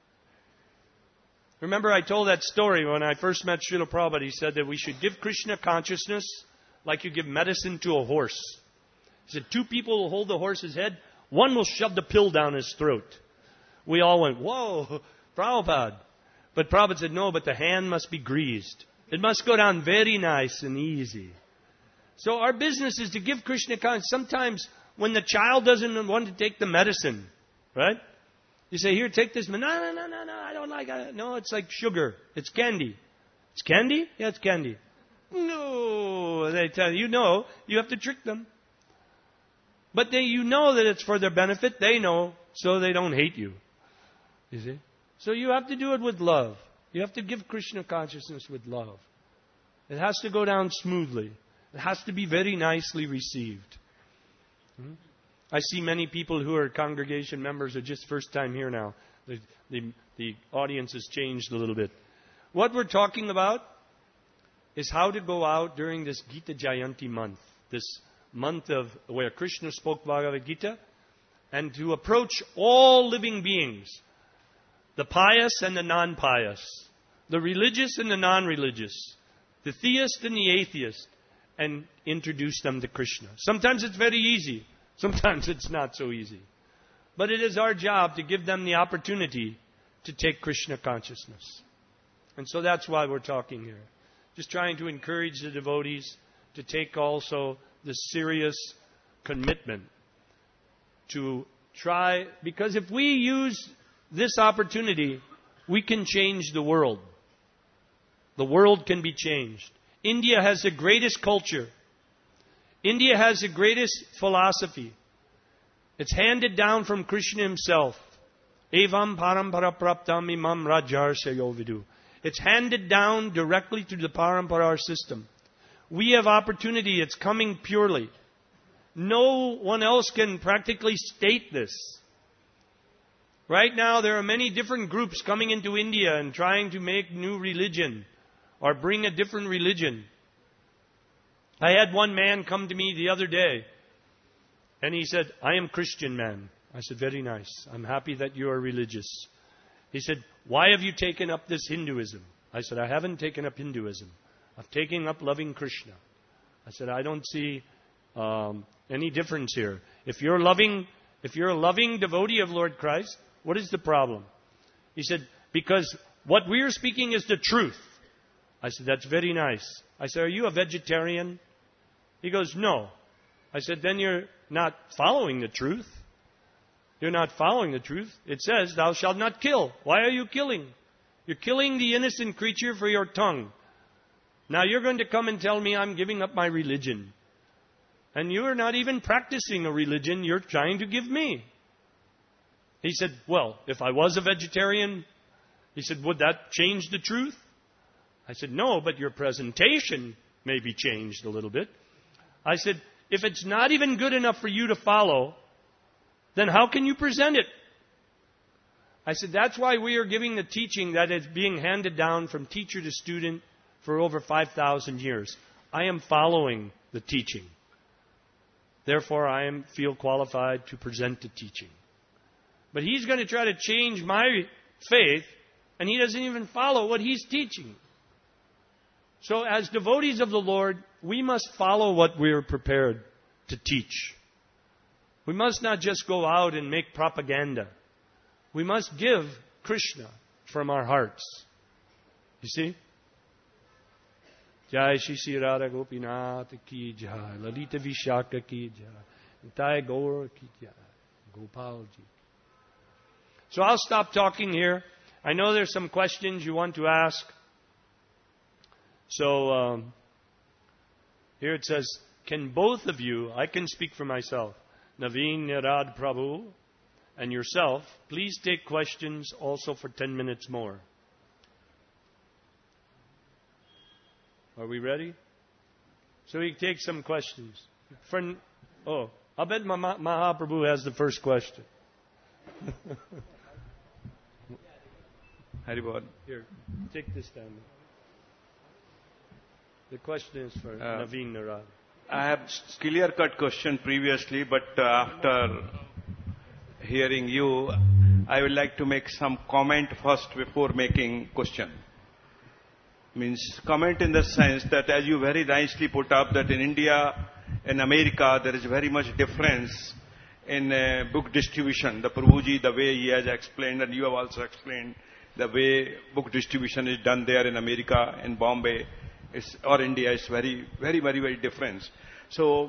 Remember I told that story when I first met Srila Prabhupada. He said that we should give Krishna consciousness like you give medicine to a horse. He said two people will hold the horse's head. One will shove the pill down his throat. We all went, whoa, Prabhupada. But Prabhupada said, no, but the hand must be greased. It must go down very nice and easy. So our business is to give Krishna consciousness. Sometimes when the child doesn't want to take the medicine, right? You say, here, take this. No, no, no, no, no, I don't like it. No, it's like sugar. It's candy. It's candy? Yeah, it's candy. No, they tell you, you know, you have to trick them. But they, you know that it's for their benefit. They know, so they don't hate you. You see? So you have to do it with love. You have to give Krishna consciousness with love. It has to go down smoothly. It has to be very nicely received. Hmm? I see many people who are congregation members are just first time here now. The, the, the audience has changed a little bit. What we're talking about is how to go out during this Gita Jayanti month. This month of where Krishna spoke Bhagavad Gita. And to approach all living beings. The pious and the non-pious. The religious and the non-religious. The theist and the atheist. And introduce them to Krishna. Sometimes it's very easy. Sometimes it's not so easy. But it is our job to give them the opportunity to take Krishna consciousness. And so that's why we're talking here. Just trying to encourage the devotees to take also the serious commitment to try. Because if we use this opportunity, we can change the world. The world can be changed. India has the greatest culture. India has the greatest philosophy. It's handed down from Krishna himself. Evam parampara praptam imam rajarshayo vidu. It's handed down directly to the parampara system. We have opportunity. It's coming purely. No one else can practically state this. Right now, there are many different groups coming into India and trying to make new religion or bring a different religion. I had one man come to me the other day and he said, I am Christian man. I said, very nice. I'm happy that you are religious. He said, why have you taken up this Hinduism? I said, I haven't taken up Hinduism. I've taken up loving Krishna. I said, I don't see um, any difference here. If you're loving, if you're a loving devotee of Lord Christ, what is the problem? He said, because what we're speaking is the truth. I said, that's very nice. I said, are you a vegetarian? He goes, no. I said, then you're not following the truth. You're not following the truth. It says, thou shalt not kill. Why are you killing? You're killing the innocent creature for your tongue. Now you're going to come and tell me I'm giving up my religion. And you're not even practicing a religion you're trying to give me. He said, well, if I was a vegetarian, he said, would that change the truth? I said, no, but your presentation may be changed a little bit. I said, if it's not even good enough for you to follow, then how can you present it? I said, that's why we are giving the teaching that is being handed down from teacher to student for over five thousand years. I am following the teaching. Therefore, I am, feel qualified to present the teaching. But he's going to try to change my faith, and he doesn't even follow what he's teaching. So as devotees of the Lord, we must follow what we're prepared to teach. We must not just go out and make propaganda. We must give Krishna from our hearts. You see? Jai Shri Sri Radha Gopinath ki jai, Lalita Vishaka ki jai, Nitai Gaur ki jai, Gopal ji. So I'll stop talking here. I know there's some questions you want to ask. So um, here it says, can both of you, I can speak for myself, Naveen, Nirad Prabhu, and yourself, please take questions also for ten minutes more. Are we ready? So we take some questions. For, oh, I bet Maha- Mahaprabhu has the first question. Haribol. Here, take this down. The question is for Uh, Naveen Narad. I have clear-cut question previously, but uh, after hearing you, I would like to make some comment first before making question. Means comment in the sense that, as you very nicely put up, that in India and America there is very much difference in uh, book distribution. The Prabhuji, the way he has explained, and you have also explained, the way book distribution is done there in America, in Bombay, is, or India, is very, very, very, very different. So,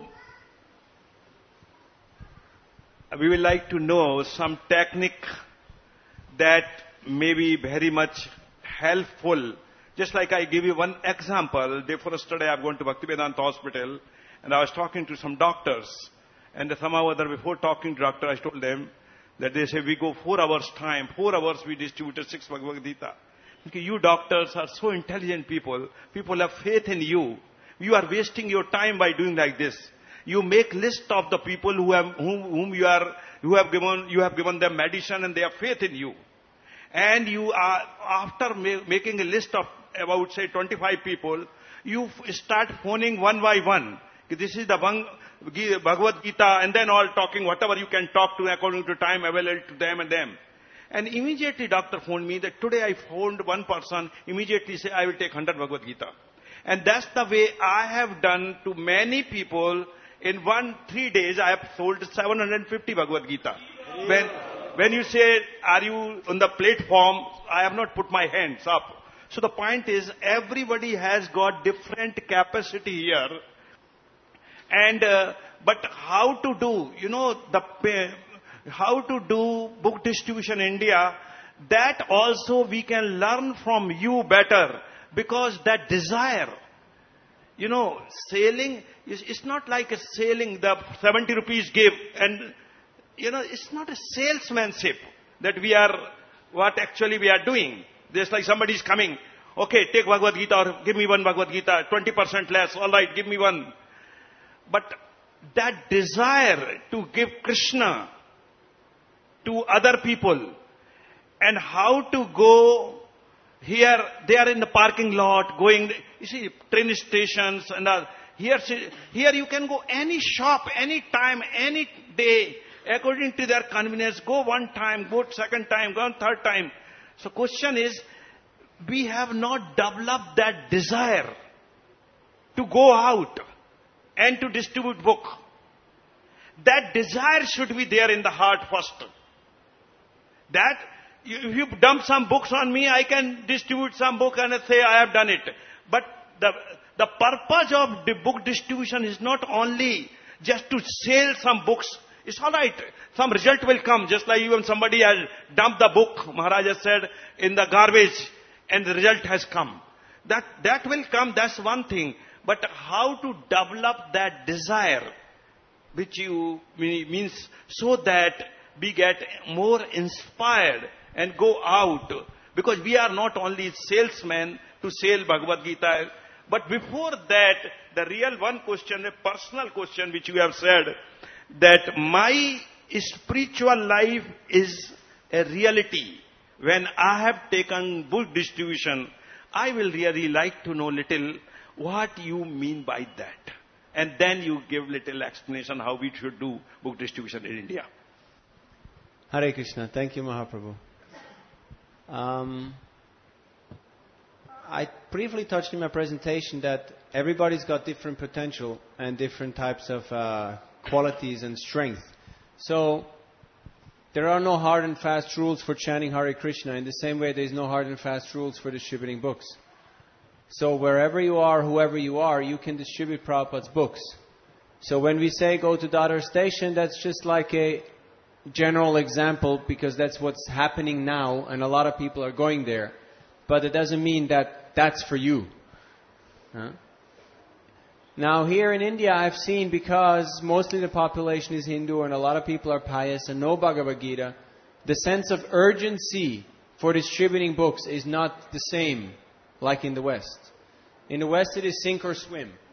we would like to know some technique that may be very much helpful. Just like I give you one example, day before yesterday I've gone to Bhaktivedanta Hospital and I was talking to some doctors, and somehow or other before talking to doctor I told them that they say we go four hours time, four hours we distributed six Bhagavad Gita. Okay, you doctors are so intelligent people, people have faith in you. You are wasting your time by doing like this. You make list of the people who have, whom, whom you are, who have given, you have given them medicine and they have faith in you. And you are, after ma- making a list of about say twenty-five people, you f- start phoning one by one. This is the Bhang- Gi- Bhagavad Gita, and then all talking whatever you can talk to according to time available to them and them. And immediately doctor phoned me that today I phoned one person, immediately say I will take one hundred Bhagavad Gita. And that's the way I have done to many people. In one, three days I have sold seven hundred fifty Bhagavad Gita. When, when you say, are you on the platform, I have not put my hands up. So the point is, everybody has got different capacity here. And, uh, but how to do, you know, the, how to do book distribution in India, that also we can learn from you better. Because that desire, you know, selling, is, it's not like a selling, the seventy rupees give, and, you know, it's not a salesmanship that we are, what actually we are doing. There's like somebody is coming, okay, take Bhagavad Gita or give me one Bhagavad Gita, twenty percent less, alright, give me one. But that desire to give Krishna to other people, and how to go here, they are in the parking lot, going, you see, train stations, and all. Here, here you can go any shop, any time, any day, according to their convenience. Go one time, go second time, go third time. So question is, we have not developed that desire to go out and to distribute book. That desire should be there in the heart first. That, if you dump some books on me, I can distribute some book and say I have done it. But the, the purpose of the book distribution is not only just to sell some books. It's alright. Some result will come. Just like even somebody has dumped the book, Maharaj has said, in the garbage, and the result has come. That, that will come, that's one thing. But how to develop that desire, which you means so that we get more inspired and go out. Because we are not only salesmen to sell Bhagavad Gita, but before that, the real one question, a personal question which you have said, that my spiritual life is a reality. When I have taken book distribution, I will really like to know little what you mean by that. And then you give little explanation how we should do book distribution in India. Hare Krishna. Thank you, Mahaprabhu. Um, I briefly touched in my presentation that everybody's got different potential and different types of uh, qualities and strength. So there are no hard and fast rules for chanting Hare Krishna. In the same way, there's no hard and fast rules for distributing books. So wherever you are, whoever you are, you can distribute Prabhupada's books. So when we say go to Dadar station, that's just like a general example because that's what's happening now and a lot of people are going there. But it doesn't mean that that's for you. Huh? Now here in India I've seen, because mostly the population is Hindu and a lot of people are pious and know Bhagavad Gita, the sense of urgency for distributing books is not the same like in the West. In the West it is sink or swim.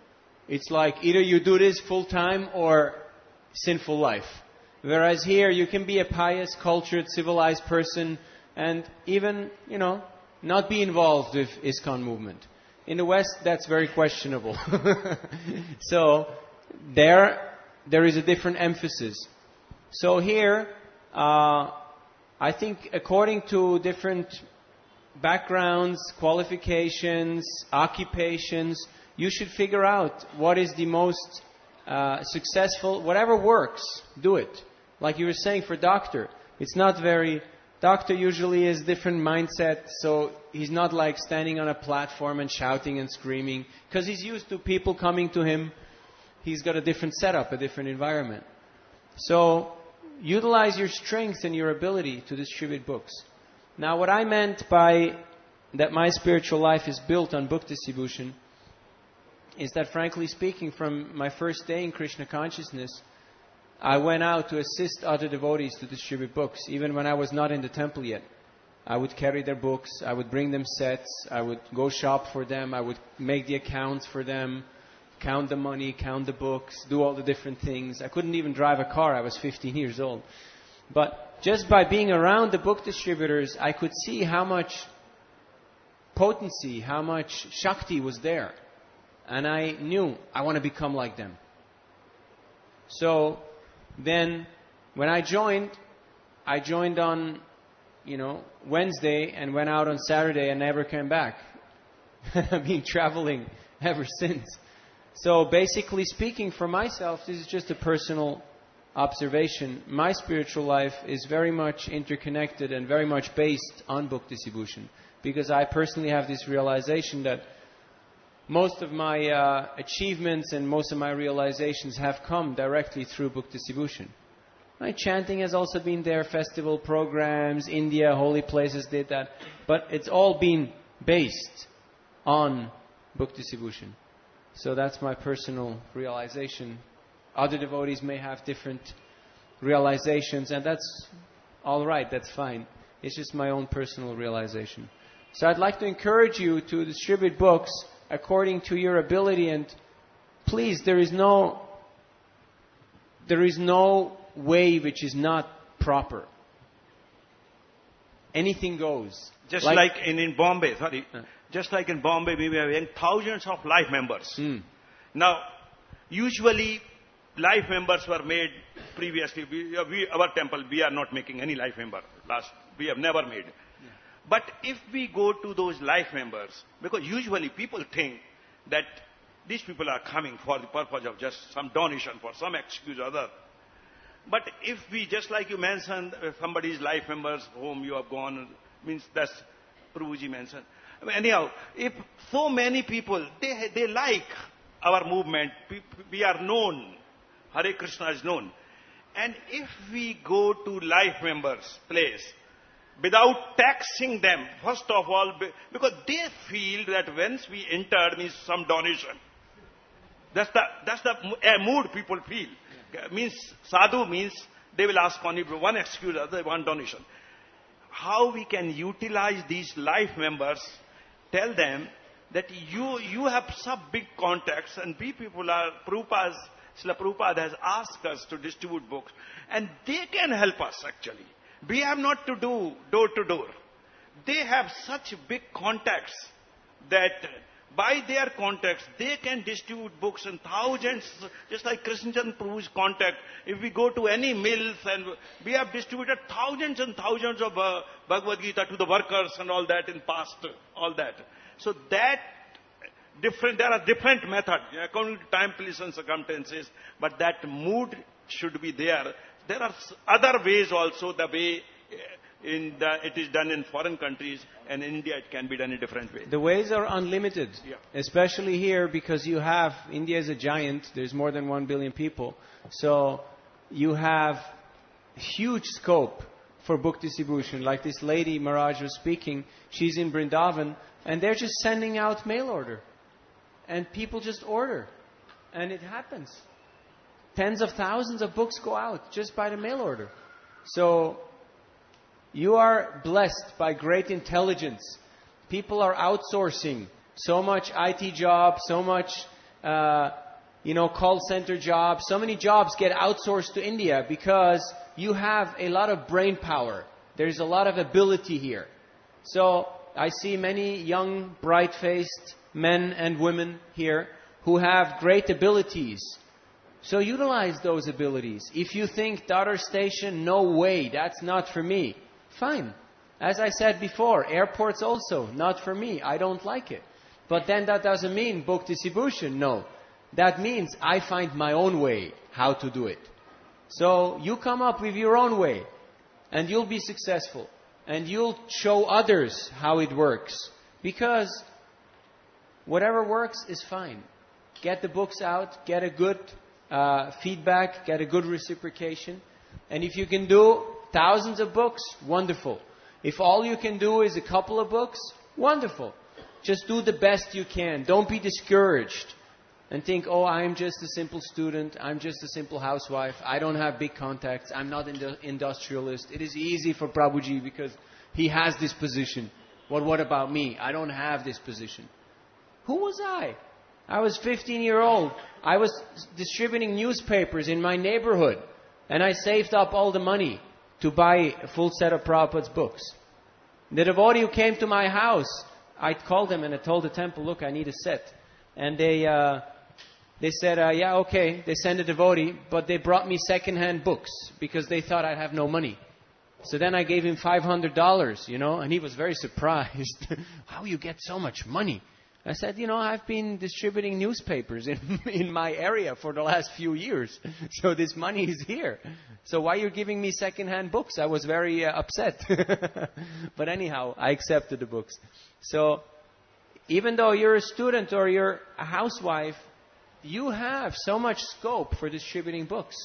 It's like either you do this full time or sinful life. Whereas here you can be a pious, cultured, civilized person and even, you know, not be involved with ISKCON movement. In the West, that's very questionable. So there, there is a different emphasis. So here, uh, I think according to different backgrounds, qualifications, occupations, you should figure out what is the most uh, successful, whatever works, do it. Like you were saying for doctor, it's not very, doctor usually is different mindset, so he's not like standing on a platform and shouting and screaming, because he's used to people coming to him. He's got a different setup, a different environment. So utilize your strengths and your ability to distribute books. Now, what I meant by that my spiritual life is built on book distribution is that, frankly speaking, from my first day in Krishna consciousness, I went out to assist other devotees to distribute books, even when I was not in the temple yet. I would carry their books, I would bring them sets, I would go shop for them, I would make the accounts for them, count the money, count the books, do all the different things. I couldn't even drive a car, I was fifteen years old. But just by being around the book distributors, I could see how much potency, how much Shakti was there. And I knew I want to become like them. So then when I joined, I joined on, you know, Wednesday and went out on Saturday and never came back. I've been traveling ever since. So basically speaking for myself, this is just a personal observation. My spiritual life is very much interconnected and very much based on book distribution. Because I personally have this realization that most of my uh, achievements and most of my realizations have come directly through book distribution. Right? Chanting has also been there, festival programs, India, holy places did that. But it's all been based on book distribution. So that's my personal realization. Other devotees may have different realizations, and that's all right, that's fine. It's just my own personal realization. So I'd like to encourage you to distribute books according to your ability, and please, there is no there is no way which is not proper. Anything goes. Just like, like in, in Bombay, sorry, uh. just like in Bombay, we were having thousands of life members. Mm. Now, usually life members were made previously. We, we, our temple, we are not making any life member. Last, we have never made. Yeah. But if we go to those life members, because usually people think that these people are coming for the purpose of just some donation, for some excuse or other. But if we, just like you mentioned, if somebody's life members whom you have gone, means that's Prabhuji mentioned. Anyhow, if so many people, they, they like our movement, we are known, Hare Krishna is known. And if we go to life members' place, without taxing them, first of all, because they feel that once we enter means some donation. That's the, that's the mood people feel. Yeah. Means sadhu means they will ask only one excuse, other one donation. How we can utilize these life members, tell them that you, you have some big contacts and we people are, Prabhupada, Srila Prabhupada has asked us to distribute books and they can help us actually. We have not to do door to door. They have such big contacts that by their contacts, they can distribute books in thousands, just like Krishnachandra Prabhu's contact. If we go to any mills, and we have distributed thousands and thousands of uh, Bhagavad Gita to the workers and all that in past, all that. So that different, there are different methods, according to time, place and circumstances, but that mood should be there. There are other ways also, the way in the, it is done in foreign countries, and in India it can be done in different ways. The ways are unlimited, yeah. Especially here because you have, India is a giant, there's more than one billion people, so you have huge scope for book distribution. Like this lady Maharaj was speaking, she's in Vrindavan, and they're just sending out mail order. And people just order. And it happens. Tens of thousands of books go out just by the mail order. So you are blessed by great intelligence. People are outsourcing so much I T job, so much uh, you know, call center jobs. So many jobs get outsourced to India because you have a lot of brain power. There's a lot of ability here. So I see many young, bright-faced men and women here who have great abilities. So utilize those abilities. If you think daughter station, no way, that's not for me, fine. As I said before, airports also, not for me, I don't like it. But then that doesn't mean book distribution, no. That means I find my own way how to do it. So you come up with your own way and you'll be successful. And you'll show others how it works. Because whatever works is fine. Get the books out, get a good uh, feedback, get a good reciprocation. And if you can do thousands of books, wonderful. If all you can do is a couple of books, wonderful. Just do the best you can. Don't be discouraged. And think, oh, I'm just a simple student. I'm just a simple housewife. I don't have big contacts. I'm not an industrialist. It is easy for Prabhuji because he has this position. Well, what about me? I don't have this position. Who was I? I was fifteen years old. I was distributing newspapers in my neighborhood. And I saved up all the money to buy a full set of Prabhupada's books. The devotee who came to my house, I called them and I told the temple, look, I need a set. And they... Uh, They said, uh, yeah, okay. They sent a devotee, but they brought me second-hand books because they thought I'd have no money. So then I gave him five hundred dollars, you know, and he was very surprised. How you get so much money? I said, you know, I've been distributing newspapers in, in my area for the last few years. So this money is here. So why are you giving me second-hand books? I was very uh, upset. But anyhow, I accepted the books. So even though you're a student or you're a housewife, you have so much scope for distributing books.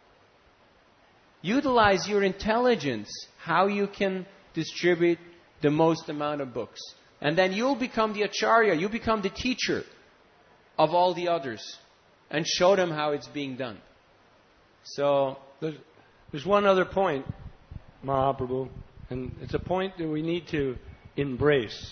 Utilize your intelligence, how you can distribute the most amount of books. And then you'll become the acharya, you become the teacher of all the others and show them how it's being done. So, there's, there's one other point, Mahaprabhu, and it's a point that we need to embrace.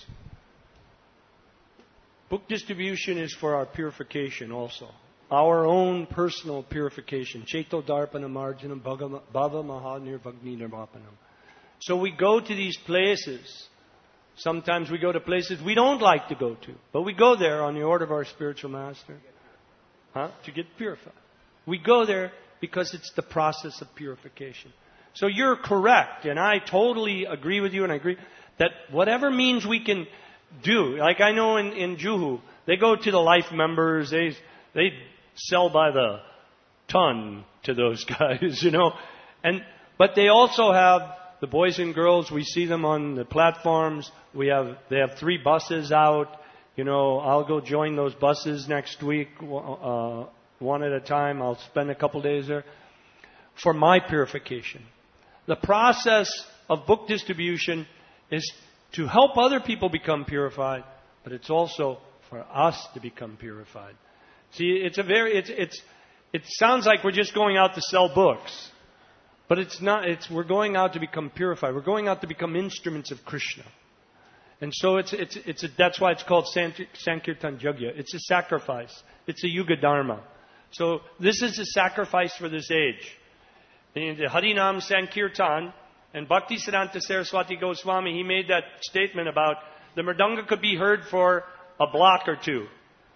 Book distribution is for our purification also. Our own personal purification. Cheto darpana marjanam bhava maha nirvagni nirvapanam. So we go to these places. Sometimes we go to places we don't like to go to. But we go there on the order of our spiritual master. Huh? To get purified. We go there because it's the process of purification. So you're correct. And I totally agree with you and I agree that whatever means we can do. Like I know in, in Juhu, they go to the life members, they they sell by the ton to those guys, you know. And but they also have the boys and girls, we see them on the platforms. We have they have three buses out. You know, I'll go join those buses next week, uh, one at a time. I'll spend a couple days there for my purification. The process of book distribution is to help other people become purified, but it's also for us to become purified. See, it's a very, it's, it's, it sounds like we're just going out to sell books, but it's not. It's we're going out to become purified. We're going out to become instruments of Krishna, and so it's, it's, it's. A, that's why it's called Sankirtan Yajna. It's a sacrifice. It's a Yuga Dharma. So this is a sacrifice for this age. In the Harinam Sankirtan. And Bhaktisiddhanta Saraswati Goswami, he made that statement about the mridanga could be heard for a block or two.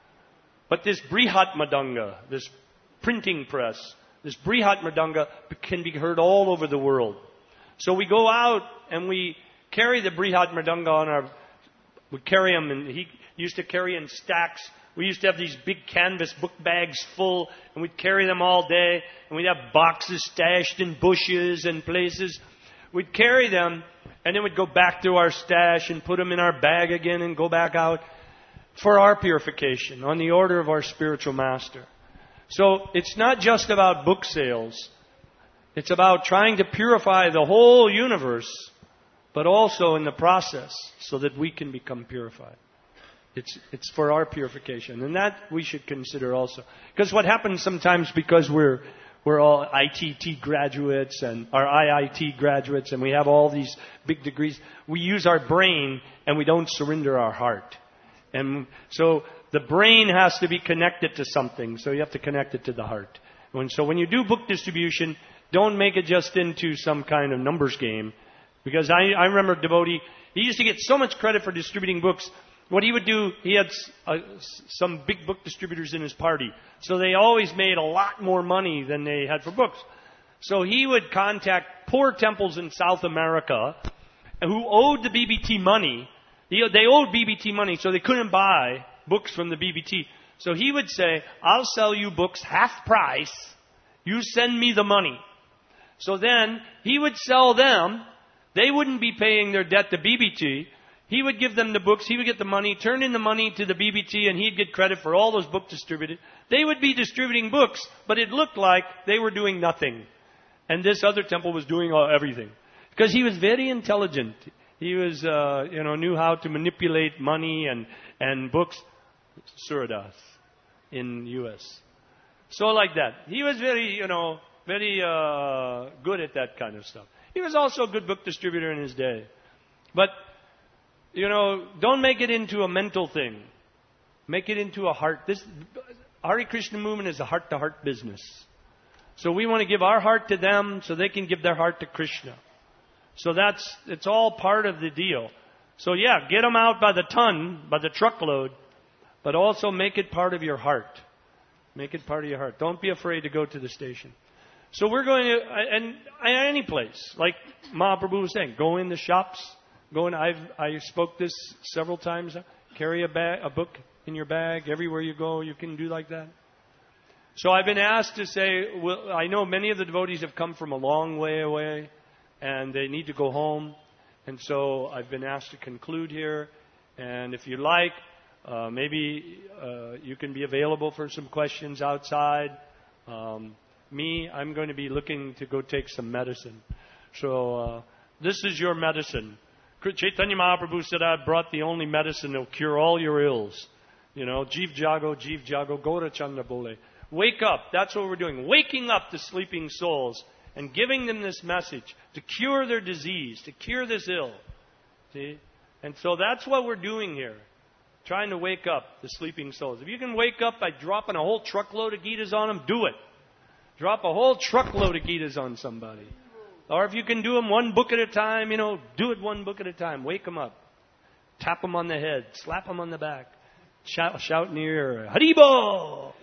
But this Brihat Mridanga, this printing press, this Brihat Mridanga can be heard all over the world. So we go out and we carry the Brihat Mridanga on our, we carry them, and he used to carry in stacks. We used to have these big canvas book bags full, and we'd carry them all day, and we'd have boxes stashed in bushes and places. We'd carry them, and then we'd go back to our stash and put them in our bag again and go back out for our purification on the order of our spiritual master. So it's not just about book sales. It's about trying to purify the whole universe, but also in the process so that we can become purified. It's, it's for our purification. And that we should consider also. Because what happens sometimes, because we're We're all I T T graduates and our I I T graduates, and we have all these big degrees. We use our brain and we don't surrender our heart. And so the brain has to be connected to something, so you have to connect it to the heart. When, so when you do book distribution, don't make it just into some kind of numbers game. Because I, I remember a devotee, he used to get so much credit for distributing books. What he would do, he had uh, some big book distributors in his party. So they always made a lot more money than they had for books. So he would contact poor temples in South America who owed the B B T money. They owed B B T money, so they couldn't buy books from the B B T. So he would say, I'll sell you books half price. You send me the money. So then he would sell them. They wouldn't be paying their debt to B B T. He would give them the books. He would get the money, turn in the money to the B B T, and he'd get credit for all those books distributed. They would be distributing books, but it looked like they were doing nothing. And this other temple was doing all, everything. Because he was very intelligent. He was, uh, you know, knew how to manipulate money and, and books. Suradas in U S So like that. He was very, you know, very uh, good at that kind of stuff. He was also a good book distributor in his day. But, you know, don't make it into a mental thing. Make it into a heart. This Hare Krishna movement is a heart-to-heart business. So we want to give our heart to them so they can give their heart to Krishna. So that's, it's all part of the deal. So yeah, get them out by the ton, by the truckload, but also make it part of your heart. Make it part of your heart. Don't be afraid to go to the station. So we're going to, and any place, like Mahaprabhu was saying, go in the shops, go in, I've, I spoke this several times, carry a bag, a book in your bag, everywhere you go, you can do like that. So I've been asked to say, well, I know many of the devotees have come from a long way away, and they need to go home. And so I've been asked to conclude here. And if you like, uh, maybe uh, you can be available for some questions outside. Um, me, I'm going to be looking to go take some medicine. So uh, this is your medicine. Chaitanya Mahaprabhu said, I brought the only medicine that will cure all your ills. You know, Jeev Jago, Jeev Jago, Gaura Chandra Bole. Wake up. That's what we're doing. Waking up the sleeping souls and giving them this message to cure their disease, to cure this ill. See? And so that's what we're doing here. Trying to wake up the sleeping souls. If you can wake up by dropping a whole truckload of Gitas on them, do it. Drop a whole truckload of Gitas on somebody. Or if you can do them one book at a time, you know, do it one book at a time. Wake them up. Tap them on the head. Slap them on the back. Shout, shout in the ear, Haribo!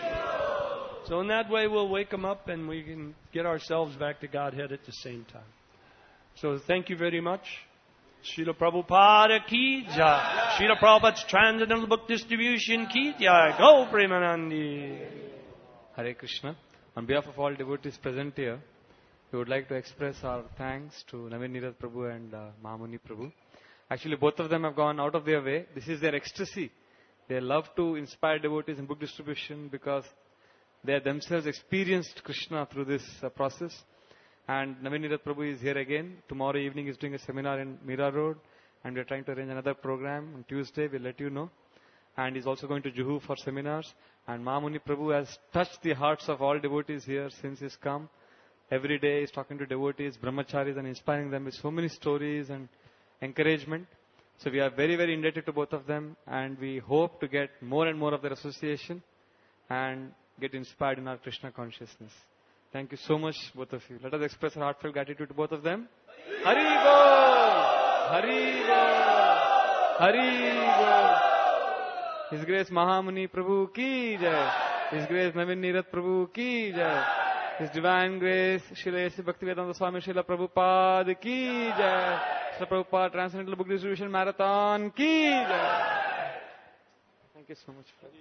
So in that way, we'll wake them up and we can get ourselves back to Godhead at the same time. So thank you very much. Srila Prabhupada ki jai. Srila Prabhupada's Transcendental Book Distribution ki jai. Go Premanandi. Hare Krishna. On behalf of all devotees present here, we would like to express our thanks to Naveen Nirad Prabhu and uh, Mahamuni Prabhu. Actually, both of them have gone out of their way. This is their ecstasy. They love to inspire devotees in book distribution because they themselves experienced Krishna through this uh, process. And Naveen Nirad Prabhu is here again. Tomorrow evening he is doing a seminar in Mira Road. And we are trying to arrange another program on Tuesday. We'll let you know. And he's also going to Juhu for seminars. And Mahamuni Prabhu has touched the hearts of all devotees here since he's come. Every day he's talking to devotees, brahmacharis, and inspiring them with so many stories and encouragement. So we are very, very indebted to both of them. And we hope to get more and more of their association and get inspired in our Krishna consciousness. Thank you so much, both of you. Let us express our heartfelt gratitude to both of them. Hari Bol! Hari Bol! Hari Bol! His Grace Mahamuni Prabhu ki jai. His Grace Naveen Nirad Prabhu ki jai. His Divine Grace Srila A C Bhaktivedanta Swami Srila Prabhupada ki jai. Srila Prabhupada Transcendental Book Distribution Marathon ki jai. Thank you so much, friends.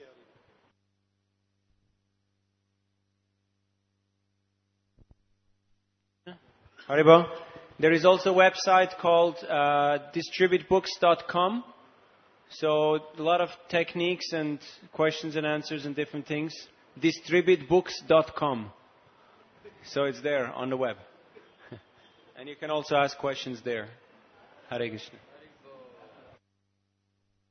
Haribo. There is also a website called uh, distribute books dot com. So a lot of techniques and questions and answers and different things. distribute books dot com. So it's there on the web. And you can also ask questions there. Hare Krishna.